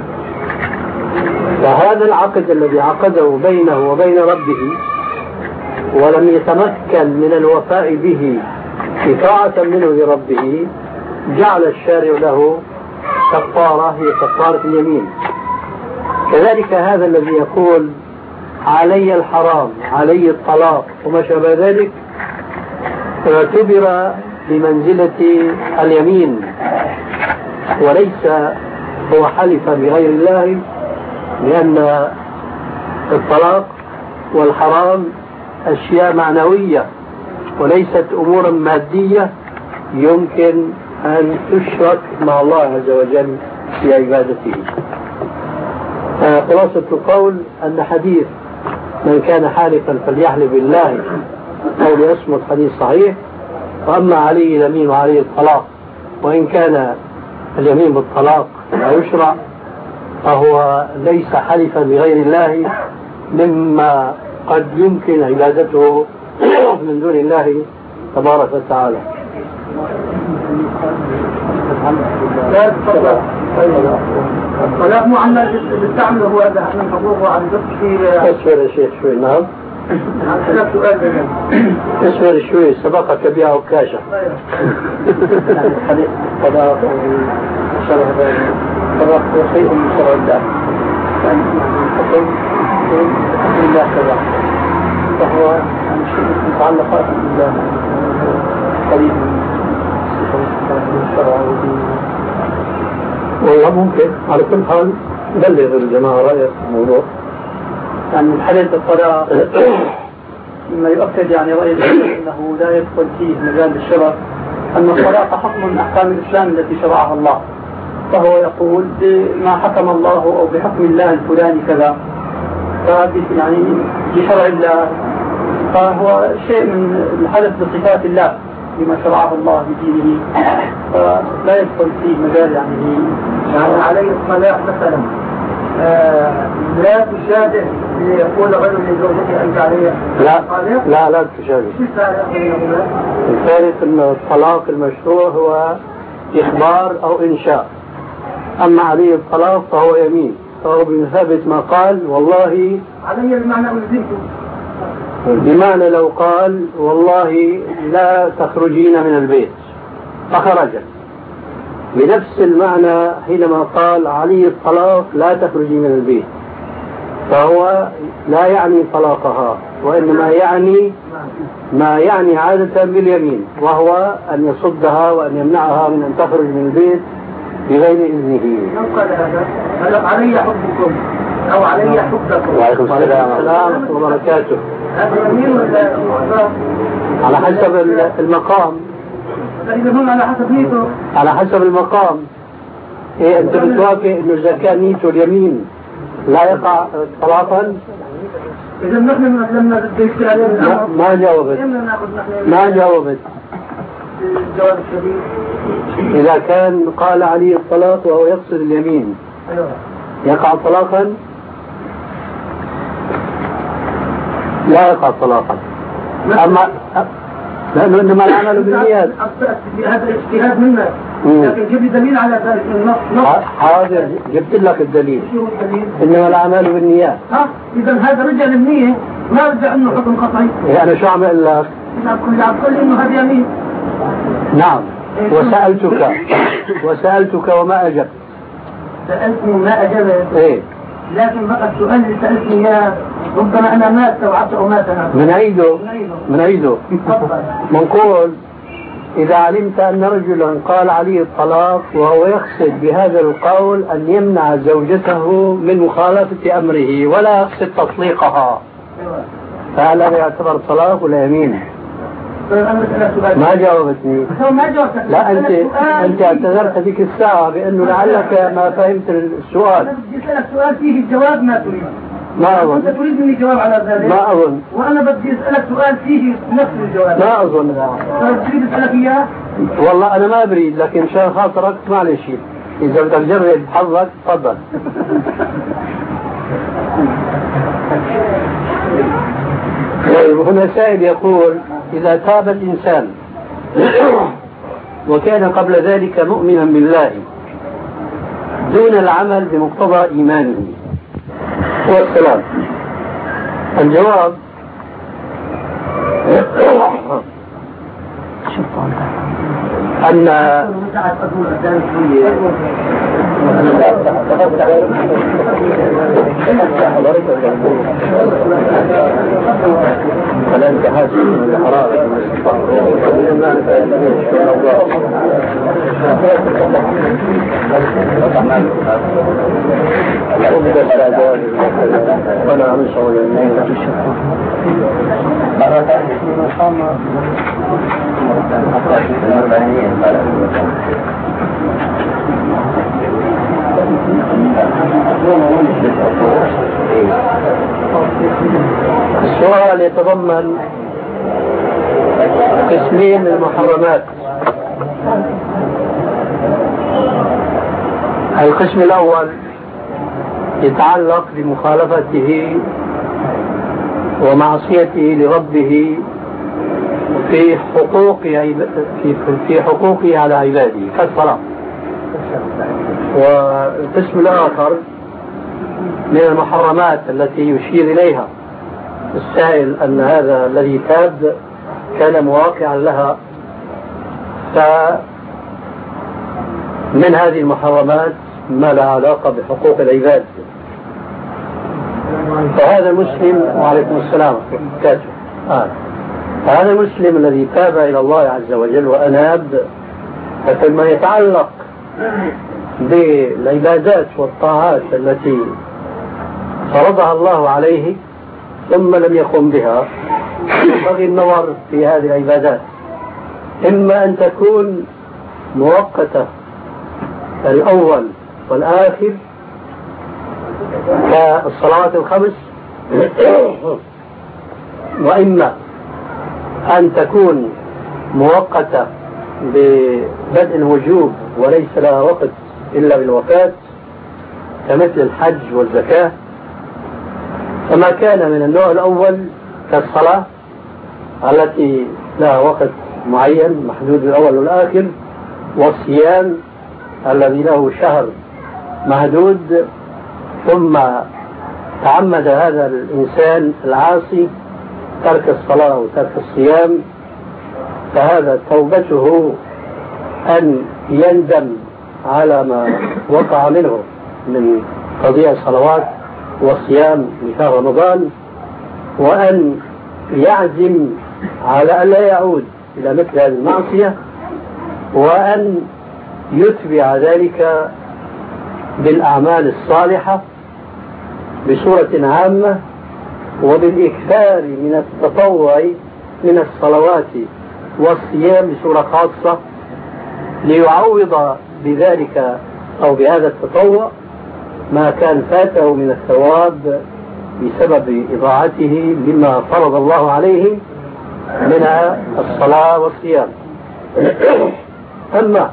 فهذا العقد الذي عقده بينه وبين ربه ولم يتمكن من الوفاء به إطاعة منه لربه، جعل الشارع له كفارة هي كفارة اليمين. كذلك هذا الذي يقول علي الحرام علي الطلاق وما شابه ذلك اعتبر بمنزلة اليمين، وليس هو حلف بغير الله، لأن الطلاق والحرام أشياء معنوية وليست أمورا مادية يمكن أن تشرك مع الله عز وجل في عبادته. خلاصة القول أن حديث من كان حالفا فليحلف بالله أو ليصمت حديث صحيح، وأما عليه اليمين وعليه الطلاق، وإن كان اليمين بالطلاق لا يشرع فهو ليس حلفا لغير الله مما قد يمكن عبادته من دون الله تبارك وتعالى. الطلاق معمل بالتعمل هو هذا من حقوقه عن ذكر أسفل يا شيخ شوي. نعم أسفل شوي سبقك بها عكاشة. الطلاق شرع الطلاق هو شيء من شرع الله، يعني حكم حكم الله شرع، فهو عن شيء متعلقات بالله قريب من الشرع ودين. والله ممكن على كل حال بلغ الجماعة رأيك في الموضوع. يعني من حديث الطلاق مما يؤكد يعني رأي أنه لا يدخل فيه مجال الشرع، أن الطلاق حكم من أحكام الإسلام التي شرعها الله، فهو يقول بما حكم الله أو بحكم الله الفلاني كذا، يعني بشرع الله، فهو شيء من الحدث بصفات الله بما شرعه الله بدينه، فلا يدخل فيه مجال يعني يعني عليه الطلاق مثلا آه لا تشابه ليقول غير لزوجته أنت عليه. لا لا لا تشابه. الثالث أن الطلاق المشروع هو إخبار أو إنشاء، أما عليه الطلاق فهو يمين، فهو بمثابة ما قال والله علي بمعنى ألزمته، بمعنى لو قال والله لا تخرجين من البيت فخرجت، بنفس المعنى حينما قال علي الطلاق لا تخرجي من البيت، فهو لا يعني طلاقها، وإنما يعني ما يعني عادة باليمين، وهو أن يصدها وأن يمنعها من أن تخرج من البيت بغير إذنه. من قال هذا؟ قال علي حبكم أو علي حبكم. وعليكم السلام ورحمة الله وبركاته. هذا يمين ولا على حسب المقام. إذا هم على حسب نيته. على حسب المقام. إيه أنت بتوافق إنه إذا كان نيته اليمين لا يقع طلاقا؟ إذا نحن لما بدي عليه ما, ما جاوبت. ما جاوبت. الجواب الشديد. إذا كان قال علي الطلاق وهو يقصد اليمين يقع طلاقا؟ لا يقع طلاقا. أما لأنه إنما العمل بالنيات. هذا الاجتهاد منا، لكن جيب لي دليل على ذلك النص. حاضر جبت لك الدليل. إنما العمل بالنيات. ها إذا هذا رجع للنية، ما رجع إنه حكم قطعي. يعني أنا شو أعمل لك؟ عم تقول إنه هذا يمين. نعم. وسألتك وسألتك وما أجبت. سألتني وما أجبت. إيه. لكن بقى السؤال اللي سألتني إياه ربما أنا ما استوعبت أو ما فهمت. من عيده من عيده منقول إذا علمت أن رجلا قال عليه الطلاق وهو يقصد بهذا القول أن يمنع زوجته من مخالفة أمره ولا يقصد تطليقها، فهل هذا يعتبر طلاق ولا يمين؟ ما جاوبتني. ما جاوبت. لا أنت أنت اعتذرت هذيك الساعة بأنه لعلك ما فهمت السؤال. أنا بدي أسألك سؤال فيه الجواب ما تريد. ما أظن. أنت تريد مني جواب على ذلك. ما أظن. وأنا بدي أسألك سؤال فيه نفس الجواب. ما أظن. تريد أسألك إياه؟ والله أنا ما بريد، لكن مشان خاطرك معلش إذا بدك تجرب حظك تفضل. هنا سائل يقول إذا تاب الإنسان وكان قبل ذلك مؤمنا بالله دون العمل بمقتضى إيمانه والسلام، الجواب أن وأنا عم شغل مرة ثانية في مقام السؤال يتضمن قسمين من المحرمات. القسم الأول يتعلق بمخالفته ومعصيته لربه في حقوق في في حقوقه على عباده كالصلاة. والقسم الآخر من المحرمات التي يشير إليها السائل أن هذا الذي تاب كان مواقعا لها، فمن هذه المحرمات ما لها علاقة بحقوق العباد. فهذا المسلم وعليكم السلام آه. فهذا المسلم الذي تاب إلى الله عز وجل وأناب، فيما يتعلق بالعبادات والطاعات التي فرضها الله عليه ثم لم يقم بها، ينبغي النظر في هذه العبادات، إما أن تكون مؤقتة الأول والآخر كالصلوات الخمس، وإما أن تكون مؤقتة ببدء الوجوب وليس لها وقت إلا بالوفاة كمثل الحج والزكاة. فما كان من النوع الأول كالصلاة التي لها وقت معين محدود الأول والآخر، والصيام الذي له شهر محدود، ثم تعمد هذا الإنسان العاصي ترك الصلاة وترك الصيام، فهذا توبته أن يندم على ما وقع منه من تضييع الصلوات والصيام لشهر رمضان، وأن يعزم على أن لا يعود إلى مثل هذه المعصية، وأن يتبع ذلك بالأعمال الصالحة بصورة عامة، وبالإكثار من التطوع من الصلوات والصيام بصورة خاصة، ليعوض بذلك أو بهذا التطوع ما كان فاته من الثواب بسبب إضاعته مما فرض الله عليه من الصلاة والصيام. أما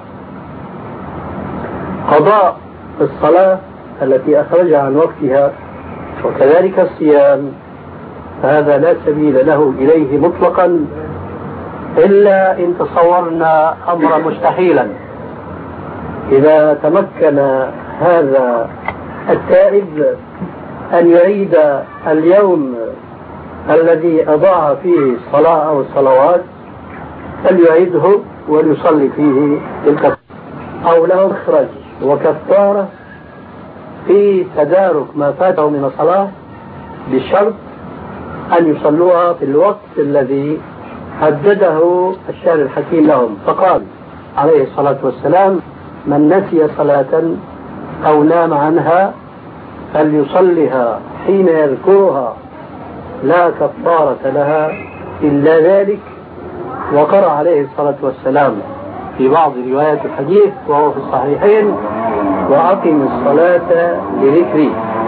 قضاء الصلاة التي أخرجها عن وقتها وكذلك الصيام، هذا لا سبيل له إليه مطلقا إلا إن تصورنا أمرا مستحيلا. إذا تمكن هذا التائب أن يعيد اليوم الذي أضاع فيه الصلاة أو الصلوات فليعيده وليصلي فيه تلك، أو له مخرج وكفارة في تدارك ما فاته من الصلاة بشرط أن يصلوها في الوقت الذي حدده الشارع الحكيم لهم، فقال عليه الصلاة والسلام: من نسي صلاة أو نام عنها فليصلها حين يذكرها لا كفارة لها إلا ذلك. وقرأ عليه الصلاة والسلام في بعض روايات الحديث وهو في الصحيحين: وأقم الصلاة لذكري.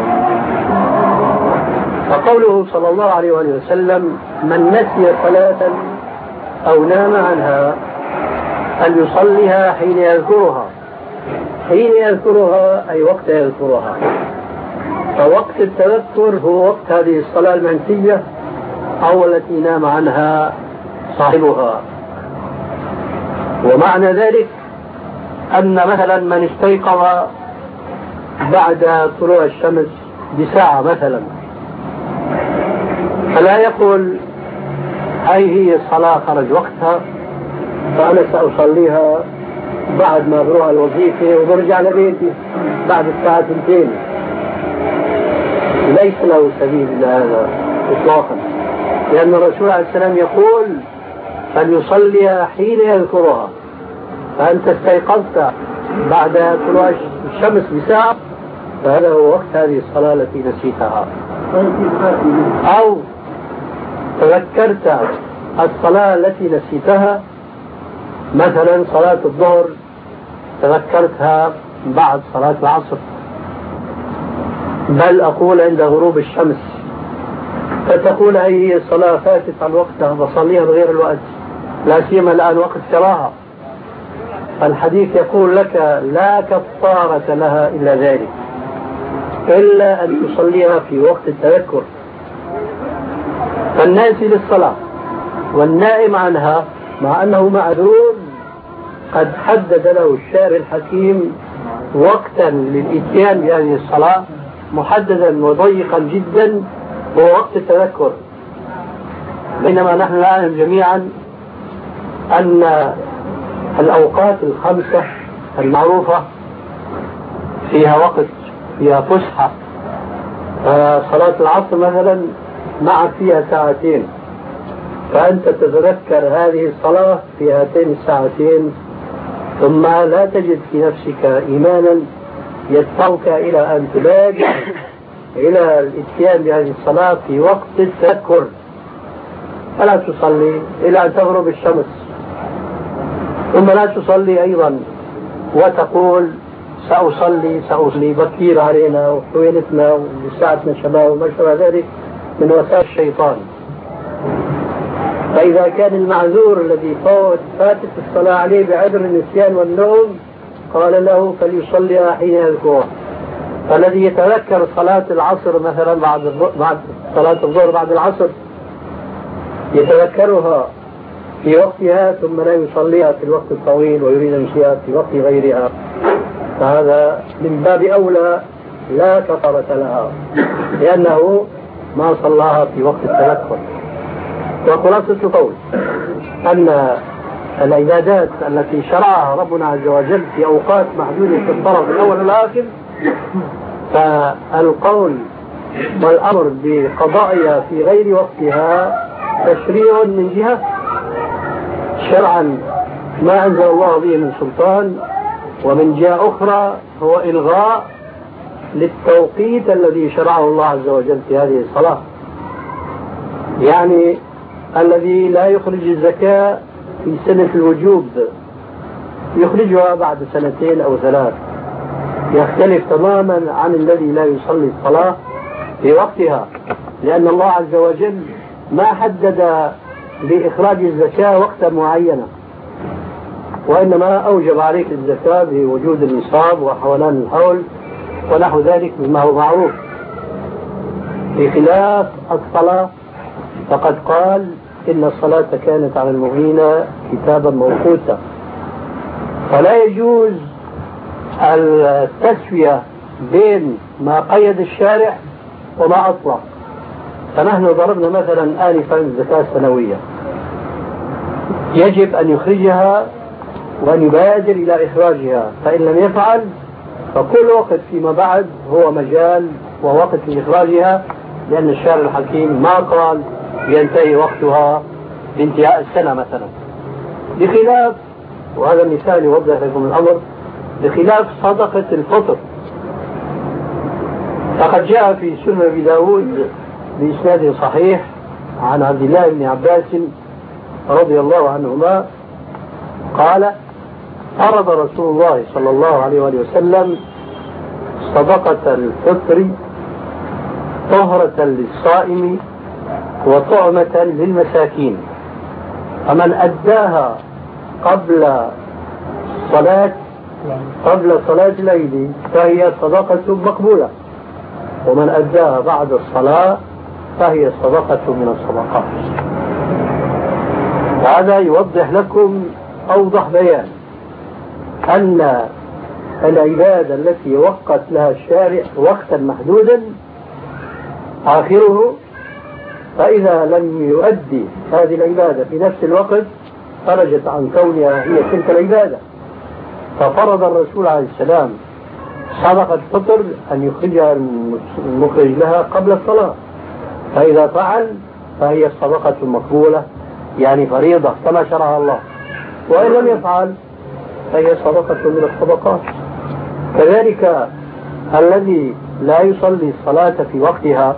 فقوله صلى الله عليه وسلم: من نسي صلاة أو نام عنها فليصليها حين يذكرها. حين يذكرها أي وقت يذكرها، فوقت التذكر هو وقت هذه الصلاة المنسية أو التي نام عنها صاحبها. ومعنى ذلك أن مثلا من استيقظ بعد طلوع الشمس بساعة مثلا، فلا يقول هاي هي الصلاة خرج وقتها فأنا سأصليها بعد ما بروح الوظيفة وبرجع لبيتي بعد الساعة اثنتين. ليس له سبيل لهذا إطلاقا، لأن الرسول عليه السلام يقول: فليصليها حين يذكرها. فأنت استيقظت بعد طلوع الشمس بساعة فهذا هو وقت هذه الصلاة التي نسيتها. أو تذكرت الصلاة التي نسيتها مثلا صلاة الظهر تذكرتها بعد صلاة العصر، بل أقول عند غروب الشمس، فتقول هذه الصلاة فاتت عن وقتها بصليها بغير الوقت، لا سيما الآن وقت كراهة. الحديث يقول لك لا كفارة لها إلا ذلك، إلا أن تصليها في وقت التذكر. فالناسي للصلاة والنائم عنها مع أنه معذور قد حدد له الشارع الحكيم وقتا للإتيان بهذه الصلاة محددا وضيقا جدا هو وقت التذكر. بينما نحن نعلم جميعا أن الأوقات الخمسة المعروفة فيها وقت، فيها فسحة. صلاة العصر مثلا معك فيها ساعتين، فأنت تتذكر هذه الصلاة في هاتين الساعتين ثم لا تجد في نفسك إيمانا يدفعك إلى أن تلاجئ إلى الإتيان بهذه الصلاة في وقت التذكر، فلا تصلي إلى أن تغرب الشمس، ثم لا تصلي أيضا وتقول سأصلي سأصلي بكير علينا وحوينتنا وساعتنا شباب وما شابه ذلك من وسائل الشيطان. فإذا كان المعذور الذي فوت فاتت الصلاة عليه بعذر النسيان والنوم قال له فليصليها حين يذكرها. فالذي يتذكر صلاة العصر مثلا بعد بعد صلاة الظهر بعد العصر يتذكرها في وقتها ثم لا يصليها في الوقت الطويل ويريد أن يصليها في وقت غيرها، فهذا من باب أولى لا كفارة لها لأنه ما صلاها في وقت التذكر. وخلاصة القول أن العبادات التي شرعها ربنا عز وجل في أوقات محدودة في الطرف الأول والآخر فالقول والأمر بقضائها في غير وقتها تشريع من جهة شرعا ما أنزل الله به من سلطان، ومن جهة أخرى هو إلغاء للتوقيت الذي شرعه الله عز وجل في هذه الصلاة. يعني الذي لا يخرج الزكاة في سنة الوجوب يخرجها بعد سنتين أو ثلاث، يختلف تماما عن الذي لا يصلي الصلاة في وقتها، لأن الله عز وجل ما حدد لإخراج الزكاة وقتا معينا، وإنما أوجب عليك الزكاة بوجود النصاب وحولان الحول ونحو ذلك مما هو معروف. بخلاف الصلاة فقد قال إن الصلاة كانت على المؤمنين كتابا موقوتا، فلا يجوز التسوية بين ما قيد الشارع وما أطلق. فنحن ضربنا مثلا آنفا الزكاة السنوية، يجب أن يخرجها وأن يبادر إلى إخراجها، فإن لم يفعل فكل وقت فيما بعد هو مجال ووقت لإخراجها، لأن الشارع الحكيم ما قال ينتهي وقتها بانتهاء السنة مثلا. بخلاف، وهذا المثال يوضح لكم الأمر، بخلاف صدقة الفطر فقد جاء في سنن أبي داود بإسناد صحيح عن عبد الله بن عباس رضي الله عنهما قال فرض رسول الله صلى الله عليه وآله وسلم صدقة الفطر طهرة للصائم وطعمة للمساكين، فمن أداها قبل صلاة قبل صلاة الليل فهي صدقة مقبولة، ومن أداها بعد الصلاة فهي صدقة من الصدقات. وهذا يوضح لكم أوضح بيان أن العبادة التي وقت لها الشارع وقتا محدودا آخره، فإذا لم يؤدي هذه العبادة في نفس الوقت خرجت عن كونها هي تلك العبادة. ففرض الرسول عليه السلام صدقة الفطر أن يخرجها المخرج لها قبل الصلاة، فإذا فعل فهي الصدقة المقبولة، يعني فريضة كما شرعها الله، وإن لم يفعل فهي صدقة من الصدقات. كذلك الذي لا يصلي الصلاة في وقتها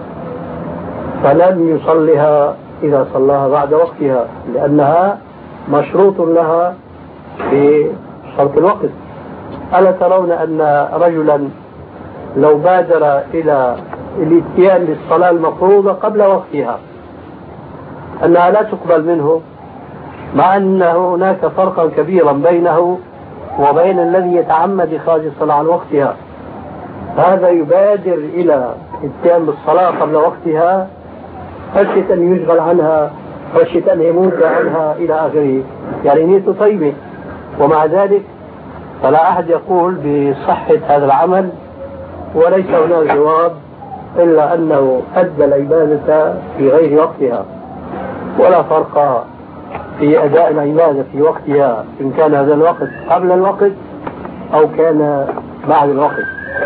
فلن يصليها إذا صلاها بعد وقتها، لأنها مشروط لها في شرط الوقت. ألا ترون أن رجلا لو بادر إلى الاتيان بالصلاة المفروضة قبل وقتها أنها لا تقبل منه، مع أن هناك فرقا كبيرا بينه وبين الذي يتعمد إخراج الصلاة عن وقتها. هذا يبادر إلى الاتيان بالصلاة قبل وقتها خشية أن يشغل عنها، خشية أن يموت عنها إلى آخره، يعني نيته طيبة، ومع ذلك فلا أحد يقول بصحة هذا العمل، وليس هناك جواب إلا أنه أدى العبادة في غير وقتها. ولا فرق في أداء العبادة في وقتها إن كان هذا الوقت قبل الوقت أو كان بعد الوقت.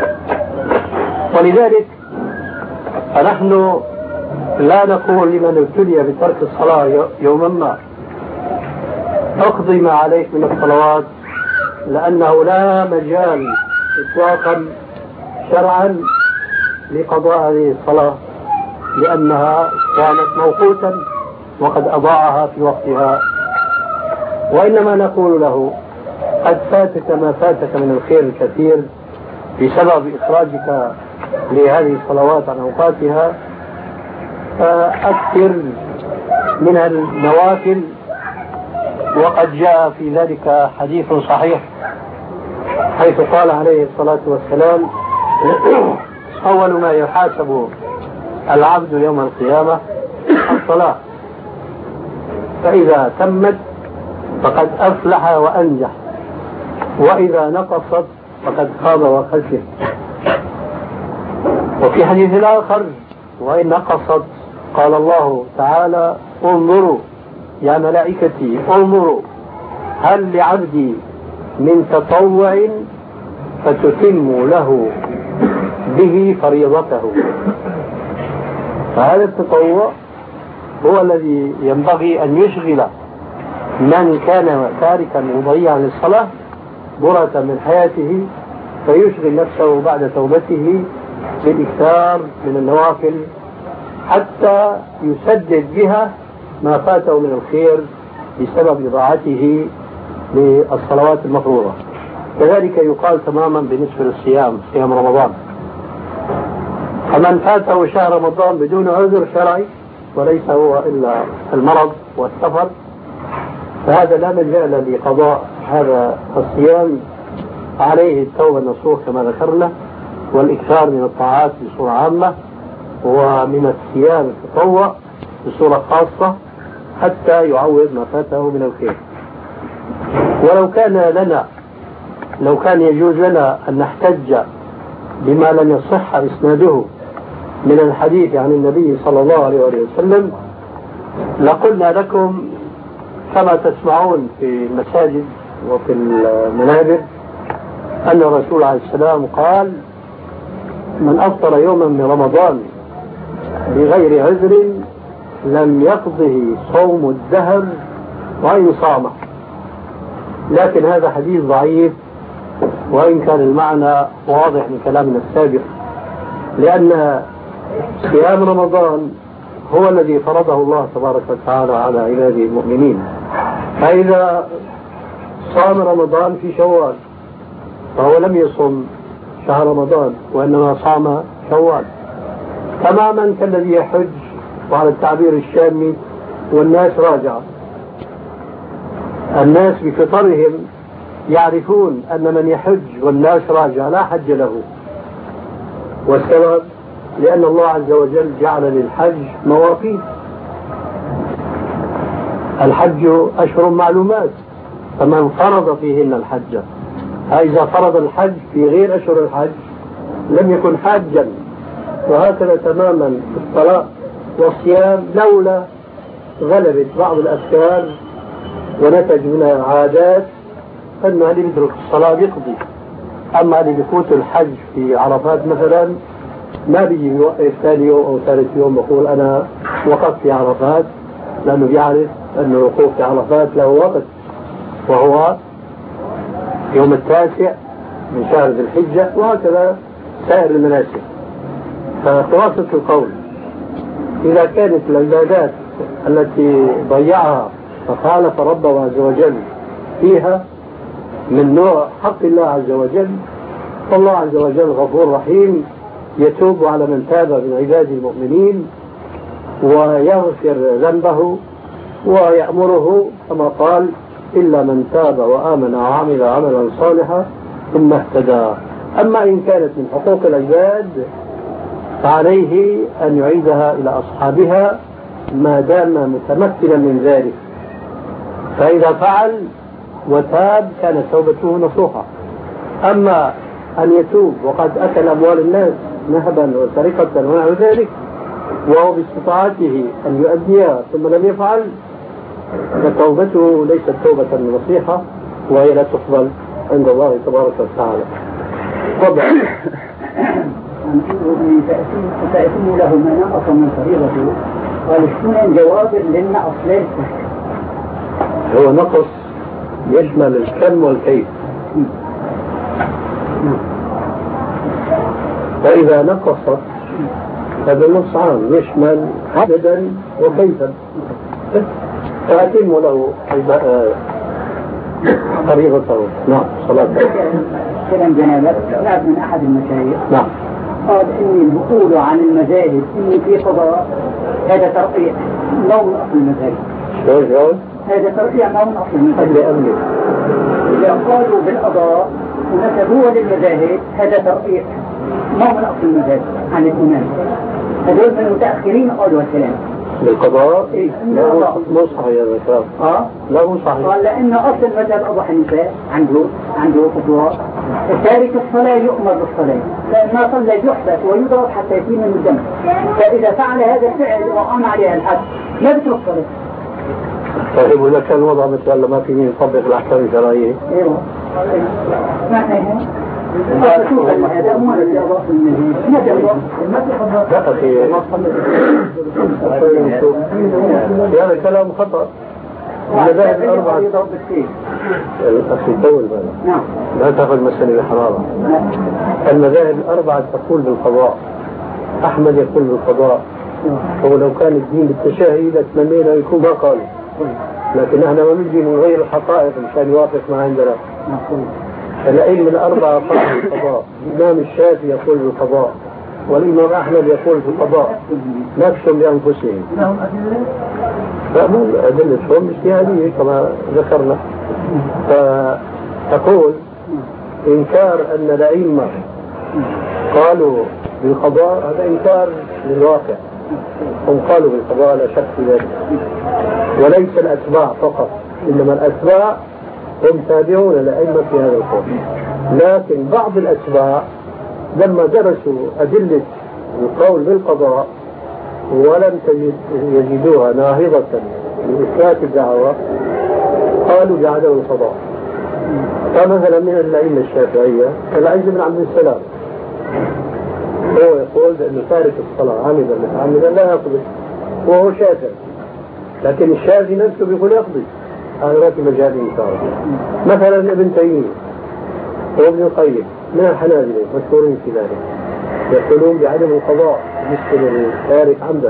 ولذلك فنحن لا نقول لمن ابتلي بترك الصلاة يوما ما اقضي ما عليك من الصلوات، لأنه لا مجال إطلاقا شرعا لقضاء هذه الصلاة، لأنها كانت موقوتا وقد أضاعها في وقتها. وإنما نقول له قد فاتك ما فاتك من الخير الكثير بسبب إخراجك لهذه الصلوات عن أوقاتها، فأكثر من النوافل. وقد جاء في ذلك حديث صحيح حيث قال عليه الصلاة والسلام أول ما يحاسب العبد يوم القيامة الصلاة، فإذا تمت فقد أفلح وأنجح، وإذا نقصت فقد خاب وخسر. وفي حديث آخر وإن نقصت قال الله تعالى انظروا يا ملائكتي انظروا هل لعبدي من تطوع فتتم له به فريضته. فهذا التطوع هو الذي ينبغي أن يشغل من كان تاركا مضيعا للصلاة برة من حياته، فيشغل نفسه بعد توبته بالإكثار من النوافل حتى يسدد بها ما فاته من الخير بسبب إضاعته للصلوات المفروضة. كذلك يقال تماما بالنسبة للصيام، صيام رمضان، فمن فاته شهر رمضان بدون عذر شرعي وليس هو إلا المرض والسفر، فهذا لا مجال لقضاء هذا الصيام، عليه التوبة النصوح كما ذكرنا، والإكثار من الطاعات بصورة عامة، ومن الصيام التطوع بصورة خاصة حتى يعوض ما فاته من الخير. ولو كان لنا لو كان يجوز لنا أن نحتج بما لم يصح إسناده من الحديث عن النبي صلى الله عليه وسلم لقلنا لكم كما تسمعون في المساجد وفي المنابر أن الرسول عليه السلام قال من أفطر يوما من رمضان بغير عذر لم يقضه صوم الدهر وإن صامه. لكن هذا حديث ضعيف، وإن كان المعنى واضح من كلامنا السابق، لأن صيام رمضان هو الذي فرضه الله تبارك وتعالى على عباده المؤمنين. فإذا صام رمضان في شوال فهو لم يصم شهر رمضان وإنما صام شوال، تماما كالذي يحج وعلى التعبير الشامي والناس راجعة. الناس بفطرهم يعرفون أن من يحج والناس راجع لا حج له، والسبب لأن الله عز وجل جعل للحج مواقيت. الحج أشهر معلومات، فمن فرض فيهن الحج، فإذا فرض الحج في غير أشهر الحج لم يكن حاجا. وهكذا تماما الصلاة والصيام، لولا غلبت بعض الأفكار ونتج منها عادات أن اللي بيترك الصلاة بيقضي. أما اللي بيفوت الحج في عرفات مثلا ما بيجي يوقف ثاني يوم أو ثالث يوم يقول أنا وقفت في عرفات، لأنه بيعرف أن الوقوف في عرفات له وقت، وهو يوم التاسع من شهر ذي الحجة، وهكذا سائر المناسك. فخلاصة القول إذا كانت العبادات التي ضيعها فخالف ربه عز وجل فيها من نوع حق الله عز وجل، فالله عز وجل غفور رحيم يتوب على من تاب من عباده المؤمنين ويغفر ذنبه ويأمره كما قال إلا من تاب وآمن وعمل عملا صالحا ثم اهتدى. أما إن كانت من حقوق العباد فعليه أن يعيدها إلى أصحابها ما دام متمكنا من ذلك، فإذا فعل وتاب كانت توبته نصوحة. أما أن يتوب وقد أكل أموال الناس نهبا وسرقة ونحو ذلك وهو باستطاعته أن يؤديها ثم لم يفعل، فتوبته ليست توبة نصيحة وهي لا تقبل عند الله تبارك وتعالى. طبعا فأتم له ما نقص من فريضته، قال شنو جواب للنقص ليس هو نقص يشمل الكم والكيف. فإذا نقص هذا النص عام يشمل عددا وكيفا، فأتم له فريضته. نعم صلاة كلام جنابك سمعت من أحد المشايخ نعم قال إني البقول عن المذاهب إني في قضاء هذا ترقيع نوع من أصل المذاهب. شو شو؟ هذا ترقيع نوع من أصل المذاهب. قبل أمني إذا قالوا بالقضاء ونسبوه للمذاهب هذا ترقيع نوع من أصل المذاهب عن الإمام. هذول من المتأخرين قالوا الكلام بالقضاء. إيه؟ لا مو صحيح هذا الكلام. آه لا مو صحيح. قال لأن أصل المذهب أبو حنيفة عنده عنده فتوى تارك الصلاة يؤمر بالصلاة، فإن ما صلى يحبس ويضرب حتى يتم من الدم، فإذا فعل هذا الفعل وقام عليها الحد لا بترك صلاة. طيب وإذا كان الوضع مثل ما في مين يطبق الأحكام الشرعية؟ ايوه معنى هذا مو الذي أضاف النبي لا أخي هذا كلام خطأ. المذاهب الأربعة الأخي طول بالك لا تأخذ مسألة بحرارة. المذاهب الأربعة تقول بالقضاء، أحمد يقول بالقضاء، ولو كان الدين بالتشهي لتمنينا يكون ما قالوا، لكن احنا ما نجي من غير الحقائق مشان يوافق ما عندنا. العلم الأربعة قال بالقضاء، الإمام الشافعي يقول بالقضاء، والإمام أحمد يقول بالقضاء نفسهم بأنفسهم. لا مو أدلتهم اجتهادية كما ذكرنا. فتقول إنكار أن الأئمة قالوا بالقضاء هذا إنكار للواقع، هم قالوا بالقضاء لا شك في ذلك، وليس الأتباع فقط، إنما الأتباع هم تابعون الأئمة في هذا القول. لكن بعض الأتباع لما درسوا أدلة القول بالقضاء ولم يجدوها ناهضة لإثبات الدعوة قالوا بعدم القضاء. فمثلا من الأئمة الشافعية العز بن عبد السلام هو يقول بأن تارك الصلاة عامدا متعمدا لا يقضي، وهو شافعي، لكن الشافعي نفسه بيقول يقضي. هذا لا في مجال إنكاره. مثلا ابن تيمية وابن القيم من الحنابلة مشهورين في ذلك يقولون بعدم القضاء بالنسبة للتارك عمدا.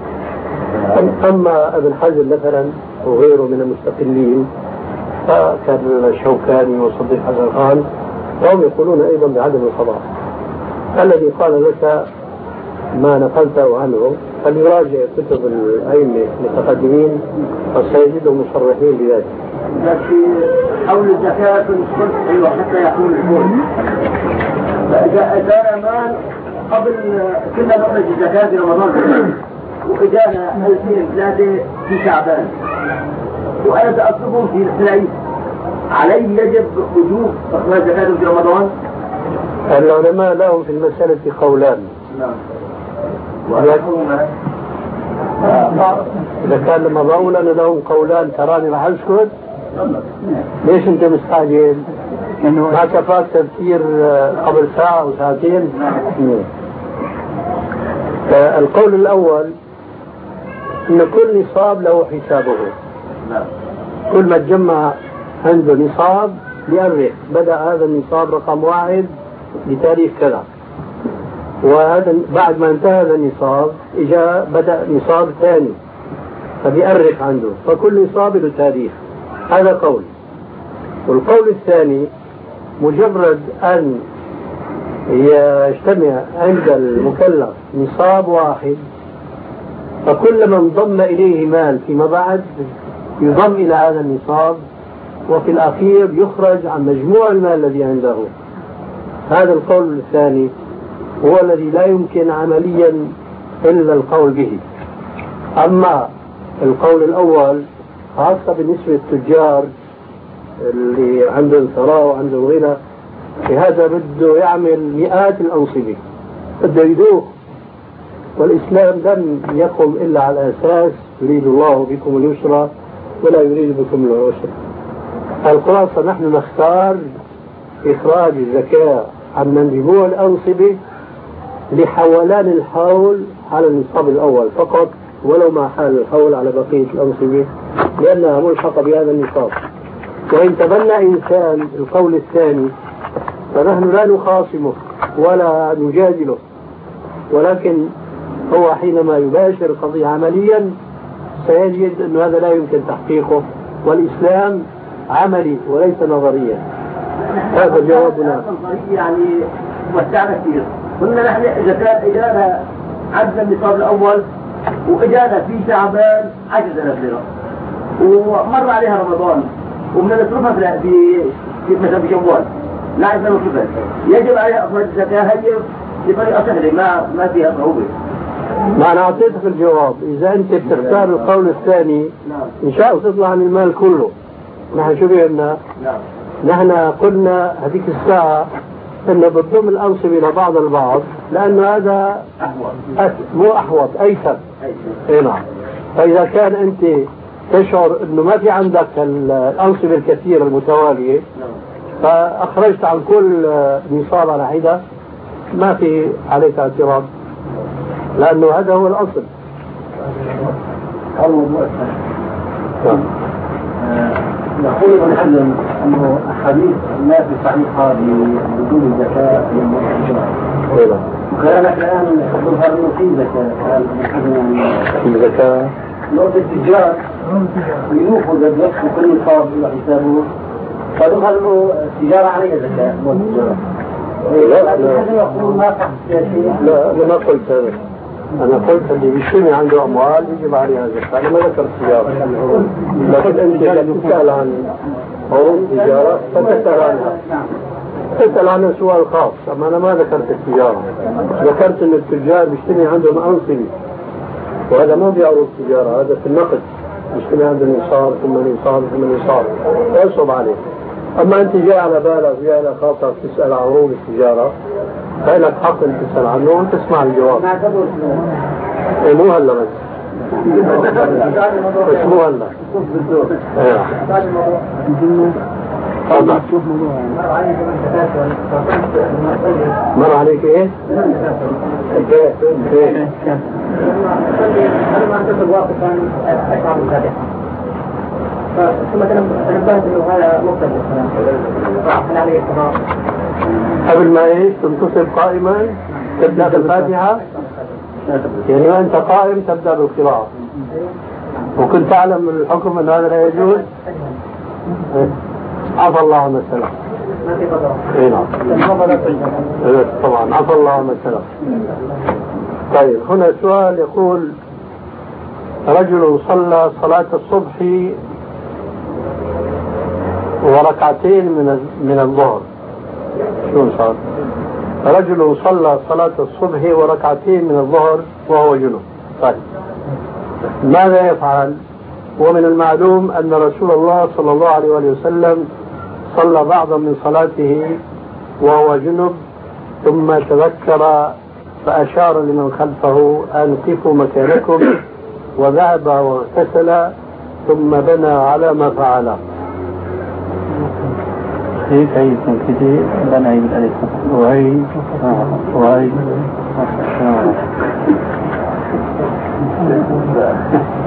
أما ابن حزم مثلا وغيره من المستقلين فكان الشوكاني وصديق حسن خان وهم يقولون أيضا بعدم القضاء. الذي قال لك ما نقلته عنه فليراجع كتب الأئمة المتقدمين وسيجدهم مصرحين بذلك. لكن حول الزكاة أيوة حتى يكون الفول. فإذا كان مال قبل كنا نخرج الزكاة في رمضان وإجانا ألفين ثلاثة في شعبان وأنا سأطلبهم في العيد، عليه يجب وجوب إخراج زكاة في رمضان؟ العلماء لهم في المسألة قولان. نعم. إذا كان لما ضولا لهم قولان تراني راح أسكت. ليش أنت مستعجل؟ ما كفاك تفكير قبل ساعة أو ساعتين؟ القول الأول أن كل نصاب له حسابه. كل ما تجمع عنده نصاب بيأرخ بدأ هذا النصاب رقم واحد بتاريخ كذا، وهذا بعد ما انتهى هذا النصاب اجى بدأ نصاب ثاني فبيأرخ عنده، فكل نصاب له تاريخ. هذا قول. والقول الثاني مجرد أن يجتمع عند المكلف نصاب واحد فكلما انضم إليه مال فيما بعد يضم إلى هذا النصاب، وفي الأخير يخرج عن مجموع المال الذي عنده. هذا القول الثاني هو الذي لا يمكن عمليا إلا القول به. أما القول الأول خاصة بالنسبة للتجار اللي عندهم ثراء وعندهم غنى، هذا بده يعمل مئات الأنصبة، بده يدوخ، والإسلام لم يقم إلا على أساس يريد الله بكم اليسر ولا يريد بكم العسر. الخلاصة نحن نختار إخراج الزكاة عن مجموع الأنصبة لحولان الحول على النصاب الأول فقط، ولو ما حال الحول على بقية الأنصبة لأنها ملحقة بهذا النصاب. وإن تبنى إنسان القول الثاني فنحن لا نخاصمه ولا نجادله، ولكن هو حينما يباشر القضية عمليا سيجد أن هذا لا يمكن تحقيقه، والإسلام عملي وليس نظريا. هذا جوابنا. يعني وسعنا كثير. قلنا نحن زكاة إجانا عدنا النصاب الأول وإجانا في شعبان عشرة آلاف ليرة، ومر عليها رمضان وبدنا نصرفها في في مثلا بشوال لا عندنا نصرفها، يجب عليها إخراج الزكاة هي بطريقة سهلة ما ما فيها صعوبة. ما أنا أعطيتك الجواب. إذا أنت بتختار القول الثاني إن شاء الله تطلع عن المال كله. نحن شو بيقولنا؟ نحن قلنا هذيك الساعة إنه بتضم الأنصبة إلى بعض البعض لأنه هذا أس... مو أحوط أيسر. إيه نعم. فإذا كان أنت تشعر إنه ما في عندك الأنصبة الكثيرة المتوالية فأخرجت عن كل نصاب على حدة ما في عليك اعتراض، لأنه هذا هو الأصل. نقول نحن أنه أحاديث ما في صحيحة بوجود الزكاة في المرأة. وكانت الآن تظهر أنه في زكاة. في زكاة. نقطة التجار يوفوا ذلك وكل صار إلى حسابه، فظهر أنه التجارة عليها زكاة. لا لا أنا ما قلت هذا. أنا قلت اللي بيشتري عنده أموال يجب عليها زكاة. أنا ما ذكرت التجارة، لكن أنت إذا تسأل عن عروض التجارة فتسأل عنها، تسأل عنها سؤال خاص. أما أنا ما ذكرت التجارة، ذكرت أن التجار بيشتري عندهم أنصبة، وهذا مو بعروض التجارة، هذا في النقد. بيشتري عندهم نصاب ثم نصاب ثم نصاب يصعب عليه. أما أنت جاي على بالك جاي على خاطر تسأل عن عروض التجارة فلك حق أن تسأل عنه وتسمع الجواب. إيه مو هلا بس بس مو هلا. مر عليك إيه؟ إيه؟ ثم تنبهت انه هذا مختلف فاحنا عليه الصلاه قبل ما ايش تنتصب قائما تبدا بالفاتحه، يعني وانت قائم تبدا بالقراءه، وكنت تعلم من الحكم ان هذا لا يجوز. عفى الله عما سلف. اي نعم طبعا عفى الله عما سلف. طيب هنا سؤال يقول: رجل صلى صلاة الصبح وركعتين من من الظهر. شو صار؟ رجل صلى صلاة الصبح وركعتين من الظهر وهو جنوب. طيب ماذا يفعل؟ ومن المعلوم أن رسول الله صلى الله عليه وسلم صلى بعضا من صلاته وهو جنوب ثم تذكر فأشار لمن خلفه أن قفوا مكانكم، وذهب واغتسل ثم بنى على ما فعله. هيك هي كده بنى بالألف وهي وهي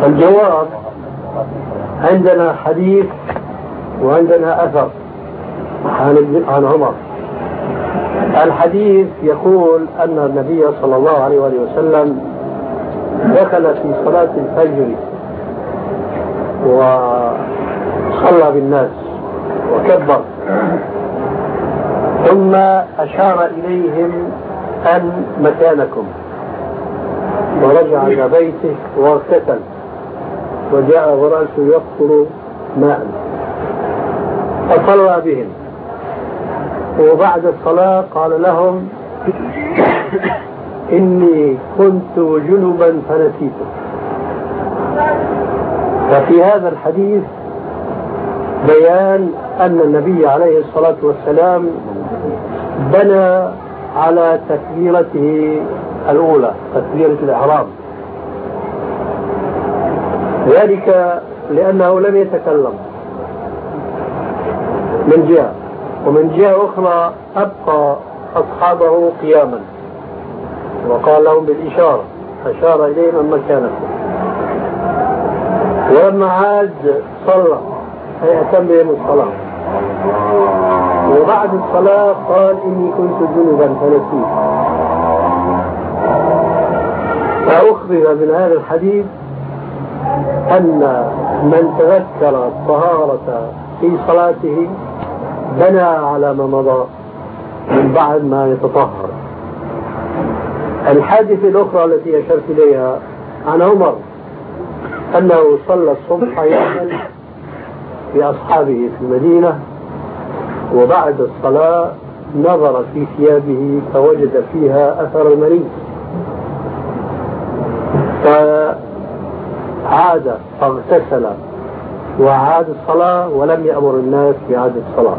الجواب: عندنا حديث وعندنا أثر. عن عن عمر. الحديث يقول أن النبي صلى الله عليه وسلم دخل في صلاة الفجر وصلى بالناس وكبر، ثم أشار إليهم أن مكانكم، ورجع إلى بيته واغتسل وجاء ورأسه يقطر ماء فصلى بهم. وبعد الصلاة قال لهم إني كنت جنبا فنسيت. ففي هذا الحديث بيان أن النبي عليه الصلاة والسلام بنى على تكبيرته الأولى، تكبيرة الإحرام، ذلك لأنه لم يتكلم من جهة، ومن جهة أخرى أبقى أصحابه قياما وقال لهم بالإشارة، أشار إليهم أن مكانكم. ولما عاد صلى أي أتم بهم الصلاة، وبعد الصلاة قال إني كنت جنبا فنسيت. فأخبر من هذا الحديث أن من تذكر الطهارة في صلاته بنى على ما مضى من بعد ما يتطهر. الحادثة الأخرى التي أشرت إليها عن عمر أنه صلى الصبح يوما بأصحابه في المدينة، وبعد الصلاة نظر في ثيابه فوجد فيها أثر المني، فعاد فاغتسل وعاد الصلاة ولم يأمر الناس بإعادة الصلاة.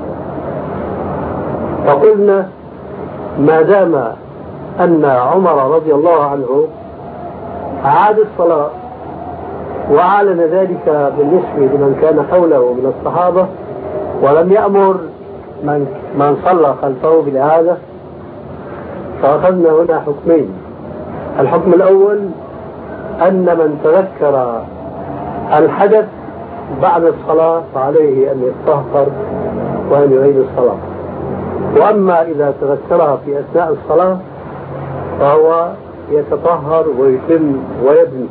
فقلنا ما دام أن عمر رضي الله عنه عاد الصلاة وأعلن ذلك بالنسبة لمن كان حوله من الصحابة ولم يأمر من, من صلى خلفه بالإعادة، فأخذنا هنا حكمين. الحكم الأول أن من تذكر الحدث بعد الصلاة فعليه أن يتطهر وأن يعيد الصلاة، وأما إذا تذكرها في أثناء الصلاة فهو يتطهر ويتم ويبني.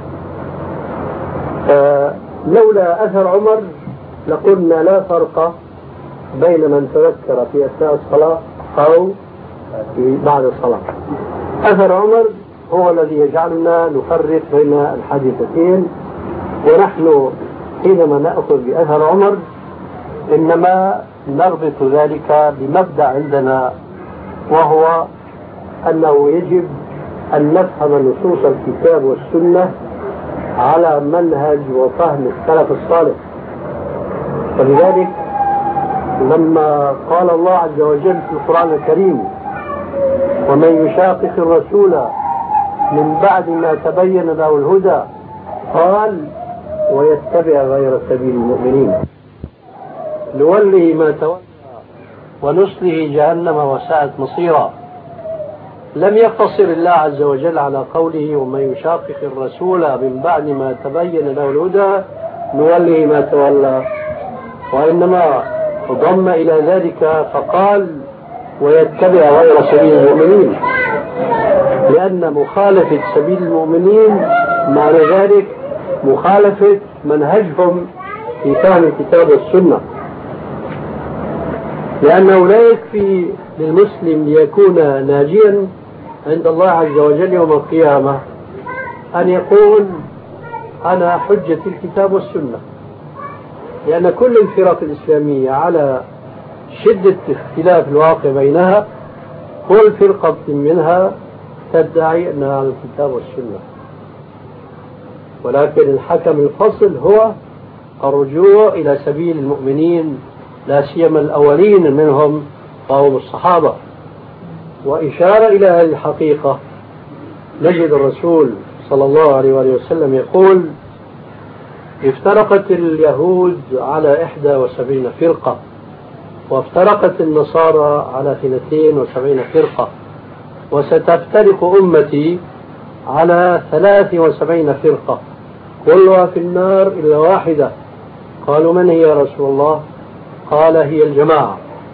لولا أثر عمر لقلنا لا فرق بين من تذكر في أثناء الصلاة أو بعد الصلاة. أثر عمر هو الذي يجعلنا نفرق بين الحادثتين، ونحن حينما نأخذ بأثر عمر إنما نربط ذلك بمبدأ عندنا، وهو أنه يجب أن نفهم نصوص الكتاب والسنة على منهج وفهم السلف الصالح. ولذلك لما قال الله عز وجل في القرآن الكريم ومن يشاقق الرسول من بعد ما تبين له الهدى قال ويتبع غير سبيل المؤمنين نوله ما تولى ونصله جهنم وساءت مصيرا. لم يقتصر الله عز وجل على قوله ومن يشاقق الرسول من بعد ما تبين له الهدى نوله ما تولى، وإنما ضم إلى ذلك فقال ويتبع غير سبيل المؤمنين، لأن مخالفة سبيل المؤمنين معنى ذلك مخالفة منهجهم في فهم الكتاب والسنة، لأنه لا يكفي للمسلم ليكون ناجيا عند الله عز وجل يوم القيامة أن يقول أنا حجة الكتاب والسنة، لأن كل الفرق الإسلامية على شدة اختلاف الواقع بينها كل فرقة منها تدعي أنها على الكتاب والسنة، ولكن الحكم الفصل هو الرجوع إلى سبيل المؤمنين لا سيما الأولين منهم وهم الصحابة. وإشارة إلى هذه الحقيقة نجد الرسول صلى الله عليه وسلم يقول افترقت اليهود على إحدى وسبعين فرقة وافترقت النصارى على اثنتين وسبعين فرقة وستفترق أمتي على ثلاث وسبعين فرقة كلها في النار إلا واحدة. قالوا من هي يا رسول الله؟ قال هي الجماعة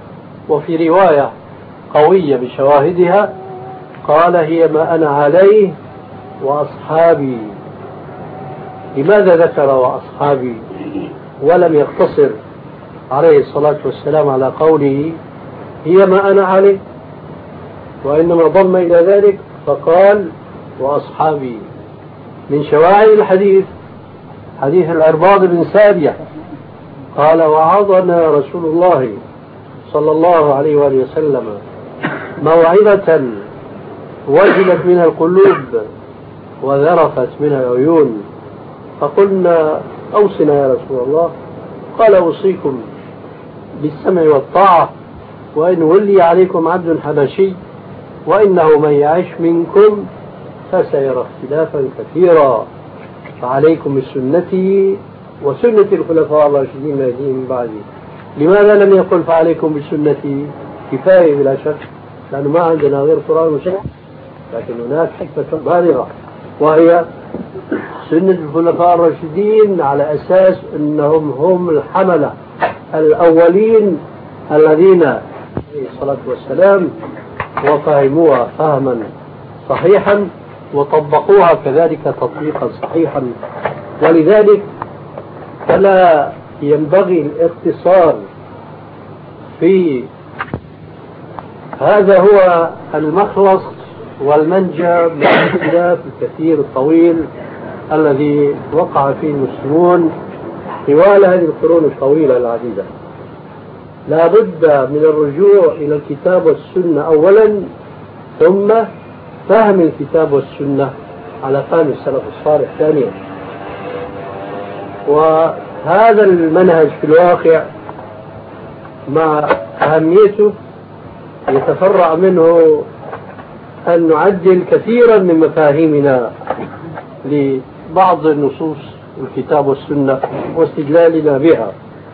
وفي رواية قوية بشواهدها قال هي ما أنا عليه وأصحابي. لماذا ذكر وأصحابي ولم يقتصر عليه الصلاة والسلام على قوله هي ما أنا عليه، وإنما ضم إلى ذلك فقال وأصحابي؟ من شواهد الحديث حديث العرباض بن سارية قال وعظنا رسول الله صلى الله عليه وآله وسلم موعظة وجلت منها القلوب وذرفت منها العيون، فقلنا أوصنا يا رسول الله. قال أوصيكم بالسمع والطاعة وإن ولي عليكم عبد حبشي وإنه من يعيش منكم فسيرى اختلافا كثيرا فعليكم بسنتي وسنة الخلفاء الراشدين المهديين من بعدي. لماذا لم يقل فعليكم بسنتي؟ كفاية بلا شك، لأنه ما عندنا غير قرآن وسنة، لكن هناك حكمة بالغة وهي سنة الخلفاء الراشدين على أساس أنهم هم الحملة الأولين الذين عليه الصلاة والسلام وفهموها فهما صحيحا وطبقوها كذلك تطبيقا صحيحا. ولذلك فلا ينبغي الاقتصار في هذا هو المخلص والمنجى من الاختلاف الكثير الطويل الذي وقع فيه المسلمون طوال هذه القرون الطويلة العديدة. لا بد من الرجوع إلى الكتاب والسنة أولا، ثم فهم الكتاب والسنة على فهم السلف الصالح ثانيا. وهذا المنهج في الواقع مع أهميته يتفرع منه أن نعدل كثيرا من مفاهيمنا لبعض النصوص الكتاب والسنة واستدلالنا بها.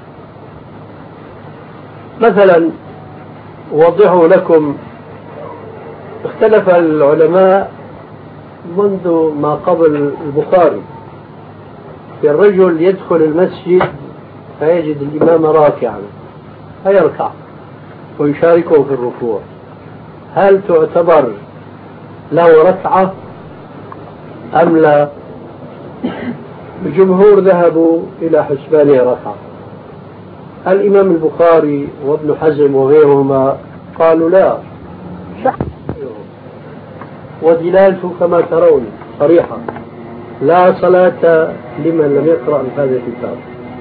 مثلا أوضح لكم، اختلف العلماء منذ ما قبل البخاري في الرجل يدخل المسجد فيجد الإمام راكعا فيركع ويشاركه في الركوع، هل تعتبر له ركعة أم لا؟ الجمهور ذهبوا إلى حسبانها ركعة. الإمام البخاري وابن حزم وغيرهما قالوا لا، ودلالته كما ترون صريحة، لا صلاة لمن لم يقرأ بهذا الكتاب.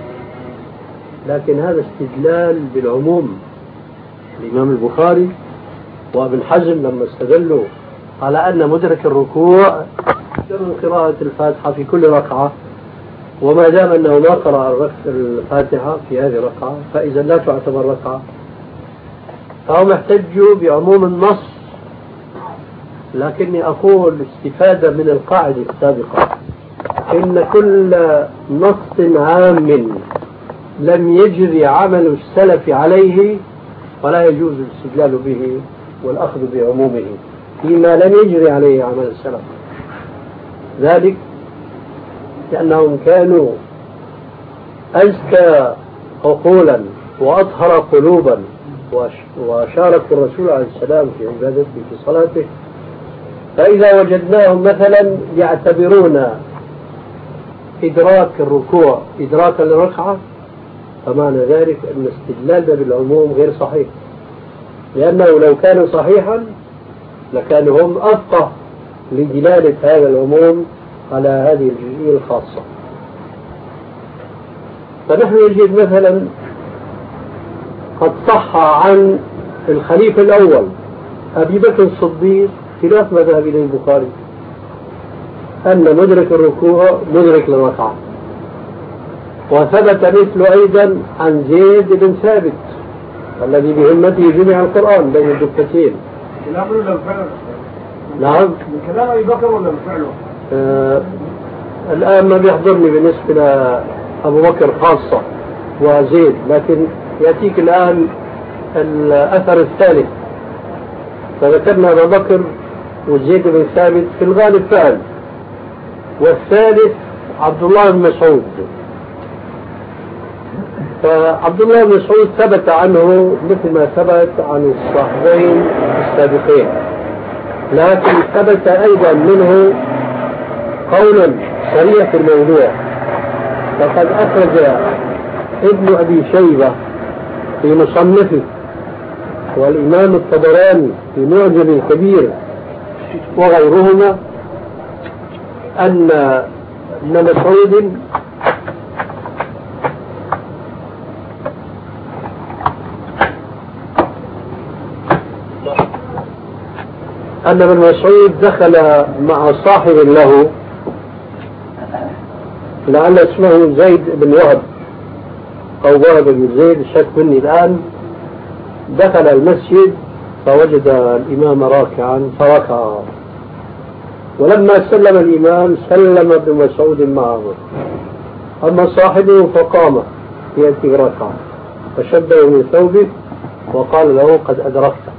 لكن هذا استدلال بالعموم. الإمام البخاري وابن حزم لما استدلوا على أن مدرك الركوع من قراءة الفاتحة في كل ركعة، وما دام أنه ما قرأ الفاتحة في هذه الركعة فإذا لا تعتبر ركعة، فهم احتجوا بعموم النص. لكني أقول استفادة من القاعدة السابقة، إن كل نص عام لم يجري عمل السلف عليه ولا يجوز الاستدلال به والأخذ بعمومه فيما لم يجري عليه عمل السلف. ذلك لأنهم كانوا أزكى عقولا وأطهر قلوبا وشاركوا الرسول عليه السلام في عبادته في صلاته. فإذا وجدناهم مثلا يعتبرون إدراك الركوع إدراكا للركعة، فمعنى ذلك أن استدلالنا بالعموم غير صحيح، لأنه لو كان صحيحا لكانوا هم أفقه لدلالة هذا العموم على هذه الجزئية الخاصة. فنحن نجد مثلا قد صح عن الخليفة الأول أبي بكر الصديق خلاف مذهب البخاري أن مدرك الركوع مدرك للركعة، وثبت مثل أيضا عن زيد بن ثابت الذي بهمته جمع القرآن بين الدفتين. كلامه ولا بفعله؟ نعم. من كلام أبي بكر ولا بفعله؟ آه الآن ما بيحضرني بالنسبة لأبو بكر خاصة وزيد، لكن يأتيك الآن الأثر الثالث. فذكرنا أبو بكر وزيد بن ثابت في الغالب فعل، والثالث عبد الله بن مسعود. فعبد الله بن مسعود ثبت عنه مثل ما ثبت عن الصحابين السابقين، لكن ثبت أيضا منه قولا صريح في الموضوع. فقد أخرج ابن أبي شيبة في مصنفه والإمام الطبراني في معجم الكبير وغيرهما أن ابن مسعود أن ابن مسعود دخل مع صاحب له لعل اسمه زيد بن وهب أو وهب بن زيد، شك مني الآن. دخل المسجد فوجد الإمام راكعا فركع، ولما سلم الإمام سلم ابن مسعود معه، أما صاحبه فقام يأتي ركعة فشده من ثوبه وقال له قد أدركت.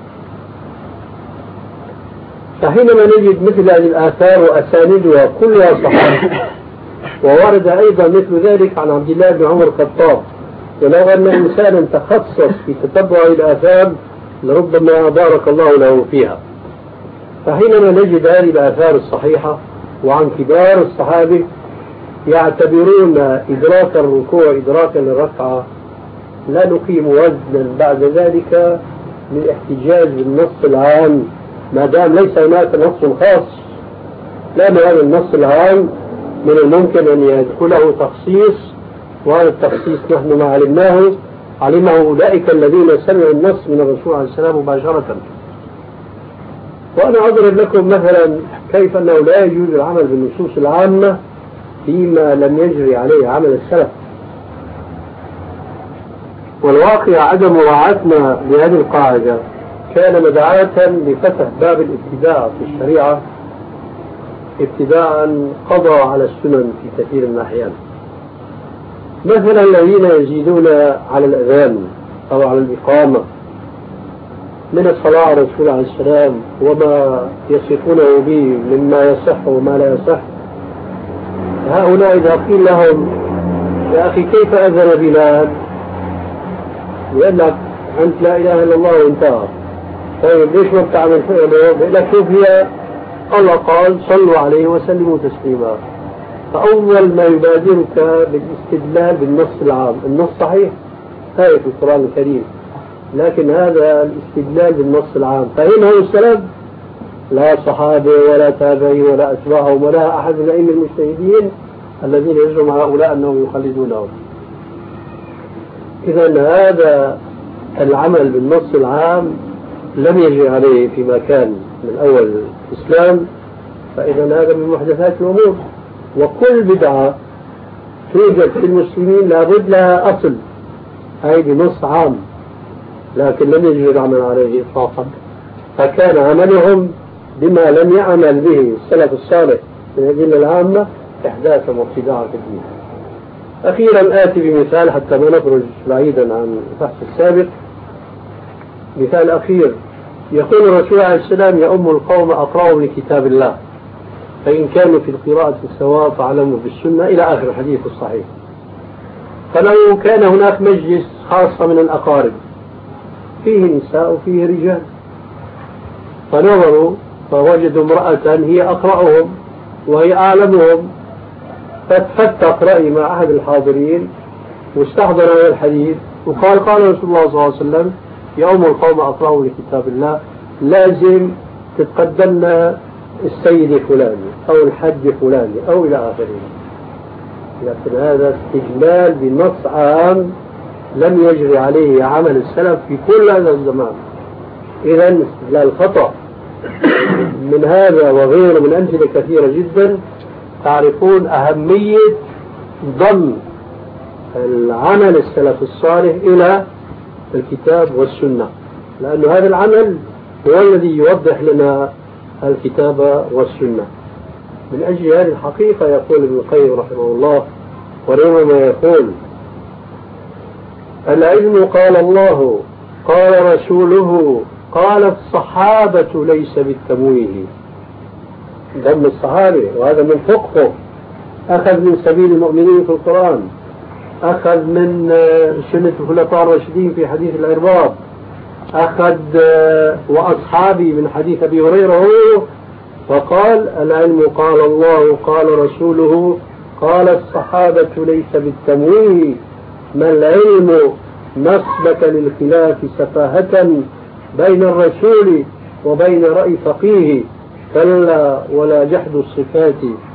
فحينما نجد مثل هذه الآثار وأساندها كلها صحيحة، وورد أيضا مثل ذلك عن عبد الله بن عمر الخطاب، ولو أن إنسانا تخصص في تتبع الآثار لربما بارك الله له فيها. فحينما نجد هذه الآثار الصحيحة وعن كبار الصحابة يعتبرون إدراك الركوع إدراكا للركعة، لا نقيم وزنا بعد ذلك للاحتجاج بالنص العام ما دام ليس هناك نص خاص، لأن هذا النص العام من الممكن أن يدخله تخصيص، وهذا التخصيص نحن ما علمناه علمه أولئك الذين سمعوا النص من الرسول عليه السلام مباشرة. وأنا أضرب لكم مثلا كيف أنه لا يجوز العمل بالنصوص العامة فيما لم يجري عليه عمل السلف. والواقع عدم مراعاتنا لهذه القاعدة كان مدعاة لفتح باب الابتداع في الشريعة، ابتداء قضى على السنن في كثير من الأحيان. مثلا الذين يزيدون على الأذان أو على الإقامة من الصلاة على الرسول عليه السلام وما يصفونه به مما يصح وما لا يصح، هؤلاء إذا قيل لهم يا أخي كيف أذن بلال؟ يقول لك أنت لا إله إلا الله وانتهى. طيب ليش ما بتعمل فعله؟ بيقول لك شوف هي الله قال صلوا عليه وسلموا تسليما. فأول ما يبادرك بالاستدلال بالنص العام، النص صحيح آية في القرآن الكريم، لكن هذا الاستدلال بالنص العام فهمه السلف لا صحابة ولا تابعي ولا أتباعهم ولا أحد من الأئمة المجتهدين الذين يزعم هؤلاء أنهم يخلدونهم. إذا هذا العمل بالنص العام لم يجري عليه فيما كان من أول الإسلام، فإذا هذا من محدثات الأمور. وكل بدعة توجد في المسلمين لابد لها أصل، هذه بنص عام، لكن لم يجري العمل عليه إطلاقا. فكان عملهم بما لم يعمل به السلف الصالح من الأدلة العامة إحداثا وابتداعا في الدين. أخيرا آتي بمثال حتى ما نخرج بعيدا عن البحث السابق. مثال أخير، يقول الرسول عليه السلام يؤم القوم أقرأهم لكتاب الله، فإن كانوا في القراءة سواء فعلموا بالسنة إلى آخر الحديث الصحيح. فلو كان هناك مجلس خاصة من الأقارب فيه نساء وفيه رجال، فنظروا فوجدوا امرأة هي أقرأهم وهي أعلمهم، فتفتق رأي مع أحد الحاضرين واستحضر هذا الحديث وقال قال رسول الله صلى الله عليه وسلم يؤم القوم أقرأهم لكتاب الله، لازم تتقدمنا السيد فلاني أو الحج فلاني أو إلى آخره. لكن هذا استجلال بنص عام لم يجري عليه عمل السلف في كل هذا الزمان. إذا استجلال خطأ. من هذا وغيره من أمثلة كثيرة جدا تعرفون أهمية ضم العمل السلف الصالح إلى الكتاب والسنة، لأن هذا العمل هو الذي يوضح لنا الكتاب والسنة. من أجل هذه الحقيقة يقول ابن القيم رحمه الله وربما يقول العلم قال الله قال رسوله قال الصحابة ليس بالتمويه. ضم الصحابة وهذا من فقه أخذ من سبيل المؤمنين في القرآن. أخذ من سنة الخلفاء الراشدين في حديث العرباض، أخذ وأصحابي من حديث أبي هريرة، فقال العلم قال الله قال رسوله قال الصحابة ليس بالتمويه، ما العلم نسبك للخلاف سفاهة بين الرسول وبين رأي فقيه، كلا ولا جحد الصفات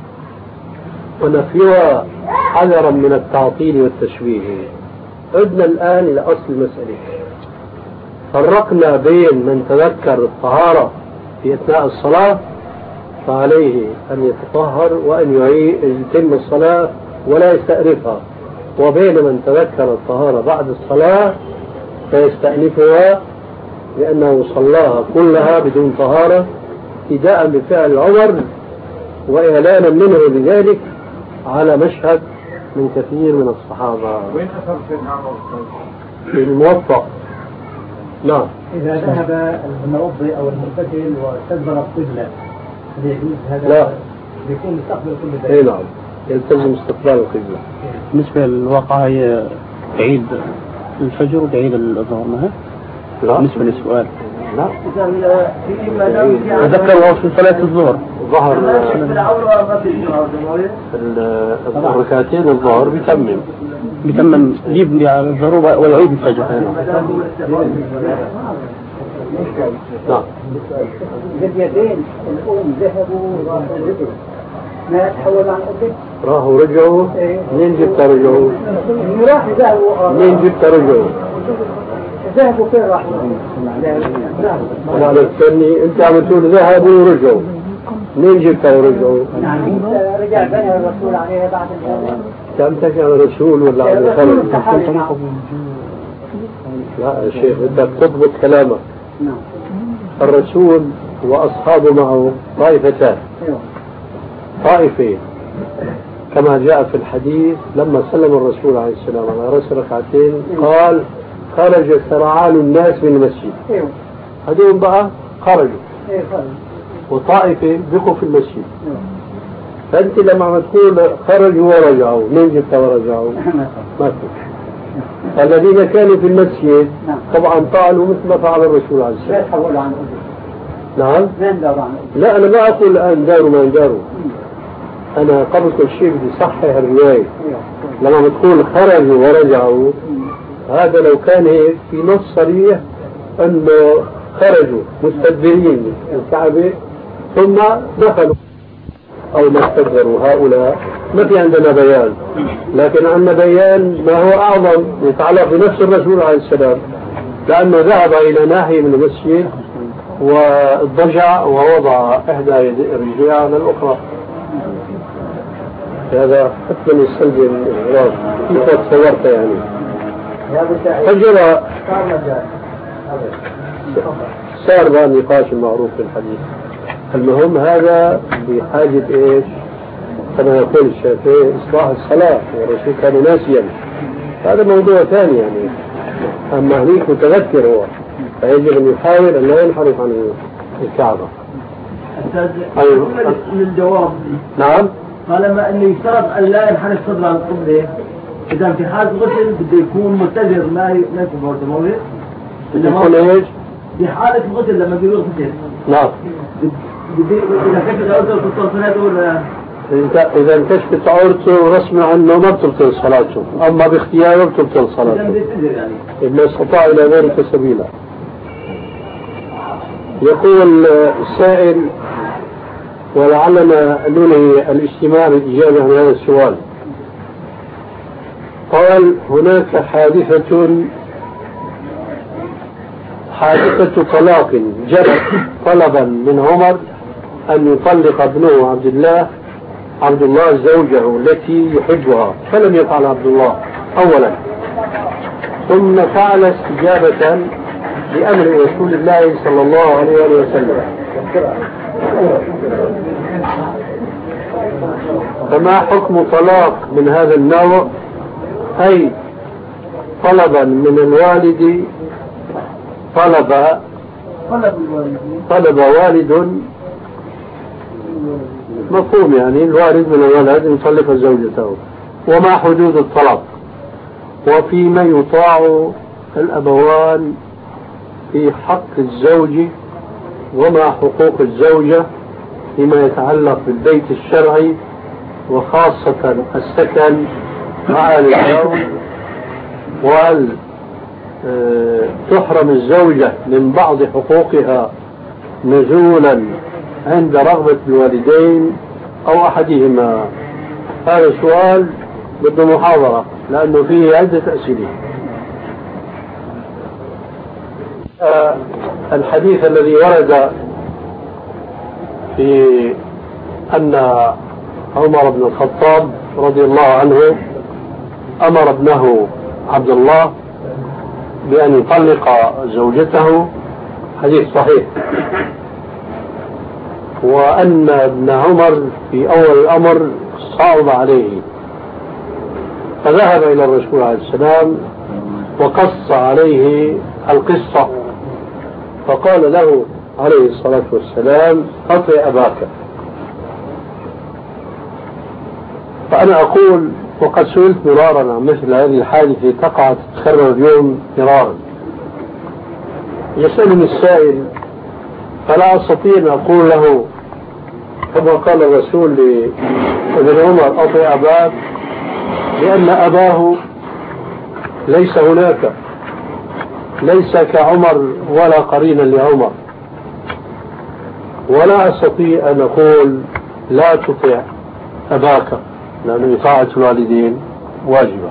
ونفيها حذرا من التعطيل والتشبيه. عدنا الآن إلى أصل المسألة. فرقنا بين من تذكر الطهارة في أثناء الصلاة فعليه أن يتطهر وأن يتم الصلاة ولا يستأنفها، وبين من تذكر الطهارة بعد الصلاة فيستأنفها لأنه صلاها كلها بدون طهارة ابتداء بفعل عمر وإعلانا منه بذلك على مشهد من كثير من الصحابة. وين أثر سيدنا عمر؟ في الموفق. نعم. إذا ذهب المتوضئ أو المغتسل واستدبر القبلة يجوز هذا؟ لا. بيكون مستقبل القبلة. إيه نعم، يلتزم استقبال القبلة. بالنسبة للواقع هي عيد الفجر وعيد الظهر ما هي؟ لا. بالنسبة للسؤال. لا. أتذكر في صلاة الظهر. الظهر الركعتين الظهر بيتمم. بيتمم يبني على الظهر ويعيد الفجر. نعم. باليدين الأم ذهبوا راحوا رجعوا ما تحول عن أبد راحوا رجعوا. منين جبت رجعوا؟ راحوا ذهبوا منين جبت رجعوا؟ ذهبوا فين راحوا؟ أنا عرفتني أنت عم تقول ذهبوا ورجعوا، منين جبت ورجعوا؟ يعني رجع بني الرسول عليه بعد الجنة. كم تحكي عن الرسول ولا عن الخلق؟ لا يا شيخ بدك تضبط كلامك. نعم. الرسول وأصحابه معه طائفتان. طائفة كما جاء في الحديث لما سلم الرسول عليه السلام على رأس ركعتين قال خرج سرعان الناس من المسجد. هذول بقى خرجوا، وطائفة بقوا في المسجد. فأنت لما عم تقول خرجوا ورجعوا، مين جبت ورجعوا؟ ما في. الذين كانوا في المسجد طبعا فعلوا مثل ما فعل الرسول عليه السلام. نعم. لا أنا ما أقول الآن داروا ما داروا، أنا قبل كل شيء بدي صحح الرواية. لما تقول خرجوا ورجعوا هذا لو كان هيك في نص صريح أنه خرجوا مستدبرين الكعبة ثم دخلوا أو ما استدبروا هؤلاء، ما في عندنا بيان. لكن عندنا بيان ما هو أعظم يتعلق بنفس الرسول عليه السلام، لأنه ذهب إلى ناحية من المسجد واضطجع ووضع إحدى رجليه على الأخرى. هذا حتما يستلزم الإغراض كيف تصورت يعني. فجرى صار بقى النقاش المعروف في الحديث. المهم هذا بحاجة إيش؟ كما يقول الشافعي إصلاح الصلاة، والرسول كان ناسيا، هذا موضوع ثاني يعني. أما هنيك متذكر هو، فيجب أن يحاول أن لا ينحرف عن الكعبة. أيوه. من الجواب. نعم. طالما أنه يشترط أن لا ينحرف صدر عن القبلة، إذا في حالة الغسل بده يكون متجر ما ما يكون مرتموي. بده يكون إيش؟ في حالة الغسل لما بيقول غسل. نعم. بدي إذا كشفت عورته بتبطل صلاته ولا؟ إذا إذا انكشفت عورته رسمي عنه ما بتبطل صلاته، أما باختياره بتبطل صلاته. يعني. إذا استطاع إلى ذلك سبيلا. يقول السائل ولعلنا ننهي الاجتماع بالإجابة عن هذا السؤال. قال هناك حادثة حادثة طلاق جرت طلبا من عمر أن يطلق ابنه عبد الله عبد الله زوجه التي يحبها، فلم يفعل عبد الله أولا، ثم فعل استجابة لأمر رسول الله صلى الله عليه وسلم. فما حكم طلاق من هذا النوع؟ أي طلبا من الوالد طلب طلب والد مفهوم يعني الوالد من الولد يطلق زوجته، وما حدود الطلب؟ وفيما يطاع الأبوان في حق الزوج وما حقوق الزوجة فيما يتعلق بالبيت الشرعي، وخاصة السكن مع الزوج، وهل تحرم الزوجة من بعض حقوقها نزولا عند رغبة الوالدين أو أحدهما. هذا سؤال بده محاضرة لأنه فيه عدة أسئلة. آه الحديث الذي ورد في أن عمر بن الخطاب رضي الله عنه أمر ابنه عبد الله بأن يطلق زوجته حديث صحيح، وأن ابن عمر في أول الأمر صعب عليه فذهب إلى الرسول عليه السلام وقص عليه القصة، فقال له عليه الصلاة والسلام أطع أباك. فأنا أقول وقد سئلت مرارا عن مثل هذه الحادثة تقع تتكرر اليوم مرارا، يسألني السائل فلا أستطيع أن أقول له كما قال الرسول لابن عمر أطع أباك لأن أباه ليس هناك، ليس كعمر ولا قرينا لعمر، ولا أستطيع أن أقول لا تطع أباك لأن طاعة الوالدين واجبة.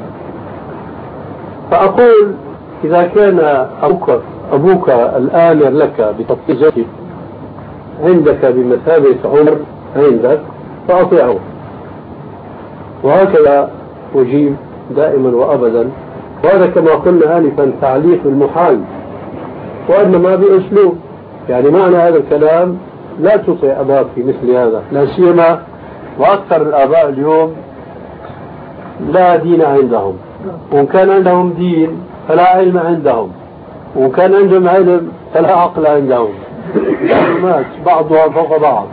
فأقول إذا كان أبوك, أبوك الآمر لك بتطبيق زوجك عندك بمثابة عمر عندك فأطيعه، وهكذا أجيب دائما وأبدا. وهذا كما قلنا آنفا تعليق المحال، وإنما بأسلوب، يعني معنى هذا الكلام لا تطع أباك في مثل هذا، لا سيما وأكثر الآباء اليوم لا دين عندهم، وإن كان عندهم دين فلا علم عندهم، وإن كان عندهم علم فلا عقل عندهم، معلومات بعضها فوق بعض.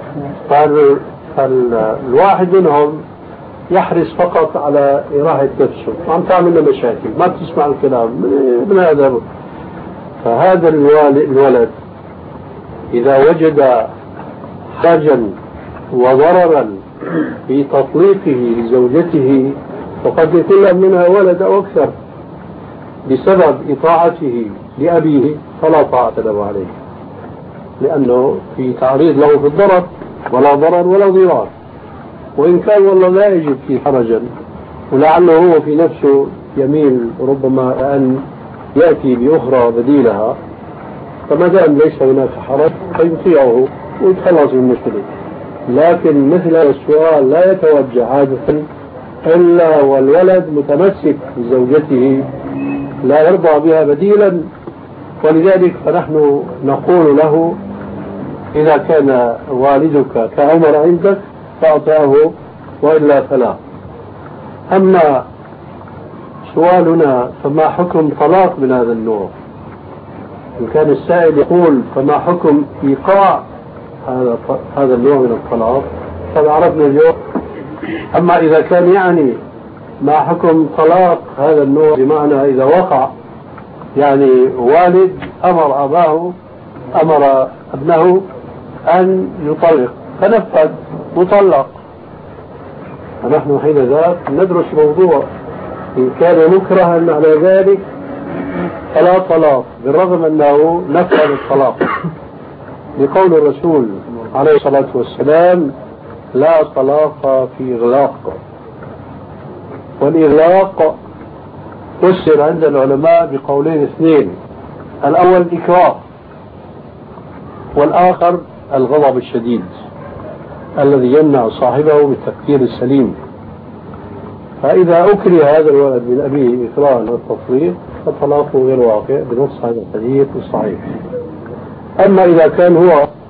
فالواحد منهم يحرص فقط على إراحة نفسه، عم تعمل مشاكل، ما بتسمع الكلام من هذا. فهذا الولد إذا وجد حاجا وضررا في تطليقه لزوجته وقد يكون منها ولد أو أكثر بسبب إطاعته لأبيه فلا طاعة له عليه، لأنه في تعريض له في الضرر ولا ضرر ولا ضرار، وإن كان والله لا يجد فيه حرجا ولعله هو في نفسه يميل ربما أن يأتي بأخرى بديلها، فما دام ليس هناك حرج فيطيعه ويتخلص من المشكلة. لكن مثل هذا السؤال لا يتوجه عادة إلا والولد متمسك بزوجته لا يرضى بها بديلا، ولذلك فنحن نقول له إذا كان والدك كعمر عندك فأطعه وإلا فلا. أما سؤالنا فما حكم طلاق من هذا النوع؟ إن كان السائل يقول فما حكم إيقاع هذا هذا النوع من الطلاق قد عرفنا اليوم. أما إذا كان يعني ما حكم طلاق هذا النوع بمعنى إذا وقع، يعني والد أمر أباه أمر ابنه أن يطلق فنفذ مطلق، فنحن حين ذاك ندرس موضوع إن كان مكرها على ذلك فلا طلاق بالرغم أنه نفذ الطلاق، لقول الرسول عليه الصلاة والسلام لا طلاق في إغلاق. والإغلاق فسر عند العلماء بقولين اثنين، الأول إكراه والآخر الغضب الشديد الذي يمنع صاحبه بالتفكير السليم. فإذا أكره هذا الولد من أبيه إكراه والتفريط فطلاقه غير واقع بنص هذا الحديث الصحيح. أما إذا كان هو